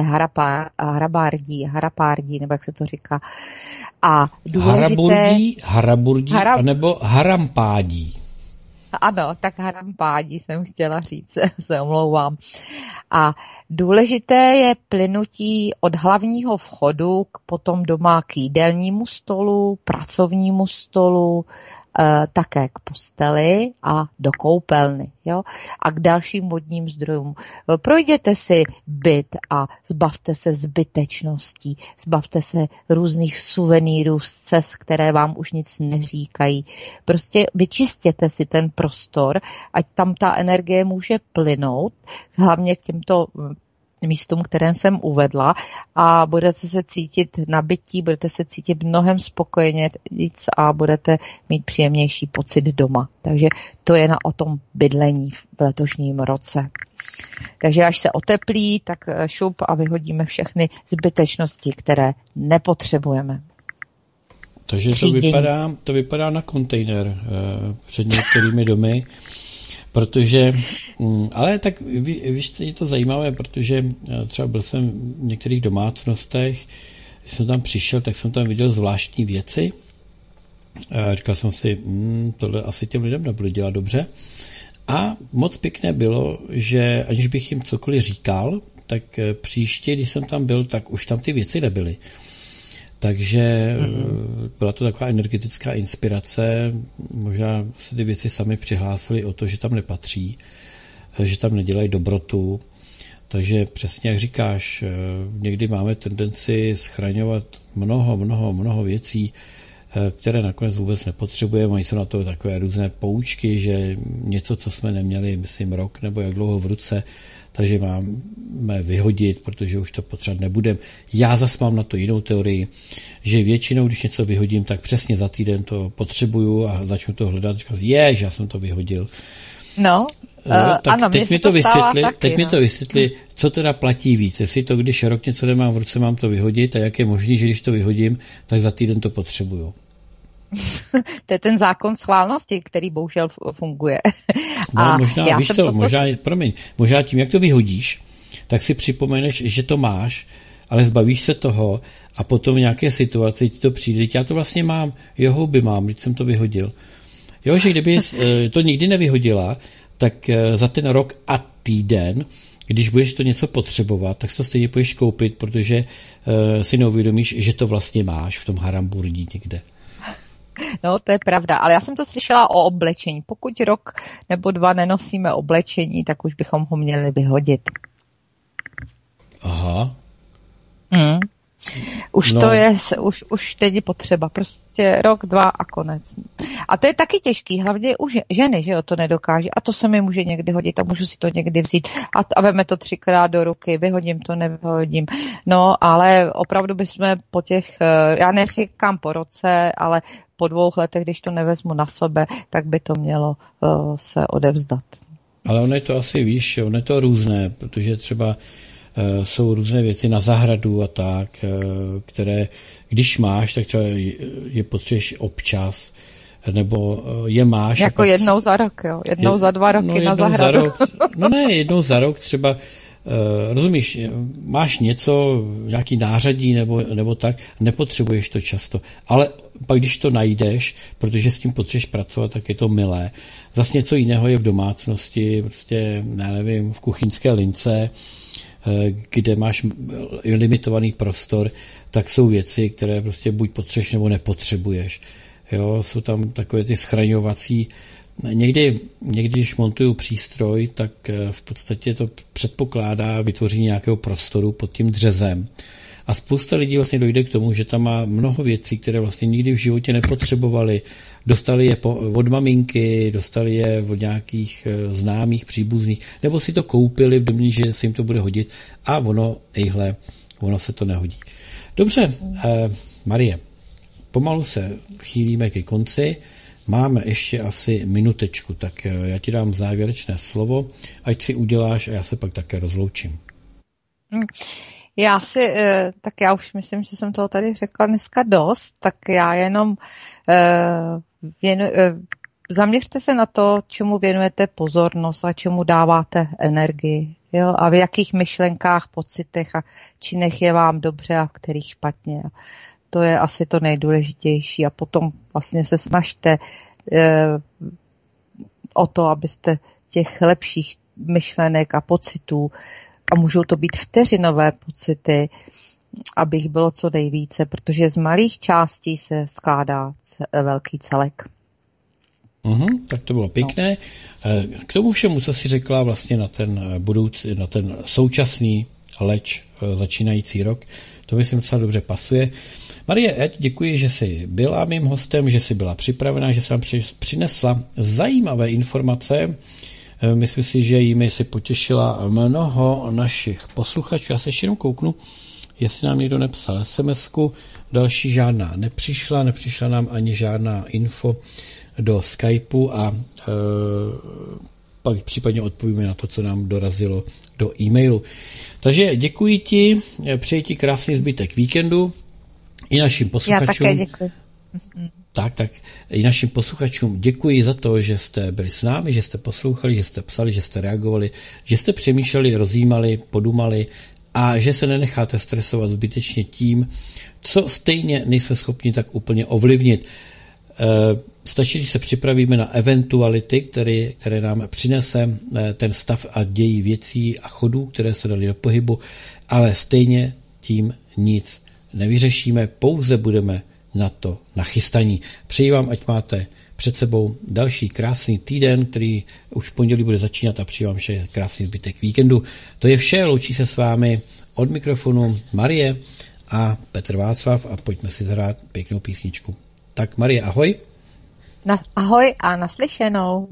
harapárdí, nebo jak se to říká. A důležité... Haraburdí, anebo harampádí. Ano, tak harampádí jsem chtěla říct, se omlouvám. A důležité je plynutí od hlavního vchodu potom doma k jídelnímu stolu, pracovnímu stolu, také k posteli a do koupelny, jo? A k dalším vodním zdrojům. Projděte si byt a zbavte se zbytečností, zbavte se různých suvenýrů z cest, které vám už nic neříkají. Prostě vyčistěte si ten prostor, ať tam ta energie může plynout, hlavně k těmto místům, kterém jsem uvedla a budete se cítit nabití, budete se cítit mnohem spokojeně a budete mít příjemnější pocit doma. Takže to je o tom bydlení v letošním roce. Takže až se oteplí, tak šup a vyhodíme všechny zbytečnosti, které nepotřebujeme. Takže to vypadá na kontejner před některými domy. Protože, ale tak víš, je to zajímavé, protože třeba byl jsem v některých domácnostech, když jsem tam přišel, tak jsem tam viděl zvláštní věci. Říkal jsem si, tohle asi těm lidem nebude dělat dobře. A moc pěkné bylo, že aniž bych jim cokoliv říkal, tak příště, když jsem tam byl, tak už tam ty věci nebyly. Takže byla to taková energetická inspirace, možná se ty věci sami přihlásily o to, že tam nepatří, že tam nedělají dobrotu. Takže přesně jak říkáš, někdy máme tendenci schraňovat mnoho věcí, které nakonec vůbec nepotřebujeme. Oni jsou na to takové různé poučky, že něco, co jsme neměli, myslím, rok nebo jak dlouho v ruce, takže máme vyhodit, protože už to potřebovat nebudeme. Já zas mám na to jinou teorii, že většinou, když něco vyhodím, tak přesně za týden to potřebuju a začnu to hledat. Já jsem to vyhodil. No, tak ano, teď mi to vysvětli, co teda platí víc. Jestli to, když rok něco nemám v ruce, mám to vyhodit a jak je možný, že když to vyhodím, tak za týden to potřebuju. To je ten zákon schválnosti, který bohužel funguje. No, možná, víš co, možná tím, jak to vyhodíš, tak si připomeneš, že to máš, ale zbavíš se toho a potom v nějaké situaci ti to přijde. Já to vlastně mám, houby mám, když jsem to vyhodil. Jo, že kdyby to nikdy nevyhodila, tak za ten rok a týden, když budeš to něco potřebovat, tak si to stejně půjdeš koupit, protože si neuvědomíš, že to vlastně máš v tom haramburdí někde. No, to je pravda, ale já jsem to slyšela o oblečení. Pokud rok nebo 2 nenosíme oblečení, tak už bychom ho měli vyhodit. Aha. Už to je, už teď je potřeba. Prostě rok, 2 a konec. A to je taky těžký, hlavně u ženy, že jo, to nedokáže. A to se mi může někdy hodit a můžu si to někdy vzít. A veme to 3krát do ruky, vyhodím to, nevyhodím. No, ale opravdu bychom po těch, já neříkám po roce, ale po 2 letech, když to nevezmu na sebe, tak by to mělo se odevzdat. Ale ono je to asi, víš, ono je to různé, protože třeba jsou různé věci na zahradu a tak, které, když máš, tak třeba je potřebuješ občas, nebo je máš. Jako jednou za rok, jo? Jednou za 2 roky na zahradu. Jednou za rok třeba, rozumíš, máš něco, nějaký nářadí nebo tak, nepotřebuješ to často. Ale pak, když to najdeš, protože s tím potřebuješ pracovat, tak je to milé. Zas něco jiného je v domácnosti, prostě, nevím, v kuchyňské lince, kde máš limitovaný prostor, tak jsou věci, které prostě buď potřebuješ nebo nepotřebuješ. Jo, jsou tam takové ty schraňovací. Někdy, když montuju přístroj, tak v podstatě to předpokládá vytvoření nějakého prostoru pod tím dřezem. A spousta lidí vlastně dojde k tomu, že tam má mnoho věcí, které vlastně nikdy v životě nepotřebovali. Dostali je od maminky, dostali je od nějakých známých, příbuzných, nebo si to koupili v domní, že se jim to bude hodit a ono se to nehodí. Dobře, Marie, pomalu se chýlíme ke konci. Máme ještě asi minutečku, tak já ti dám závěrečné slovo, ať si uděláš a já se pak také rozloučím. Já už myslím, že jsem toho tady řekla dneska dost, tak já jenom zaměřte se na to, čemu věnujete pozornost a čemu dáváte energii. Jo? A v jakých myšlenkách, pocitech a činech je vám dobře a v kterých špatně. To je asi to nejdůležitější. A potom vlastně se snažte o to, abyste těch lepších myšlenek a pocitů, a můžou to být vteřinové pocity, aby jich bylo co nejvíce, protože z malých částí se skládá velký celek. Tak to bylo pěkné. K tomu všemu, co jsi řekla vlastně na ten současný leč začínající rok, to myslím docela dobře pasuje. Marie, já ti děkuji, že jsi byla mým hostem, že jsi byla připravená, že jsi nám přinesla zajímavé informace. Myslím si, že jimi si potěšila mnoho našich posluchačů. Já se ještě jenom kouknu, jestli nám někdo nepsal SMS-ku. Další žádná nepřišla nám ani žádná info do Skypeu a pak případně odpovíme na to, co nám dorazilo do e-mailu. Takže děkuji ti, přeji ti krásný zbytek víkendu i našim posluchačům. Já také děkuji. Tak i našim posluchačům děkuji za to, že jste byli s námi, že jste poslouchali, že jste psali, že jste reagovali, že jste přemýšleli, rozjímali, podumali a že se nenecháte stresovat zbytečně tím, co stejně nejsme schopni tak úplně ovlivnit. Stačí, když se připravíme na eventuality, které nám přinese ten stav a děj věcí a chodů, které se daly do pohybu, ale stejně tím nic nevyřešíme, pouze budeme na to nachystaní. Přeji vám, ať máte před sebou další krásný týden, který už v pondělí bude začínat, a přeji vám vše krásný zbytek víkendu. To je vše, loučí se s vámi od mikrofonu Marie a Petr Václav a pojďme si zahrát pěknou písničku. Tak Marie, ahoj. Ahoj a naslyšenou.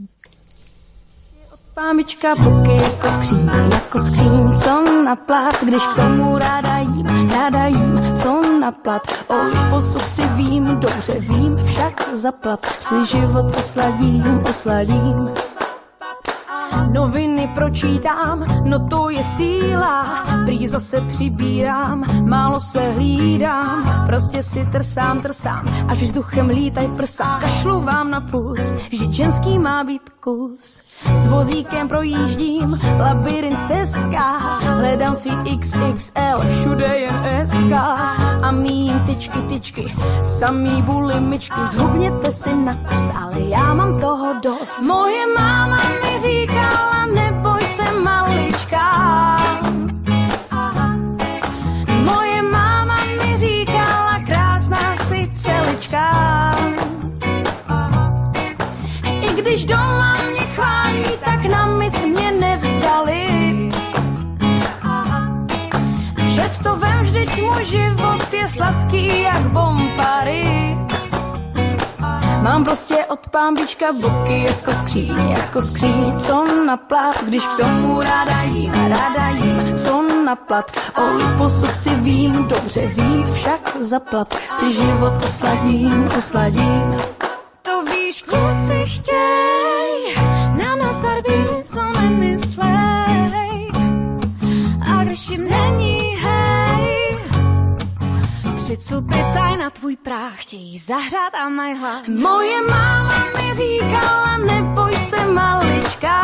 Pámička boky jako skříň, co na plat, když k tomu ráda jím, co na plat. O posud si vím, dobře vím, však zaplat, si život osladím. Noviny pročítám, no to je síla, prý zase přibírám, málo se hlídám, prostě si trsám, až vzduchem lítaj prsa, kašlu vám na pust, že ženský má být kus. S vozíkem projíždím labirint Teska, hledám svý XXL, všude jen SK a mým tyčky, samý bulimičky, zhubněte si na kost, ale já mám toho dost. Moje máma mi říkala, neboj se malička. Moje máma mi říkala, krásná si celička. I když doma mě chválí, tak na mis mě nevzali. Že to vem, vždyť můj život je sladký jak bombary. Mám prostě od Pámbička boky jako skříň, co na plat, když k tomu ráda jím, co na plat. O posud si vím, dobře vím, však zaplat, si život osladím. To víš, kluci chtěj, na noc barbíny, co nemyslej. A když jim není, hej, přicupětaj na tvůj práh, chtějí zahřát a mají hlad. Moje máma mi říkala, neboj se malička.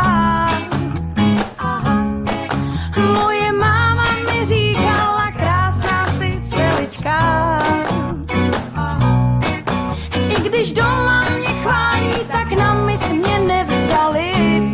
Moje máma mi říkala, krásná si celička. I když doma mě chválí, tak na mis mě nevzali.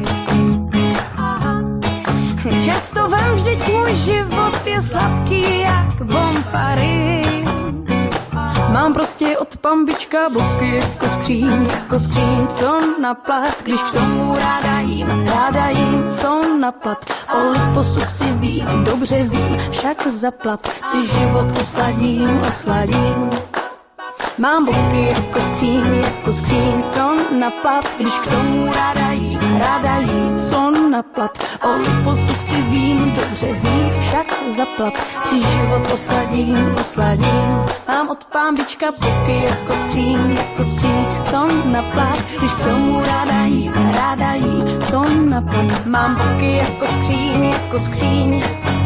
Čet to vem, vždyť můj život je sladký jak bombary. Mám prostě od Pambička boky jako skříň, co na plat, když k tomu ráda jím, co na plat. O liposukci vím, dobře vím, však zaplat, si život osladím. Mám boky jako skříň, co na plat, když k tomu ráda jím, co na plat. O liposukci vím, dobře vím, však zaplat, si život osladím. Mám od Pámbička boky jako skříň, co na plat, když k tomu ráda jím, co na plat. Mám boky jako skříň,